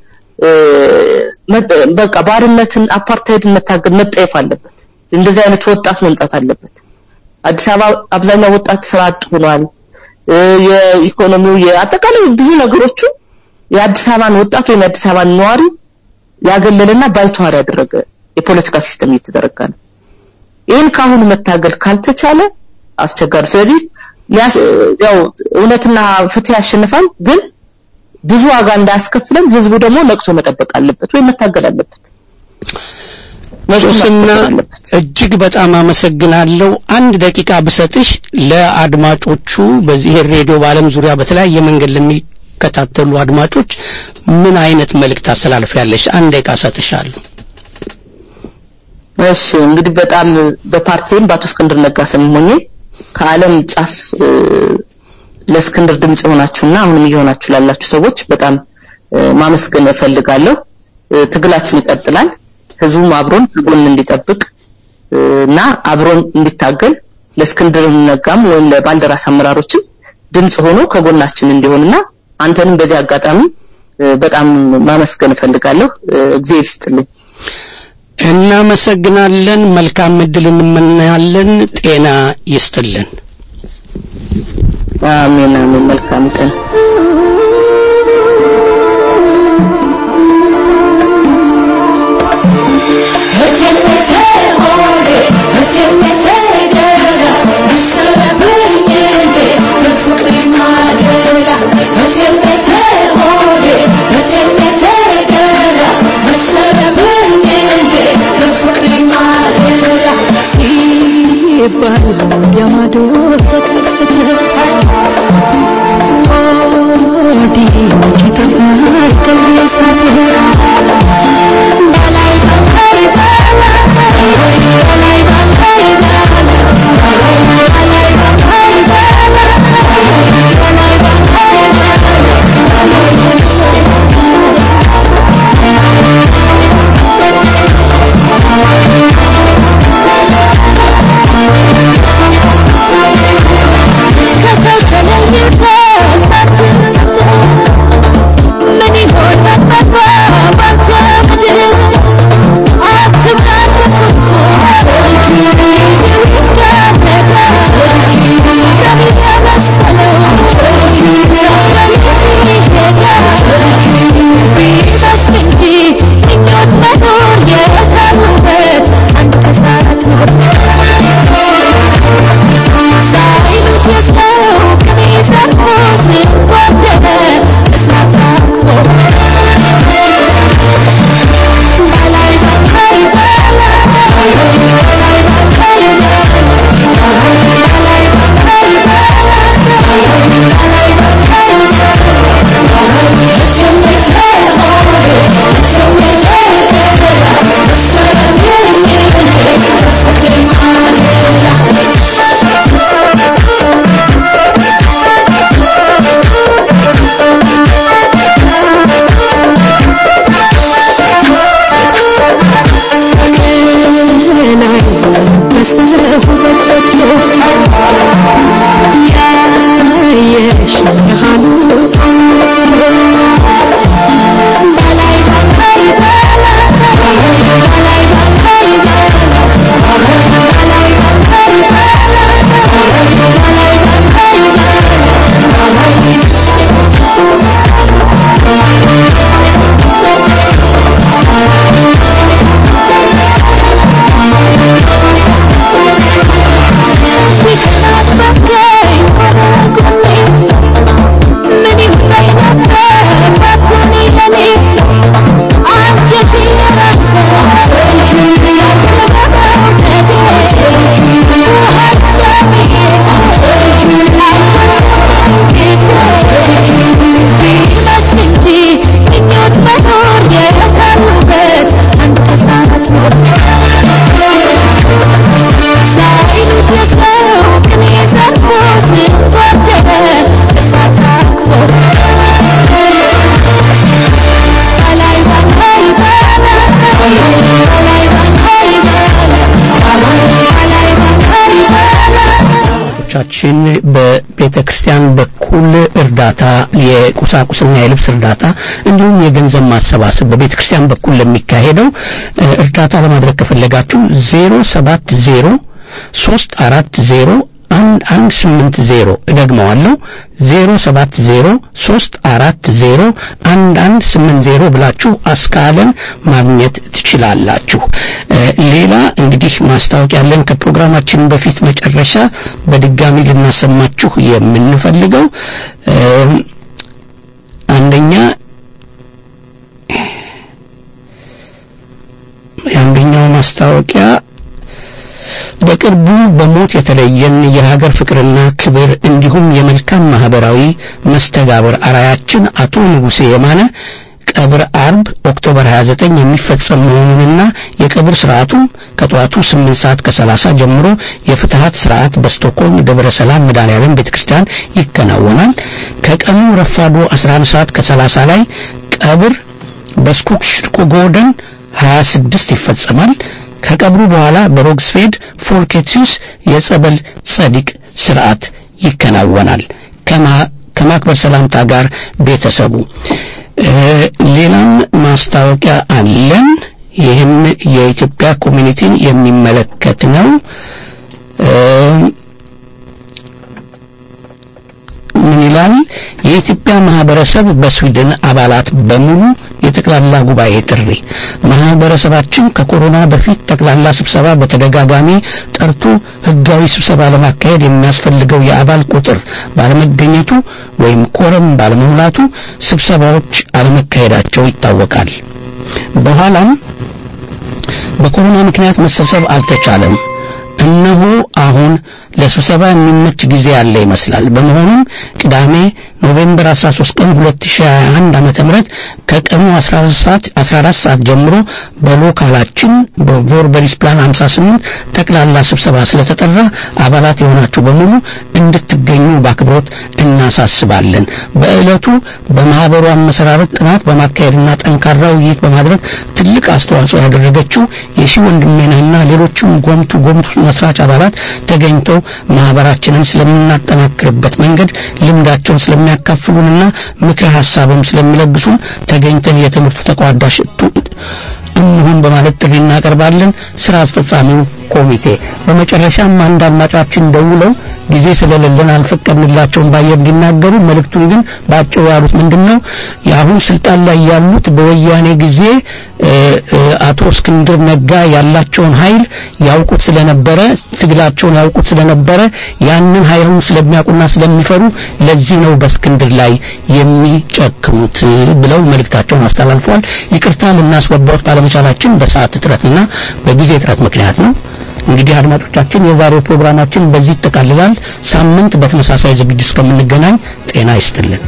በቃ ባርነትን አፓርታይድን መታገል መጠየፍ አለበት እንደዚህ አይነት ወጣት መምጣት አለበት አዲስ አበባ አብዛኛው ወጣት ስራ አጥ ሆኗል የኢኮኖሚው የአጠቃላይ ብዙ ነገሮቹ የአዲስ አበባን ወጣት ወይ የአዲስ አበባን ነዋሪ ያገለለና ባይተዋር ያደረገ የፖለቲካ ሲስተም እየተዘረጋ ነው ይሄን ካሁን መታገል ካልተቻለ አስቸጋሪ ስለዚህ ያው እውነትና ፍትህ ያሸንፋል ግን ብዙ ዋጋ እንዳስከፍለን ህዝቡ ደግሞ ነቅቶ መጠበቅ አለበት ወይ መታገል አለበት ሶስና እጅግ በጣም አመሰግናለሁ አንድ ደቂቃ ብሰጥሽ ለአድማጮቹ በዚህ ሬዲዮ ባለም ዙሪያ በተለያየ መንገድ ለሚከታተሉ አድማጮች ምን አይነት መልእክት አስተላልፊያለሽ አንድ ደቂቃ ሰጥሻለሁ እሺ እንግዲህ በጣም በፓርቲም ባቶ እስክንድር ነጋ ሰሞኝ ከዓለም ጫፍ ለእስክንድር ድምጽ ሆናችሁና አሁንም ይሆናችሁ ላላችሁ ሰዎች በጣም ማመስገን እፈልጋለሁ ትግላችን ይቀጥላል ህዝቡም አብሮን ጎን እንዲጠብቅ እና አብሮን እንዲታገል ለእስክንድር ነጋም ወይም ለባልደራስ አመራሮችም ድምጽ ሆኖ ከጎናችን እንዲሆንና አንተንም በዚህ አጋጣሚ በጣም ማመስገን እፈልጋለሁ እግዚአብሔር ይስጥልኝ እናመሰግናለን መልካም እድል እንመኛለን ጤና ይስጥልን አሜን አሜን መልካም ቀን ቻችን በቤተክርስቲያን በኩል እርዳታ የቁሳቁስና የልብስ እርዳታ እንዲሁም የገንዘብ ማሰባሰብ በቤተክርስቲያን በኩል ለሚካሄደው እርዳታ ለማድረግ ከፈለጋችሁ ዜሮ ሰባት ዜሮ ሶስት አራት ዜሮ አንድ አንድ ስምንት ዜሮ እደግመዋለሁ ዜሮ ሰባት ዜሮ ሶስት አራት ዜሮ አንድ አንድ ስምንት ዜሮ ብላችሁ አስካለን ማግኘት ትችላላችሁ። ሌላ እንግዲህ ማስታወቂያ ያለን ከፕሮግራማችን በፊት መጨረሻ በድጋሚ ልናሰማችሁ የምንፈልገው አንደኛ አንደኛው ማስታወቂያ በቅርቡ በሞት የተለየን የሀገር ፍቅርና ክብር እንዲሁም የመልካም ማህበራዊ መስተጋብር አራያችን አቶ ንጉሴ የማነ ቀብር አርብ ኦክቶበር ሃያ ዘጠኝ የሚፈጸም መሆኑንና የቀብር ስርዓቱም ከጧቱ ስምንት ሰዓት ከሰላሳ ጀምሮ የፍትሃት ስርዓት በስቶክሆልም ደብረ ሰላም መድኃኔዓለም ቤተክርስቲያን ይከናወናል። ከቀኑ ረፋዱ አስራ አንድ ሰዓት ከሰላሳ ላይ ቀብር በስኮጎደን ሃያ ስድስት ይፈጸማል። ከቀብሩ በኋላ በሮግስፌድ ፎልኬቲዩስ የጸበል ጸዲቅ ስርዓት ይከናወናል። ከማክበር ሰላምታ ጋር ቤተሰቡ ሌላም ማስታወቂያ አለን። ይህም የኢትዮጵያ ኮሚኒቲን የሚመለከት ነው። ምን ይላል? የኢትዮጵያ ማህበረሰብ በስዊድን አባላት በሙሉ የጠቅላላ ጉባኤ ጥሪ ማህበረሰባችን ከኮሮና በፊት ጠቅላላ ስብሰባ በተደጋጋሚ ጠርቶ ህጋዊ ስብሰባ ለማካሄድ የሚያስፈልገው የአባል ቁጥር ባለመገኘቱ ወይም ኮረም ባለመሙላቱ ስብሰባዎች አለመካሄዳቸው ይታወቃል። በኋላም በኮሮና ምክንያት መሰብሰብ አልተቻለም። እነሆ አሁን ለስብሰባ የሚመች ጊዜ ያለ ይመስላል። በመሆኑም ቅዳሜ ኖቬምበር አስራ ሶስት ቀን ሁለት ሺህ ሃያ አንድ ዓመተ ምህረት ከቀኑ አስራ አራት ሰዓት ጀምሮ በሎካላችን በቮርበሪስ ፕላን ሃምሳ ስምንት ጠቅላላ ስብሰባ ስለተጠራ አባላት የሆናችሁ በሙሉ እንድትገኙ በአክብሮት እናሳስባለን። በእለቱ በማህበሩ አመሰራረት ጥናት በማካሄድና ጠንካራ ውይይት በማድረግ ትልቅ አስተዋጽኦ ያደረገችው የሺ ወንድሜና ሌሎችም ጎምቱ ጎምቱ መስራች አባላት ተገኝተው ማህበራችንን ስለምናጠናክርበት መንገድ ልምዳቸውን ስለሚያካፍሉንና ምክረ ሐሳብም ስለሚለግሱን ተገኝተን የትምህርቱ ተቋዳሽ እንሁን በማለት ጥሪ እናቀርባለን። ስራ አስፈጻሚው ኮሚቴ በመጨረሻም አንድ አድማጫችን ደውለው ጊዜ ስለሌለን አልፈቀድንላቸውም ባየር እንዲናገሩ መልእክቱን ግን ባጭሩ ያሉት ምንድነው የአሁን ስልጣን ላይ ያሉት በወያኔ ጊዜ አቶ እስክንድር ነጋ ያላቸውን ኃይል ያውቁት ስለነበረ ትግላቸውን ያውቁት ስለነበረ ያንን ኃይሉን ስለሚያውቁና ስለሚፈሩ ለዚህ ነው በእስክንድር ላይ የሚጨክኑት ብለው መልእክታቸውን አስተላልፈዋል። ይቅርታ ልናስገባው ባለመቻላችን በሰዓት እጥረትና በጊዜ እጥረት ምክንያት ነው። እንግዲህ አድማጮቻችን የዛሬው ፕሮግራማችን በዚህ ተጠቃልሏል። ሳምንት በተመሳሳይ ዝግጅት እስከምንገናኝ ጤና ይስጥልን።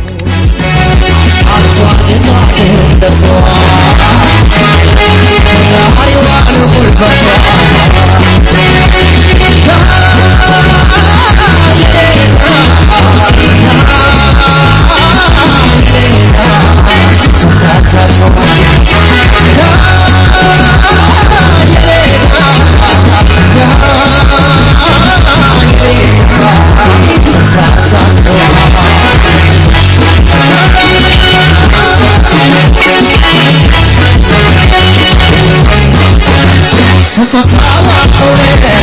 Sotto trova